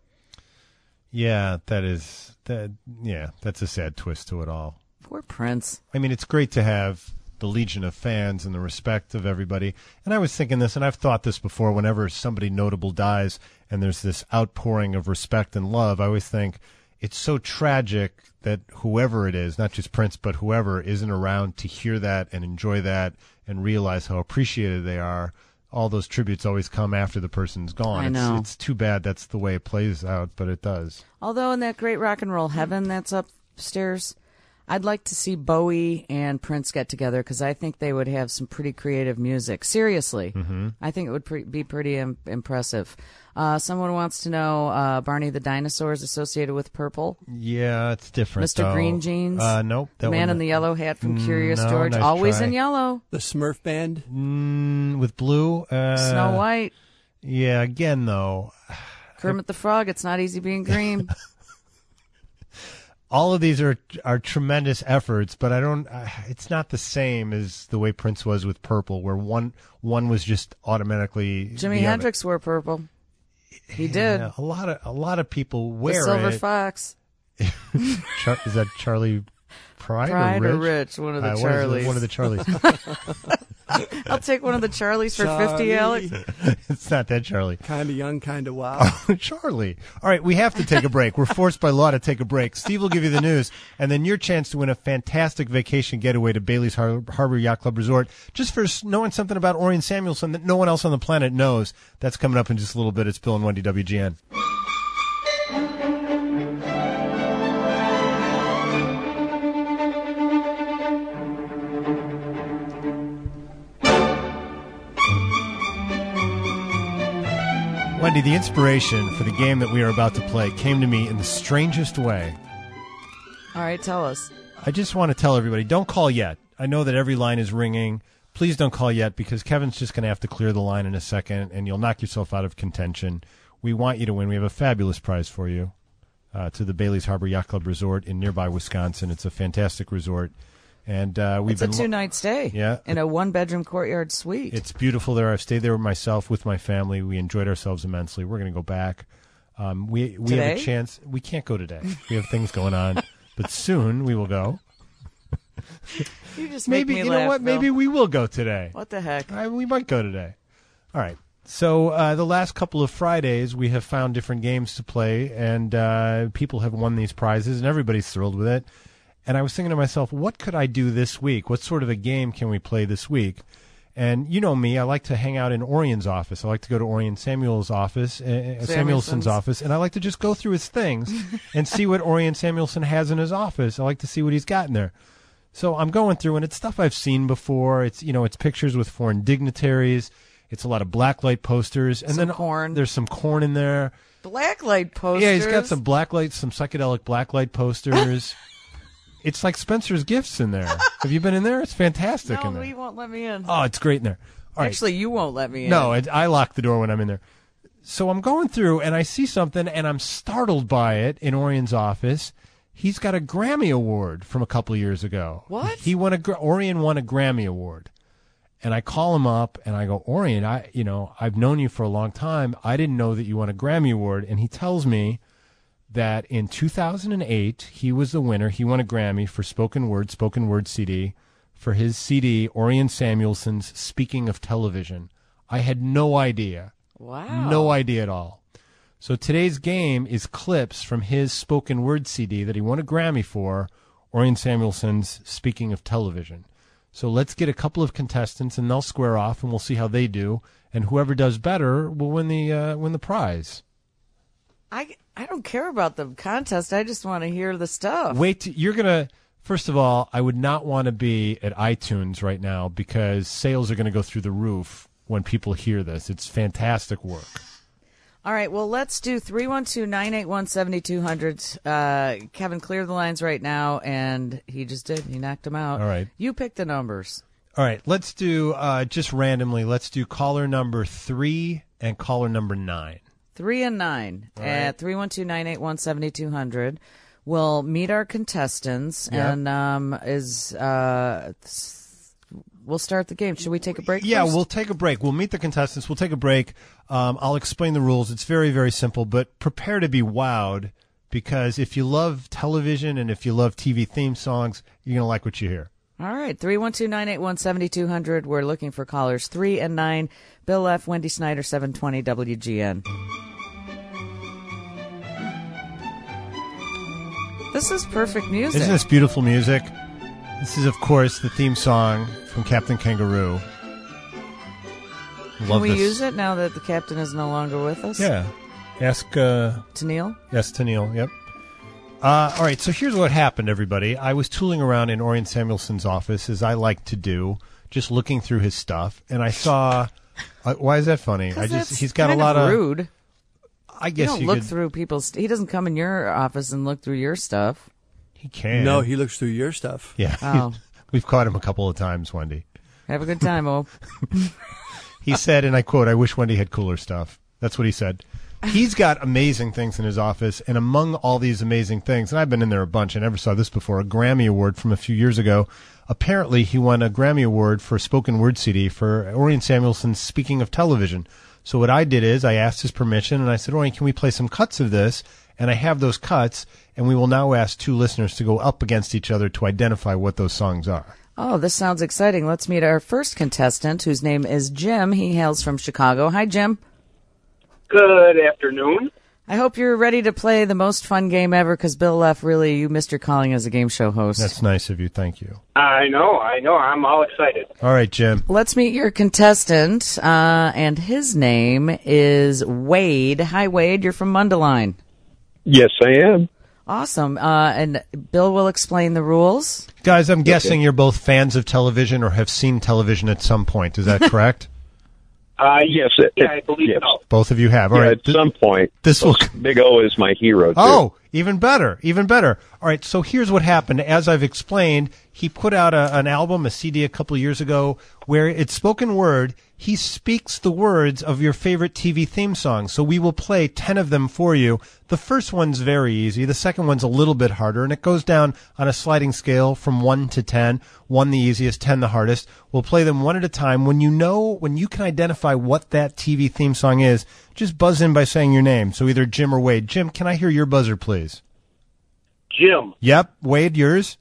Yeah, that is, that. yeah, that's a sad twist to it all. Poor Prince. I mean, it's great to have the legion of fans and the respect of everybody. And I was thinking this, and I've thought this before, whenever somebody notable dies and there's this outpouring of respect and love, I always think it's so tragic that whoever it is, not just Prince, but whoever isn't around to hear that and enjoy that and realize how appreciated they are. All those tributes always come after the person's gone. I know. It's, it's too bad that's the way it plays out, but it does. Although in that great rock and roll heaven that's upstairs, I'd like to see Bowie and Prince get together because I think they would have some pretty creative music. Seriously. Mm-hmm. I think it would pre- be pretty Im- impressive. Uh, someone wants to know uh, Barney the dinosaur is associated with purple. Yeah, it's different. Mister though. Green Jeans. Uh, nope. The man in the yellow hat from Curious no, George. nice Always try. in yellow. The Smurf Band. Mm, with blue. Uh, Snow White. Yeah, again, though. Kermit the Frog. It's not easy being green. all of these are are tremendous efforts, but I don't. Uh, it's not the same as the way Prince was with Purple, where one one was just automatically. Jimi Hendrix wore purple. He did. Yeah, a lot of a lot of people wear the Silver it. Fox. Char- is that Charlie Pride, Pride or or Rich? Rich? One of the Uh, Charlies. One of the Charlies. I'll take one of the Charlies for Charlie. fifty, Alex. It's not that Charlie. Kind of young, kind of wild. Oh, Charlie. All right, we have to take a break. We're forced by law to take a break. Steve will give you the news, and then your chance to win a fantastic vacation getaway to Bailey's Har- Harbor Yacht Club Resort, just for s- knowing something about Orion Samuelson that no one else on the planet knows. That's coming up in just a little bit. It's Bill and Wendy, W G N. Wendy, the inspiration for the game that we are about to play came to me in the strangest way. All right, tell us. I just want to tell everybody, don't call yet. I know that every line is ringing. Please don't call yet, because Kevin's just going to have to clear the line in a second, and you'll knock yourself out of contention. We want you to win. We have a fabulous prize for you uh, to the Bailey's Harbor Yacht Club Resort in nearby Wisconsin. It's a fantastic resort. And uh, we've It's been a two-night stay. Yeah. In a one-bedroom courtyard suite. It's beautiful there. I've stayed there myself with my family. We enjoyed ourselves immensely. We're going to go back. Um, we we have Today? a chance. We can't go today. We have things going on, but soon we will go. You just make Maybe me you laugh, know what? Bill. Maybe we will go today. What the heck? I, we might go today. All right. So uh, the last couple of Fridays, we have found different games to play, and uh, people have won these prizes, and everybody's thrilled with it. And I was thinking to myself, what could I do this week? What sort of a game can we play this week? And you know me, I like to hang out in Orion's office. I like to go to Orion Samuel's office, uh, Samuelson's. Samuelson's office, and I like to just go through his things and see what Orion Samuelson has in his office. I like to see what he's got in there. So I'm going through, and it's stuff I've seen before. It's you know, it's pictures with foreign dignitaries. It's a lot of blacklight posters, and Some then corn. There's some corn in there. Blacklight posters. Yeah, he's got some blacklight, some psychedelic blacklight posters. It's like Spencer's Gifts in there. Have you been in there? It's fantastic No, in there. he won't let me in. Oh, it's great in there. All right. Actually, you won't let me in. No, it, I lock the door when I'm in there. So I'm going through, and I see something, and I'm startled by it in Orion's office. He's got a Grammy Award from a couple of years ago. What? He won a Gra- Orion won a Grammy Award. And I call him up, and I go, Orion, I, you know, I've known you for a long time. I didn't know that you won a Grammy Award. And he tells me that in two thousand eight, he was the winner. He won a Grammy for spoken word, spoken word C D, for his C D, Orion Samuelson's Speaking of Television. I had no idea. Wow. No idea at all. So today's game is clips from his spoken word C D that he won a Grammy for, Orion Samuelson's Speaking of Television. So let's get a couple of contestants, and they'll square off, and we'll see how they do. And whoever does better will win the uh, win the prize. I, I don't care about the contest. I just want to hear the stuff. Wait, t- you're gonna. First of all, I would not want to be at iTunes right now because sales are going to go through the roof when people hear this. It's fantastic work. All right, well, let's do three one two, nine eight one, seven two zero zero. Uh, Kevin, clear the lines right now, and he just did. He knocked them out. All right. You pick the numbers. All right, let's do, uh, just randomly, let's do caller number three and caller number nine. Three and nine All at right. three one two, nine eight one, seven two zero zero. We'll meet our contestants, Yeah. and um, is uh, we'll start the game. Should we take a break? Yeah, first? we'll take a break. We'll meet the contestants. We'll take a break. Um, I'll explain the rules. It's very, very simple, but prepare to be wowed because if you love television and if you love T V theme songs, you're going to like what you hear. All right, three one two, nine eight one, seven two zero zero. We're looking for callers three and nine. Bill F., Wendy Snyder, seven twenty W G N. This is perfect music. Isn't this beautiful music? This is, of course, the theme song from Captain Kangaroo. Can Love we this. use it now that the captain is no longer with us? Yeah. Ask uh, to Neil. Yes, to Neil. Yep. Uh, all right. So here's what happened, everybody. I was tooling around in Orion Samuelson's office, as I like to do, just looking through his stuff, and I saw. Uh, why is that funny? I 'Cause just that's he's got a kind lot of of. rude. I guess you don't you look could- through people's. He doesn't come in your office and look through your stuff. He can. No, he looks through your stuff. Yeah. Oh. We've caught him a couple of times, Wendy. Have a good time, oh. He said, and I quote, "I wish Wendy had cooler stuff." That's what he said. He's got amazing things in his office, and among all these amazing things, and I've been in there a bunch, I never saw this before, a Grammy Award from a few years ago. Apparently, he won a Grammy Award for a spoken word C D for Orion Samuelson's Speaking of Television. So what I did is I asked his permission, and I said, Orion, can we play some cuts of this? And I have those cuts, and we will now ask two listeners to go up against each other to identify what those songs are. Oh, this sounds exciting. Let's meet our first contestant, whose name is Jim. He hails from Chicago. Hi, Jim. Good afternoon. I hope you're ready to play the most fun game ever, because Bill left. Really, you missed your calling as a game show host. That's nice of you. Thank you. I know, I know. I'm all excited. All right, Jim. Let's meet your contestant, uh, and his name is Wade. Hi, Wade. You're from Mundelein. Yes, I am. Awesome. Uh, and Bill will explain the rules. Guys, I'm guessing you're both fans of television or have seen television at some point. Is that correct? Uh, yes, it, yeah, I believe yes. so. Both of you have. All yeah, right. At Th- some point. This will. Big O is my hero, too. Oh, even better. Even better. All right. So here's what happened. As I've explained, he put out a, an album, a C D a couple years ago, where it's spoken word. He speaks the words of your favorite T V theme songs. So we will play ten of them for you. The first one's very easy. The second one's a little bit harder, and it goes down on a sliding scale from one to ten. one the easiest, ten the hardest. We'll play them one at a time. When you know, when you can identify what that T V theme song is, just buzz in by saying your name. So either Jim or Wade. Jim, can I hear your buzzer, please? Jim. Yep. Wade, yours?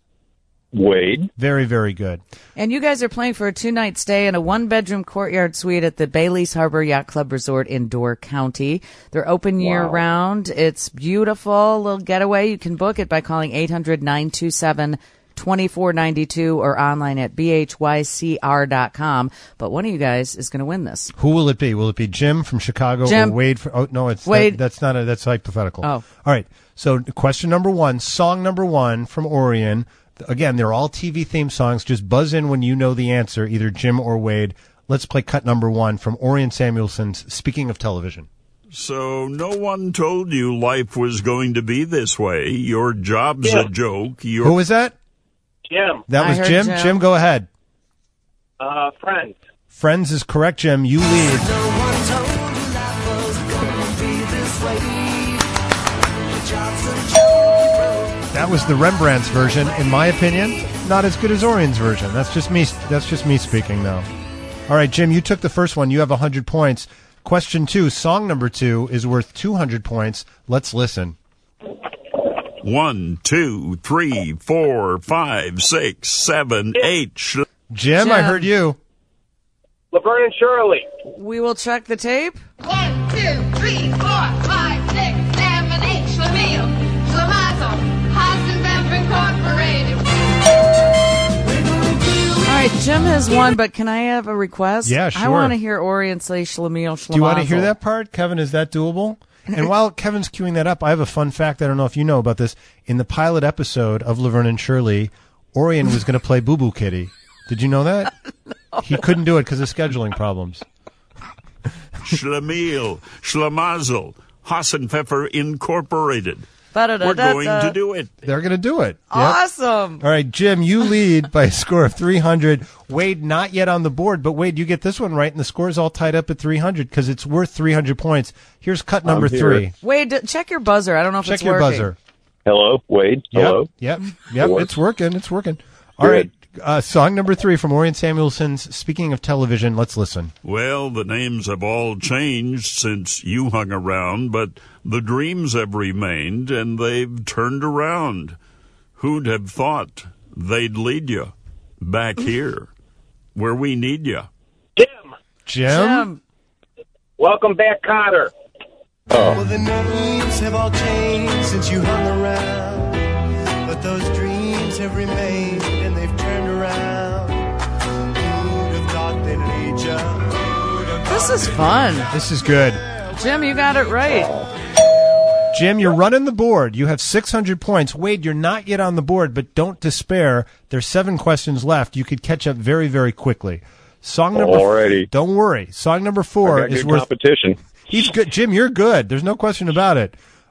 Wade. Very, very good. And you guys are playing for a two-night stay in a one-bedroom courtyard suite at the Bailey's Harbor Yacht Club Resort in Door County. They're open year-round. It's beautiful. A little getaway. You can book it by calling eight hundred, nine two seven, two four nine two or online at b h y c r dot com. But one of you guys is going to win this. Who will it be? Will it be Jim from Chicago Jim. or Wade? From, oh, no, it's Wade. That, that's not a, that's hypothetical. Oh. All right. So question number one, song number one from Orion. Again, they're all T V theme songs. Just buzz in when you know the answer, either Jim or Wade. Let's play cut number one from Orion Samuelson's Speaking of Television. So no one told you life was going to be this way. Your job's Yeah. a joke. Your Who was that? Jim. That I was heard Jim. Jim. Jim, go ahead. Uh, friends. Friends is correct, Jim. You lead. That was the Rembrandt's version, in my opinion. Not as good as Orion's version. That's just me. That's just me speaking, though. All right, Jim, you took the first one. You have one hundred points. Question two, song number two is worth two hundred points. Let's listen. One, two, three, four, five, six, seven, eight. Sh- Jim, I heard you. Laverne and Shirley. We will check the tape. One, two, three, four, five, six, seven, eight. Schlemiel, Schlemazel, Hasenbeck Incorporated. All right, Jim has won, but can I have a request? Yeah, sure. I want to hear Orion say Schlemiel, Schlemazel. Do you want to hear that part, Kevin? Is that doable? And while Kevin's queuing that up, I have a fun fact. I don't know if you know about this. In the pilot episode of Laverne and Shirley, Orion was going to play Boo Boo Kitty. Did you know that? No. He couldn't do it because of scheduling problems. Schlemiel, Schlemazel, Hassenpfeffer Incorporated. Ba-da-da-da-da. We're going to do it. They're going to do it. Yep. Awesome. All right, Jim, you lead by a score of three hundred. Wade, not yet on the board, but Wade, you get this one right, and the score is all tied up at three hundred because it's worth three hundred points. Here's cut number I'm here. three. Wade, d- check your buzzer. I don't know if Check it's your working. buzzer. Hello, Wade. Yep, Hello. Yep, yep, It works. it's working. It's working. All Good. right, uh, song number three from Orion Samuelson's Speaking of Television. Let's listen. Well, the names have all changed since you hung around, but the dreams have remained, and they've turned around. Who'd have thought they'd lead you back here, where we need you? Jim. Jim? Welcome back, Cotter. Well, the names have all changed since you hung around, but those dreams have remained and they've turned around. Who'd have thought they'd lead you? This is fun. This is good. Jim, you got it right. Jim, you're running the board. You have six hundred points. Wade, you're not yet on the board, but don't despair. There's seven questions left. You could catch up very, very quickly. Song number Alrighty. Don't worry. Song number four I got is good worth competition. He's good. Jim, you're good. There's no question about it.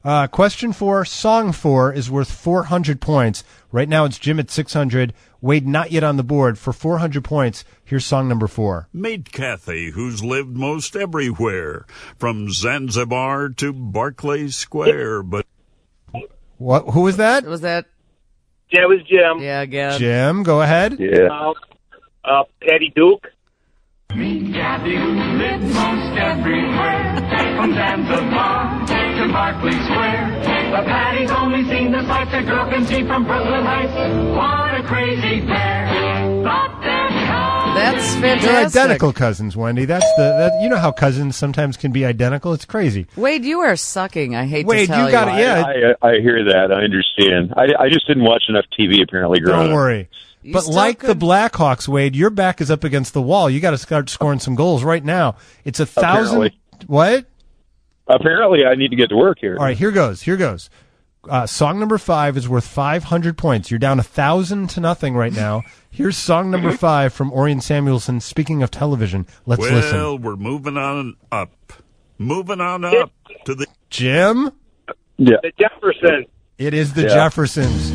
Uh, question four, song four is worth four hundred points. Right now it's Jim at six hundred. Wade not yet on the board. For four hundred points, here's song number four. Meet Kathy, who's lived most everywhere, from Zanzibar to Barclay Square. But What? Who was that? Was that? Yeah, it was Jim. Yeah, again. Jim, go ahead. Yeah. Uh, uh, Patty Duke. Meet Kathy, who lives most everywhere, from Zanzibar to Barclay Square. But Patty's only seen the sights a girl can see from Brooklyn Heights. What a crazy pair! Thought that That's They're fantastic. identical cousins, Wendy. That's the that, you know how cousins sometimes can be identical. It's crazy. Wade, you are sucking. I hate Wade, to tell you got it. Yeah, I, I, I hear that. I understand. I, I just didn't watch enough T V apparently growing don't up. worry. You But still like could- the Blackhawks, Wade, your back is up against the wall. You got to start scoring some goals right now. It's a thousand. Apparently. What? Apparently, I need to get to work here. All right, here goes. Here goes. Uh, song number five is worth five hundred points. You're down a thousand to nothing right now. Here's song number five from Orion Samuelson. Speaking of television, let's well, listen. we're moving on up. Moving on up to the... Jim? Yeah. The Jefferson. It is the Yeah. Jeffersons.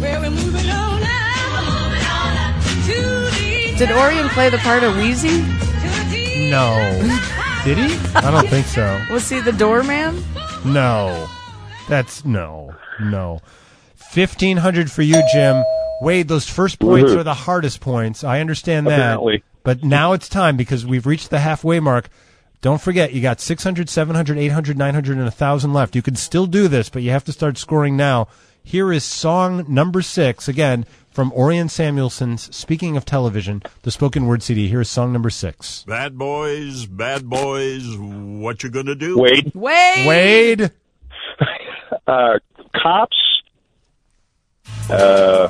Did Orion play the part of Wheezy? No. Did he? I don't think so. Was he the doorman? No. That's no. No. fifteen hundred for you, Jim. Wade, those first points Woohoo. are the hardest points. I understand that. Apparently. But now it's time because we've reached the halfway mark. Don't forget, you got six hundred, seven hundred, eight hundred, nine hundred, and one thousand left. You can still do this, but you have to start scoring now. Here is song number six, again, from Orion Samuelson's Speaking of Television, the spoken word C D. Here is song number six. Bad boys, bad boys, what you gonna do? Wade. Wade! Wade! Uh, cops. Uh,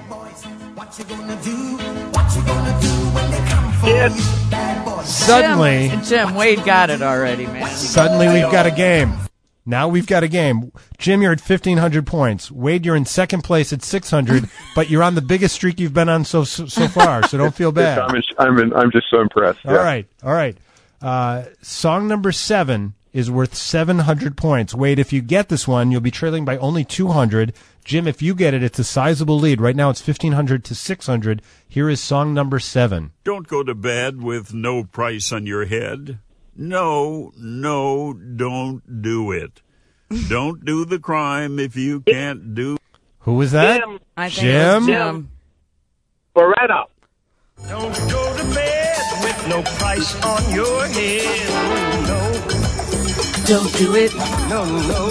Suddenly, Jim, Jim, Wade got it already, man. suddenly we've got a game. Now we've got a game. Jim, you're at fifteen hundred points. Wade, you're in second place at six hundred, but you're on the biggest streak you've been on so so, so far, so don't feel bad. I'm, I'm, in, I'm just so impressed. All right, all right. Uh, song number seven is worth seven hundred points. Wade, if you get this one, you'll be trailing by only two hundred. Jim, if you get it, it's a sizable lead. Right now it's fifteen hundred to six hundred. Here is song number seven. Don't go to bed with no price on your head. No, no, don't do it. Don't do the crime if you can't do... Who was that? Jim. I think Jim? it was Jim. Beretta. Don't go to bed with no price on your head. No, Don't do it. no, no.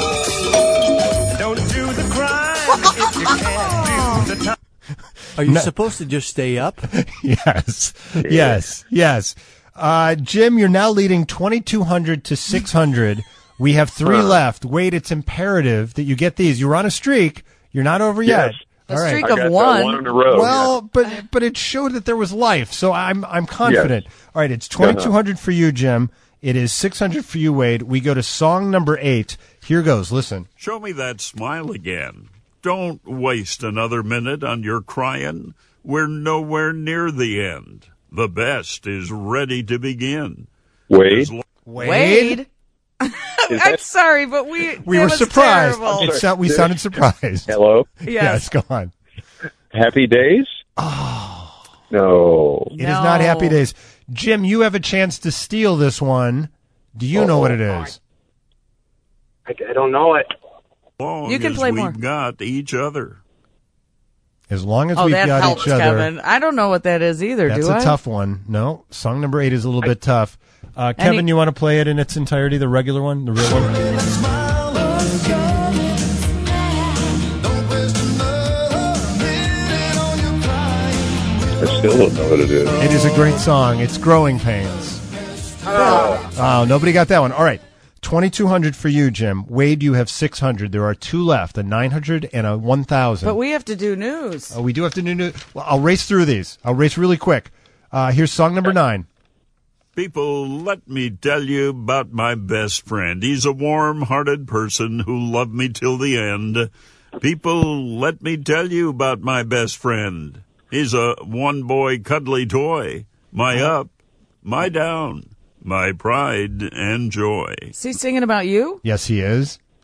Don't do the crime if you can't do the time. Are you No. supposed to just stay up? Yes, yes, yes. Uh, Jim, you're now leading twenty-two hundred to six hundred. We have three left. Wade, it's imperative that you get these. You're on a streak. You're not over yet. Yes. A All right. streak I of got that one. one in a row. Well, but but it showed that there was life, so I'm I'm confident. All right, it's twenty-two hundred for you, Jim. It is six hundred for you, Wade. We go to song number eight. Here goes. Listen. Show me that smile again. Don't waste another minute on your crying. We're nowhere near the end. The best is ready to begin. Wade. As lo- Wade. I'm sorry, but we We that were was surprised. terrible. It sound, we sounded surprised. Hello. Yes, go on. Happy days? Oh. No. It is not Happy Days. Jim, you have a chance to steal this one. Do you know what it is? I, I don't know it. long You can as play we've more. got each other. As long as Oh, we've that got helps, each other. Kevin. I don't know what that is either, That's do a I? tough one. No, song number eight is a little bit tough. Uh, Kevin, Any- you want to play it in its entirety, the regular one, the real one? I still don't know what it is. It is a great song. It's Growing Pains. Oh, nobody got that one. All right. twenty-two hundred for you, Jim. Wade, you have six hundred. There are two left, a nine hundred and a one thousand. But we have to do news. Oh, we do have to do new. Well, I'll race through these. I'll race really quick. Uh, here's song number nine. People, let me tell you about my best friend. He's a warm-hearted person who loved me till the end. People, let me tell you about my best friend. He's a one-boy cuddly toy. My up, my down, my pride and joy. Is he singing about you? Yes, he is.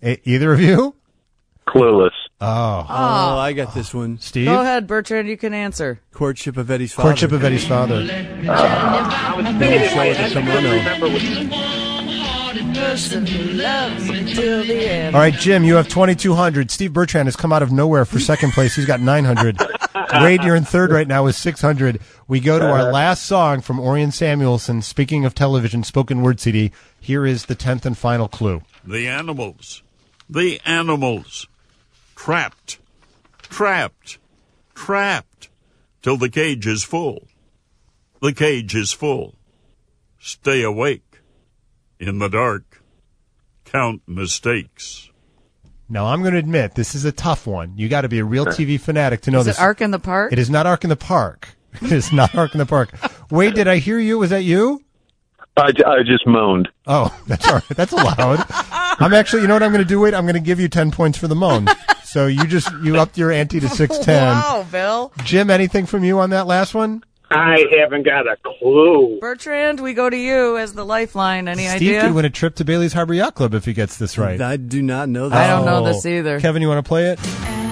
E- either of you? Clueless. Oh. Oh, I got this one. Steve? Go ahead, Bertrand. You can answer. Courtship of Eddie's father. Courtship of Eddie's father. Uh, I was thinking it might have to remember what Person who loves me till the end. All right, Jim, you have twenty-two hundred. Steve Bertrand has come out of nowhere for second place. He's got nine hundred. Wade, you're in third right now with six hundred. We go to our last song from Orion Samuelson. Speaking of television, spoken word C D. Here is the tenth and final clue. The animals. The animals. Trapped. Trapped. Trapped. Till the cage is full. The cage is full. Stay awake. In the dark. Count mistakes. Now, I'm going to admit, this is a tough one. You got to be a real T V fanatic to know Is this. it Ark in the Park? It is not Ark in the Park. It is not Ark in the Park. Wade, did I hear you? Was that you? I, j- I just moaned. Oh, that's all right. That's allowed. I'm actually, you know what I'm going to do, Wade? I'm going to give you ten points for the moan. So you just, you upped your ante to six ten. Wow, Bill. Jim, anything from you on that last one? I haven't got a clue. Bertrand, we go to you as the lifeline. Any Steve idea? could win a trip to Bailey's Harbor Yacht Club if he gets this right. I do not know that. I don't know Oh. this either. Kevin, you want to play it?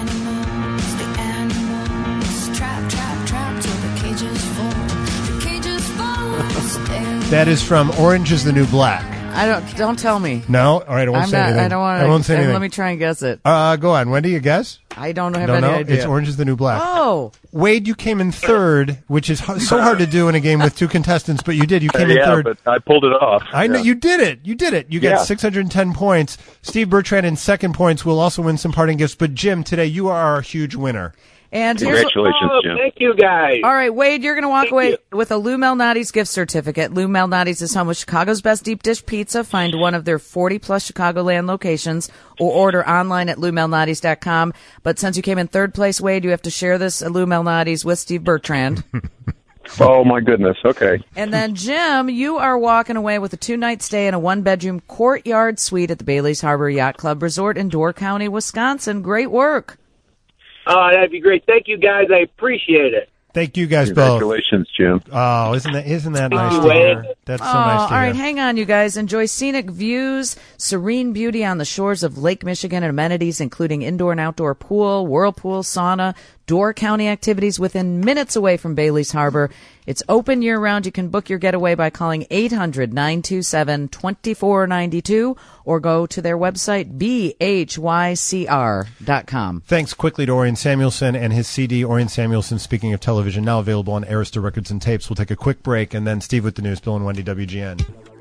That is from Orange is the New Black. I don't. Don't tell me. No? All right, I won't I'm say not. anything. I don't want to. I won't say anything. Let me try and guess it. Uh, go on. Wendy, you guess? I don't have Don't any know? idea. It's Orange is the New Black. Oh. Wade, you came in third, which is h- so hard to do in a game with two contestants, but you did. You came in yeah, third. but I pulled it off. I know Yeah. you did it. You did it. You got Yeah. six hundred ten points. Steve Bertrand in second points will also win some parting gifts. But Jim, today you are our huge winner. And here's Congratulations, Oh, Jim. thank you, guys. All right, Wade, you're going to walk Thank away you. with a Lou Malnati's gift certificate. Lou Malnati's is home with Chicago's best deep dish pizza. Find one of their forty plus Chicagoland locations or order online at lou malnati's dot com. But since you came in third place, Wade, you have to share this Lou Malnati's with Steve Bertrand. Oh, my goodness. Okay. And then, Jim, you are walking away with a two-night stay in a one-bedroom courtyard suite at the Bailey's Harbor Yacht Club Resort in Door County, Wisconsin. Great work. Oh, that'd be great. Thank you, guys. I appreciate it. Thank you guys both. Congratulations, Jim. Oh, isn't that isn't that nice you, to hear? Wade. That's so Oh, nice to all hear. right, hang on, you guys. Enjoy scenic views, serene beauty on the shores of Lake Michigan, and amenities including indoor and outdoor pool, whirlpool, sauna, Door County activities within minutes away from Bailey's Harbor. It's open year-round. You can book your getaway by calling eight hundred, nine two seven, two four nine two or go to their website, b h y c r dot com. Thanks quickly to Orion Samuelson and his C D, Orion Samuelson, Speaking of Television, now available on Arista Records and Tapes. We'll take a quick break, and then Steve with the news, Bill and Wendy, W G N.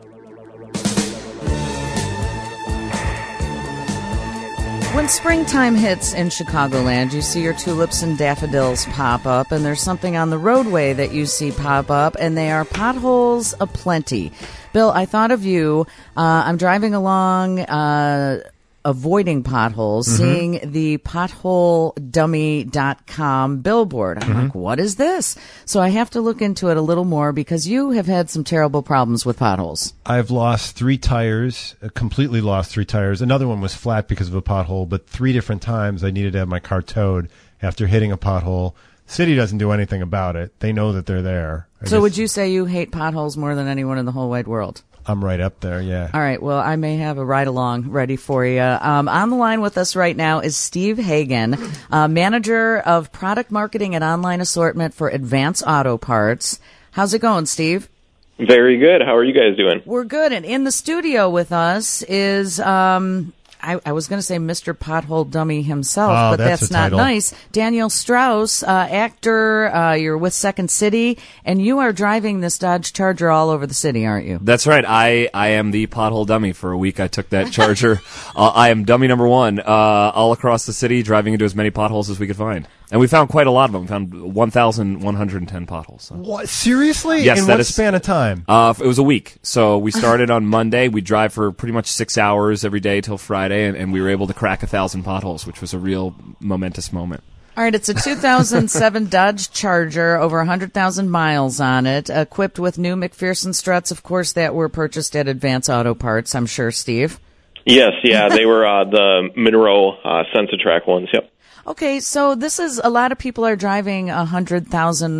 When springtime hits in Chicagoland, you see your tulips and daffodils pop up, and there's something on the roadway that you see pop up, and they are potholes aplenty. Bill, I thought of you. Uh, I'm driving along, uh, avoiding potholes, Mm-hmm. seeing the pothole dummy dot com billboard. I'm Mm-hmm. like, what is this? So I have to look into it a little more because you have had some terrible problems with potholes. I've lost three tires, uh, completely lost three tires. Another one was flat because of a pothole, but three different times I needed to have my car towed after hitting a pothole. The city doesn't do anything about it. They know that they're there. I So guess would you say you hate potholes more than anyone in the whole wide world? I'm right up there, yeah. All right. Well, I may have a ride along ready for you. Um, on the line with us right now is Steve Hagen, uh, manager of product marketing and online assortment for Advance Auto Parts. How's it going, Steve? Very good. How are you guys doing? We're good. And in the studio with us is, um, I, I was going to say Mister Pothole Dummy himself, Oh, but that's that's, a not title. nice. Daniel Strauss, uh, actor, uh, you're with Second City, and you are driving this Dodge Charger all over the city, aren't you? That's right. I, I am the pothole dummy. For a week, I took that Charger. uh, I am dummy number one, uh, all across the city, driving into as many potholes as we could find. And we found quite a lot of them. We found one thousand one hundred ten potholes. So. What? Seriously? Yes, In that what is- span of time? Uh, it was a week. So we started on Monday. We drive for pretty much six hours every day till Friday, and, and we were able to crack a thousand potholes, which was a real momentous moment. All right, it's a two thousand seven Dodge Charger, over one hundred thousand miles on it, equipped with new McPherson struts, of course, that were purchased at Advance Auto Parts, I'm sure, Steve. Yes, yeah, they were uh, the Monroe uh, Sensatrack ones. Yep. Okay, so this is, a lot of people are driving one hundred thousand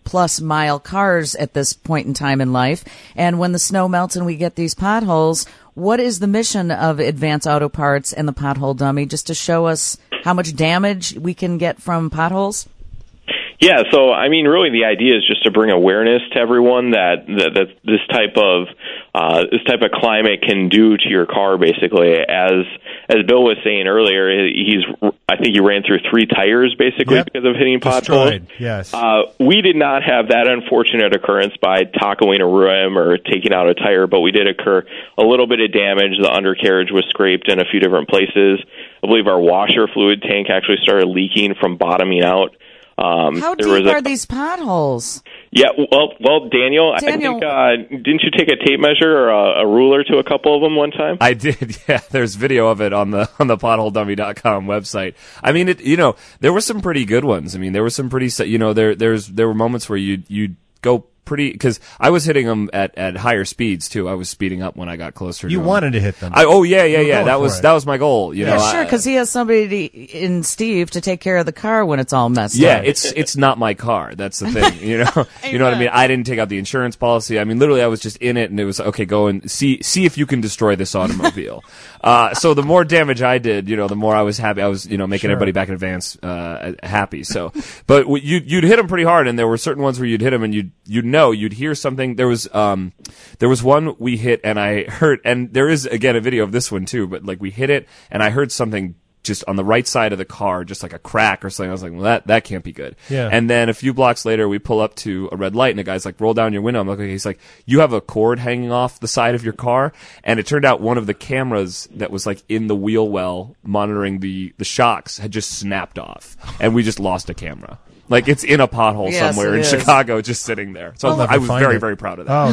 plus mile cars at this point in time in life. And when the snow melts and we get these potholes, what is the mission of Advance Auto Parts and the Pothole Dummy? Just to show us how much damage we can get from potholes? Yeah, so I mean, really, the idea is just to bring awareness to everyone that that, that this type of uh, this type of climate can do to your car. Basically, as as Bill was saying earlier, he's I think he ran through three tires basically Yep. because of hitting potholes. Destroyed, yes. Uh, we did not have that unfortunate occurrence by tacoing a rim or taking out a tire, but we did occur a little bit of damage. The undercarriage was scraped in a few different places. I believe our washer fluid tank actually started leaking from bottoming out. Um, How there deep was a, are these potholes? Yeah, well, well, Daniel, Daniel. I think uh, didn't you take a tape measure or a, a ruler to a couple of them one time? I did, yeah. There's video of it on the on the pothole dummy dot com website. I mean, it. You know, there were some pretty good ones. I mean, there were some pretty. You know, there there's there were moments where you you go pretty because I was hitting them at, at higher speeds too. I was speeding up when I got closer. You to wanted them. to hit them. I, oh yeah, yeah, You were yeah. going That for was it. that was my goal. You Yeah, know, sure, I- because he has somebody in Steve to take care of the car when it's all messed Yeah, up. it's it's not my car. That's the thing. You know, you know what I mean. I didn't take out the insurance policy. I mean, literally, I was just in it, and it was okay. Go and see see if you can destroy this automobile. uh, so the more damage I did, you know, the more I was happy. I was, you know, making Sure. everybody back in advance uh, happy. So, but w- you you'd hit them pretty hard, and there were certain ones where you'd hit them, and you'd you'd know you'd hear something. There was um there was one we hit, and I heard, and there is again a video of this one too. But like we hit it, and I heard something just on the right side of the car, just like a crack or something. I was like, well, that, that can't be good. Yeah. And then a few blocks later, we pull up to a red light, and the guy's like, roll down your window. I'm like, okay. He's like, you have a cord hanging off the side of your car. And it turned out one of the cameras that was like in the wheel well monitoring the, the shocks had just snapped off. And we just lost a camera. Like it's in a pothole Yes, somewhere it in is. Chicago, just sitting there. So I'll never I was find very, it. very proud of that. Oh,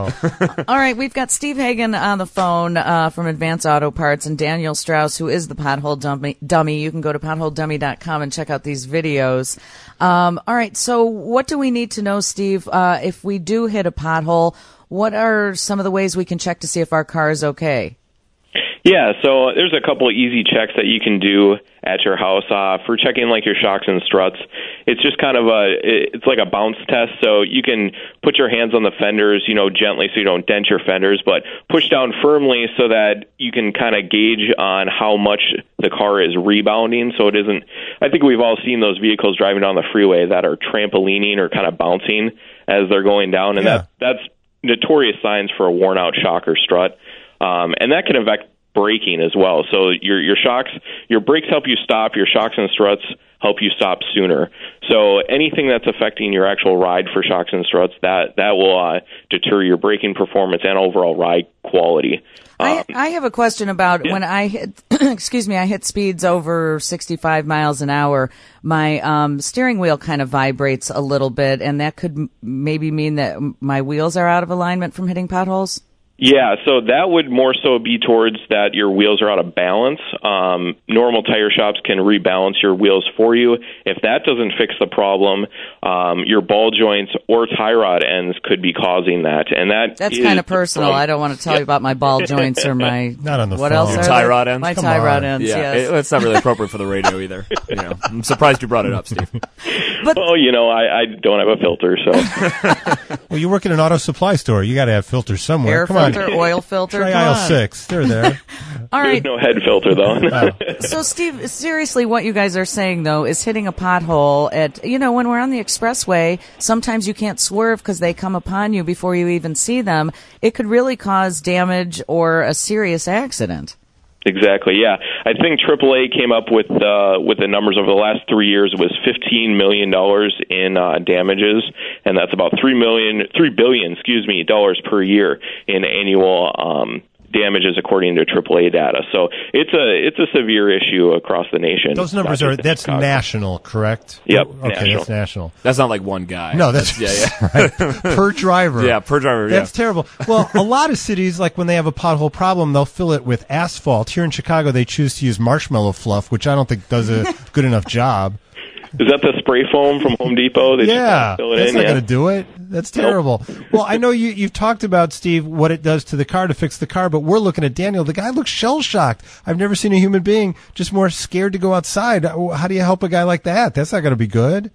no. All right, we've got Steve Hagan on the phone uh, from Advance Auto Parts and Daniel Strauss, who is the Pothole Dummy. dummy. You can go to pothole dummy dot com and check out these videos. Um, all right, so what do we need to know, Steve, uh, if we do hit a pothole? What are some of the ways we can check to see if our car is okay? Yeah, so there's a couple of easy checks that you can do at your house uh, for checking like your shocks and struts. It's just kind of a, it's like a bounce test. So you can put your hands on the fenders, you know, gently so you don't dent your fenders, but push down firmly so that you can kind of gauge on how much the car is rebounding. So it isn't, I think we've all seen those vehicles driving down the freeway that are trampolining or kind of bouncing as they're going down. And Yeah. that that's notorious signs for a worn out shock or strut. Um, and that can affect braking as well. So your your shocks, your brakes help you stop, your shocks and struts help you stop sooner. So anything that's affecting your actual ride for shocks and struts, that that will uh, deter your braking performance and overall ride quality. I, I have a question about yeah. when I hit, excuse me, I hit speeds over sixty-five miles an hour. My um, steering wheel kind of vibrates a little bit, and that could m- maybe mean that m- my wheels are out of alignment from hitting potholes. Yeah, so that would more so be towards that your wheels are out of balance. Um, normal tire shops can rebalance your wheels for you. If that doesn't fix the problem, um, your ball joints or tie rod ends could be causing that. And that That's is kind of the personal. problem. I don't want to tell you about my ball joints or my Not on the what phone. else Your are tie they? rod ends? My Come tie on. rod ends. Yeah, yes. it, it's not really appropriate for the radio either. You know, I'm surprised you brought it up, Steve. Well, you know, I, I don't have a filter, so. Well, you work in an auto supply store. You got to have filters somewhere. Air Come on. filter, oil filter. Try come aisle on. six. They're there. All There's right. no head filter, though. So, Steve, seriously, what you guys are saying, though, is hitting a pothole at, you know, when we're on the expressway, sometimes you can't swerve because they come upon you before you even see them. It could really cause damage or a serious accident. Exactly. Yeah, I think triple A came up with uh, with the numbers over the last three years. It was fifteen million dollars in uh, damages, and that's about three million, three billion, excuse me, dollars per year in annual um, damages, according to triple A data. So it's a it's a severe issue across the nation. Those numbers not are just in that's Chicago. national, correct? Yep, Okay, national. that's national. That's not like one guy. No, that's, yeah, yeah. right. Per driver. Yeah, per driver. That's yeah. terrible. Well, a lot of cities, like when they have a pothole problem, they'll fill it with asphalt. Here in Chicago, they choose to use marshmallow fluff, which I don't think does a good enough job. Is that the spray foam from Home Depot? They just Yeah, fill it that's in? not Yeah. going to do it. That's terrible. Well, I know you, you've talked about, Steve, what it does to the car to fix the car, but we're looking at Daniel. The guy looks shell-shocked. I've never seen a human being just more scared to go outside. How do you help a guy like that? That's not going to be good.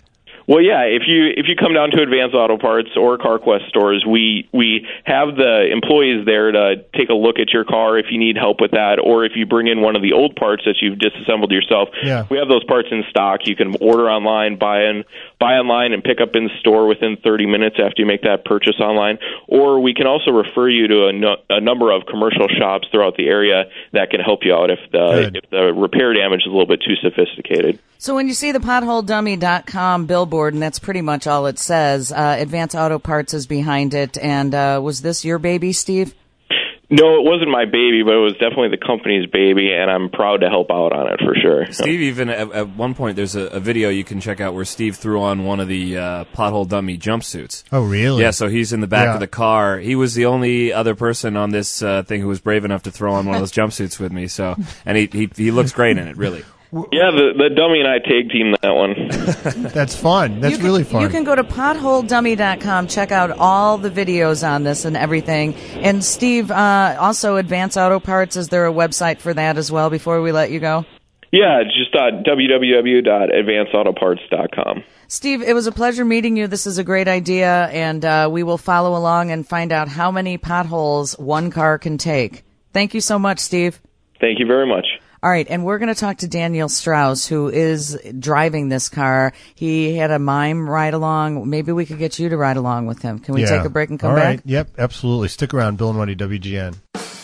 Well, yeah. If you if you come down to Advance Auto Parts or CarQuest stores, we we have the employees there to take a look at your car if you need help with that, or if you bring in one of the old parts that you've disassembled yourself. Yeah. We have those parts in stock. You can order online, buy in, buy online, and pick up in store within thirty minutes after you make that purchase online. Or we can also refer you to a, no, a number of commercial shops throughout the area that can help you out if the Good. if the repair damage is a little bit too sophisticated. So when you see the pothole dummy dot com billboard, and that's pretty much all it says, uh, Advance Auto Parts is behind it. And uh, was this your baby, Steve? No, it wasn't my baby, but it was definitely the company's baby, and I'm proud to help out on it for sure. Steve, even at, at one point, there's a, a video you can check out where Steve threw on one of the uh, pothole dummy jumpsuits. Oh, really? Yeah, so he's in the back Yeah. of the car. He was the only other person on this uh, thing who was brave enough to throw on one of those jumpsuits with me. So, and he, he he looks great in it, really. Yeah, the, the dummy and I tag team that one. That's fun. That's You can- really fun. You can go to pothole dummy dot com, check out all the videos on this and everything. And Steve, uh, also Advance Auto Parts, is there a website for that as well before we let you go? Yeah, just uh, w w w dot advance auto parts dot com. Steve, it was a pleasure meeting you. This is a great idea, and uh, we will follow along and find out how many potholes one car can take. Thank you so much, Steve. Thank you very much. All right, and we're going to talk to Daniel Strauss, who is driving this car. He had a mime ride along. Maybe we could get you to ride along with him. Can we Yeah. take a break and come All back? right. Yep, absolutely. Stick around. Bill and Wendy, W G N.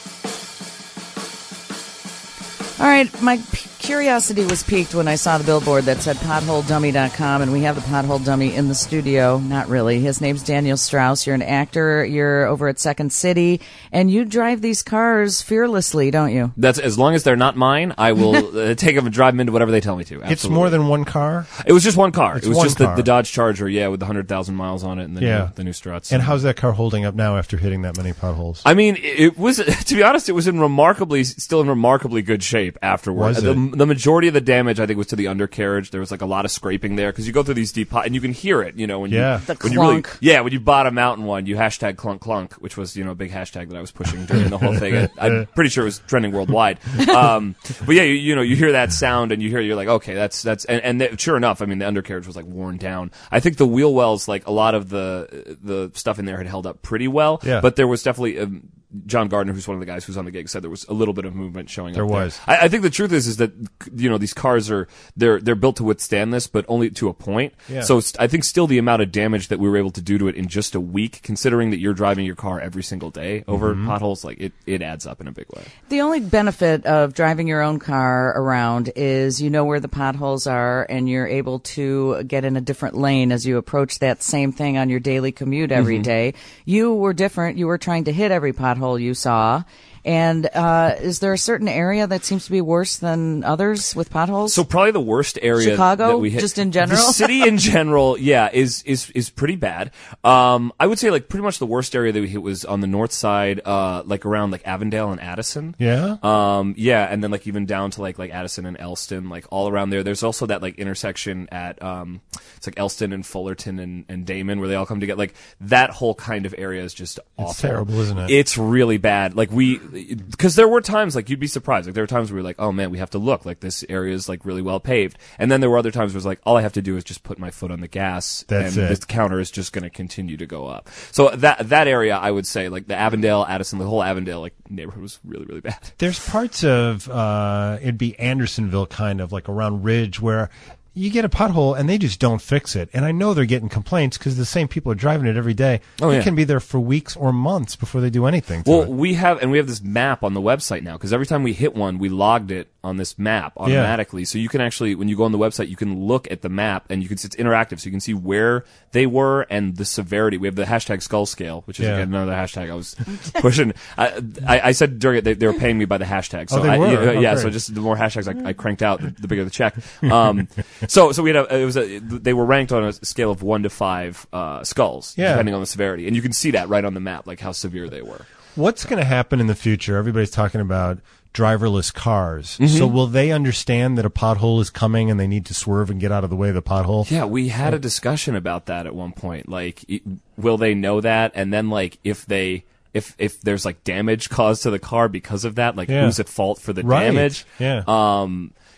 All right, my p- curiosity was piqued when I saw the billboard that said pothole dummy dot com, and we have the pothole dummy in the studio. Not really. His name's Daniel Strauss. You're an actor. You're over at Second City, and you drive these cars fearlessly, don't you? That's as long as they're not mine, I will uh, take them and drive them into whatever they tell me to. Absolutely. It's more than one car? It was just one car. It's it was one just car. The, the Dodge Charger, yeah, with the one hundred thousand miles on it and the, Yeah. new, the new struts. And how's that car holding up now after hitting that many potholes? I mean, it was, to be honest, it was in remarkably, still in remarkably good shape afterwards. Was The, it? the majority of the damage, I think, was to the undercarriage. There was like a lot of scraping there because you go through these deep pot and you can hear it, you know, when Yeah. you, The when you really, clunk. yeah, when you bottom out in one, you hashtag clunk clunk, which was, you know, a big hashtag that I was pushing during the whole thing. I, I'm pretty sure it was trending worldwide. Um, but yeah, you, you know, you hear that sound and you hear, you're like, okay, that's, that's, and, and th- sure enough, I mean, the undercarriage was like worn down. I think the wheel wells, like a lot of the, the stuff in there had held up pretty well, Yeah. but there was definitely, um, John Gardner, who's one of the guys who's on the gig, said there was a little bit of movement showing There up was. there. I, I think the truth is, is that, you know, these cars are, they're, they're built to withstand this, but only to a point. Yeah. So st- I think still the amount of damage that we were able to do to it in just a week, considering that you're driving your car every single day over Mhm. potholes, like it, it adds up in a big way. The only benefit of driving your own car around is you know where the potholes are and you're able to get in a different lane as you approach that same thing on your daily commute every Mhm. day. You were different. You were trying to hit every pothole you saw. And uh, is there a certain area that seems to be worse than others with potholes? So probably the worst area Chicago, that we hit, just in general? The city in general, yeah, is is is pretty bad. Um, I would say like pretty much the worst area that we hit was on the north side, uh, like around like Avondale and Addison. Yeah? Um, yeah, and then like even down to like like Addison and Elston, like all around there. There's also that like intersection at um, it's like Elston and Fullerton and, and Damon where they all come together. Like that whole kind of area is just awful. It's terrible, isn't it? It's really bad. Like we, because there were times like you'd be surprised. Like there were times where we were like, oh man, we have to look. Like this area is like really well paved. And then there were other times where it's like, all I have to do is just put my foot on the gas, That's and it. this counter is just going to continue to go up. So that that area, I would say, like the Avondale, Addison, the whole Avondale like neighborhood was really really bad. There's parts of, uh, it'd be Andersonville kind of, like around Ridge, where you get a pothole and they just don't fix it. And I know they're getting complaints because the same people are driving it every day. Oh, It yeah. can be there for weeks or months before they do anything to Well, it. we have, and we have this map on the website now because every time we hit one, we logged it on this map automatically. So you can actually, when you go on the website, you can look at the map and you can, it's interactive, so you can see where they were and the severity. We have the hashtag skull scale, which is Yeah. again another hashtag I was pushing. I, I, I said during it they, they were paying me by the hashtag. So Oh, they I, were? yeah, Oh, yeah, great. so just the more hashtags I, I cranked out, the, the bigger the check. Um, so so we had a, it was a, they were ranked on a scale of one to five uh, skulls, Yeah. depending on the severity, and you can see that right on the map, like how severe they were. What's going to happen in the future? Everybody's talking about driverless cars. Mhm. So will they understand that a pothole is coming and they need to swerve and get out of the way of the pothole? Yeah, we had a discussion about that at one point. Like, i- will they know that? And then, like, if they, if if there's like damage caused to the car because of that, like, Yeah. who's at fault for the Right. damage? Yeah. Um,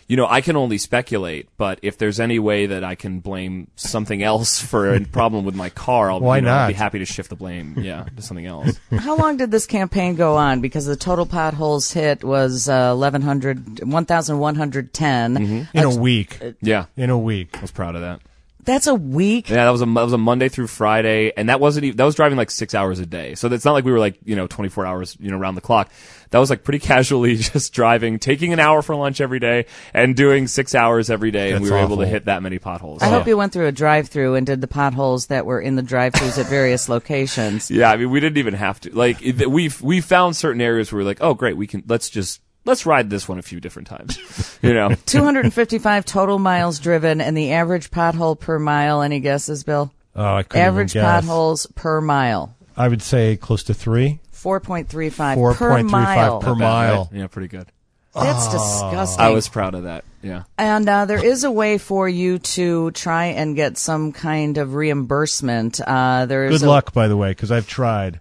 you know, I can only speculate, but if there's any way that I can blame something else for a problem with my car, I'll, Why you know, I'll not? be happy to shift the blame, yeah, to something else. How long did this campaign go on? Because the total potholes hit was uh, eleven hundred, one thousand one hundred ten. Mm-hmm. In a week. Yeah. In a week. I was proud of that. That's a week? Yeah, that was a, that was a Monday through Friday, and that wasn't even, that was driving like six hours a day. So it's not like we were like, you know, twenty-four hours, you know, around the clock. That was like pretty casually just driving, taking an hour for lunch every day, and doing six hours every day, and That's we were able awful. to hit that many potholes. I Yeah. hope you went through a drive-through and did the potholes that were in the drive-thrus at various locations. Yeah, I mean, we didn't even have to. Like, it- we we found certain areas where we're like, oh, great, we can, let's just, let's ride this one a few different times, you know? two hundred fifty-five total miles driven, and the average pothole per mile. Any guesses, Bill? Oh, I couldn't Average even guess. potholes per mile. I would say close to three. four point three five four per point three five mile. per Not bad, mile. right? Yeah, pretty good. That's Oh. disgusting. I was proud of that, yeah. And uh, there is a way for you to try and get some kind of reimbursement. Uh, there is Good a, luck, by the way, because I've tried.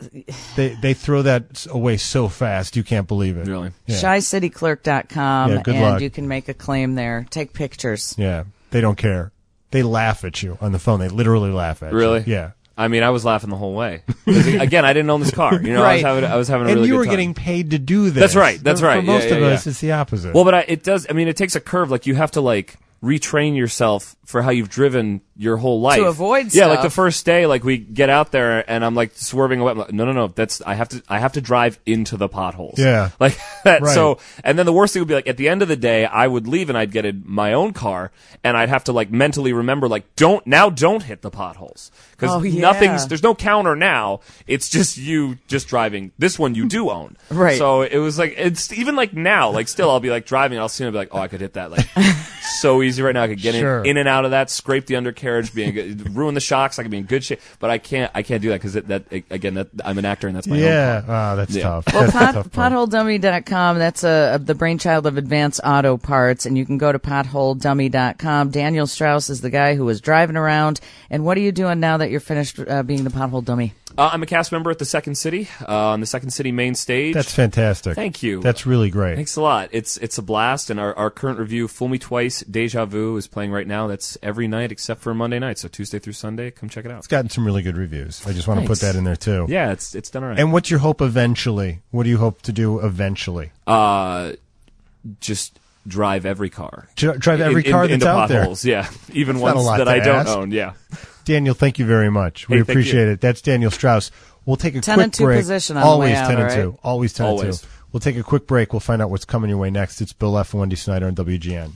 They they throw that away so fast, you can't believe it. Really? Yeah. shy city clerk dot com, Yeah, good and luck. you can make a claim there. Take pictures. Yeah, they don't care. They laugh at you on the phone. They literally laugh at Really? you. Yeah. I mean, I was laughing the whole way. 'Cause, again, I didn't own this car. You know, I was Right. having, I was having a And really you good were time. getting paid to do this. That's right. That's For- right. For most Yeah, of yeah, us, yeah. it's the opposite. Well, but I, it does. I mean, it takes a curve. Like you have to like retrain yourself for how you've driven your whole life To avoid Yeah, like stuff. the first day, like we get out there and I'm like swerving away. I'm like, no, no, no. That's I have to. I have to drive into the potholes. Yeah. like that. Right. So, and then the worst thing would be like at the end of the day, I would leave and I'd get in my own car and I'd have to like mentally remember like don't now don't hit the potholes because Oh, yeah. nothing's there's no counter now. It's just you just driving. This one you do own. Right. So it was like it's even like now like still I'll be like driving. I'll see and I'll be like oh I could hit that like so easy right now. I could get Sure. in, in and out of that, scrape the undercarriage, be in good, ruin the shocks. I could be in good shape, but I can't. I can't do that because that, that again, that I'm an actor and that's my yeah, own car. oh, that's Yeah. tough. Well, That's the pot, tough part. pothole dummy dot com, that's uh, the brainchild of Advanced Auto Parts, and you can go to pothole dummy dot com. Daniel Strauss is the guy who was driving around. And what are you doing now that you're finished uh, being the pothole dummy? Uh, I'm a cast member at the Second City uh, on the Second City main stage. That's fantastic. Thank you. That's really great. Thanks a lot. It's it's a blast, and our, our current review, Fool Me Twice, Deja Vu, is playing right now. That's every night except for Monday night, so Tuesday through Sunday. Come check it out. It's gotten some really good reviews. I just want to put Thanks. that in there too. Yeah, it's it's done all right. And what's your hope eventually? What do you hope to do eventually? Uh, just drive every car. Dri- drive every In- car in- that's into out there. potholes, yeah, even That's not a ones lot that to I don't ask. own. Yeah. Daniel, thank you very much. We Hey, thank appreciate you. it. That's Daniel Strauss. We'll take a ten quick and two break. position on the Always way out, ten and all two. right? Always ten Always. and two. We'll take a quick break. We'll find out what's coming your way next. It's Bill F. and Wendy Snyder on W G N.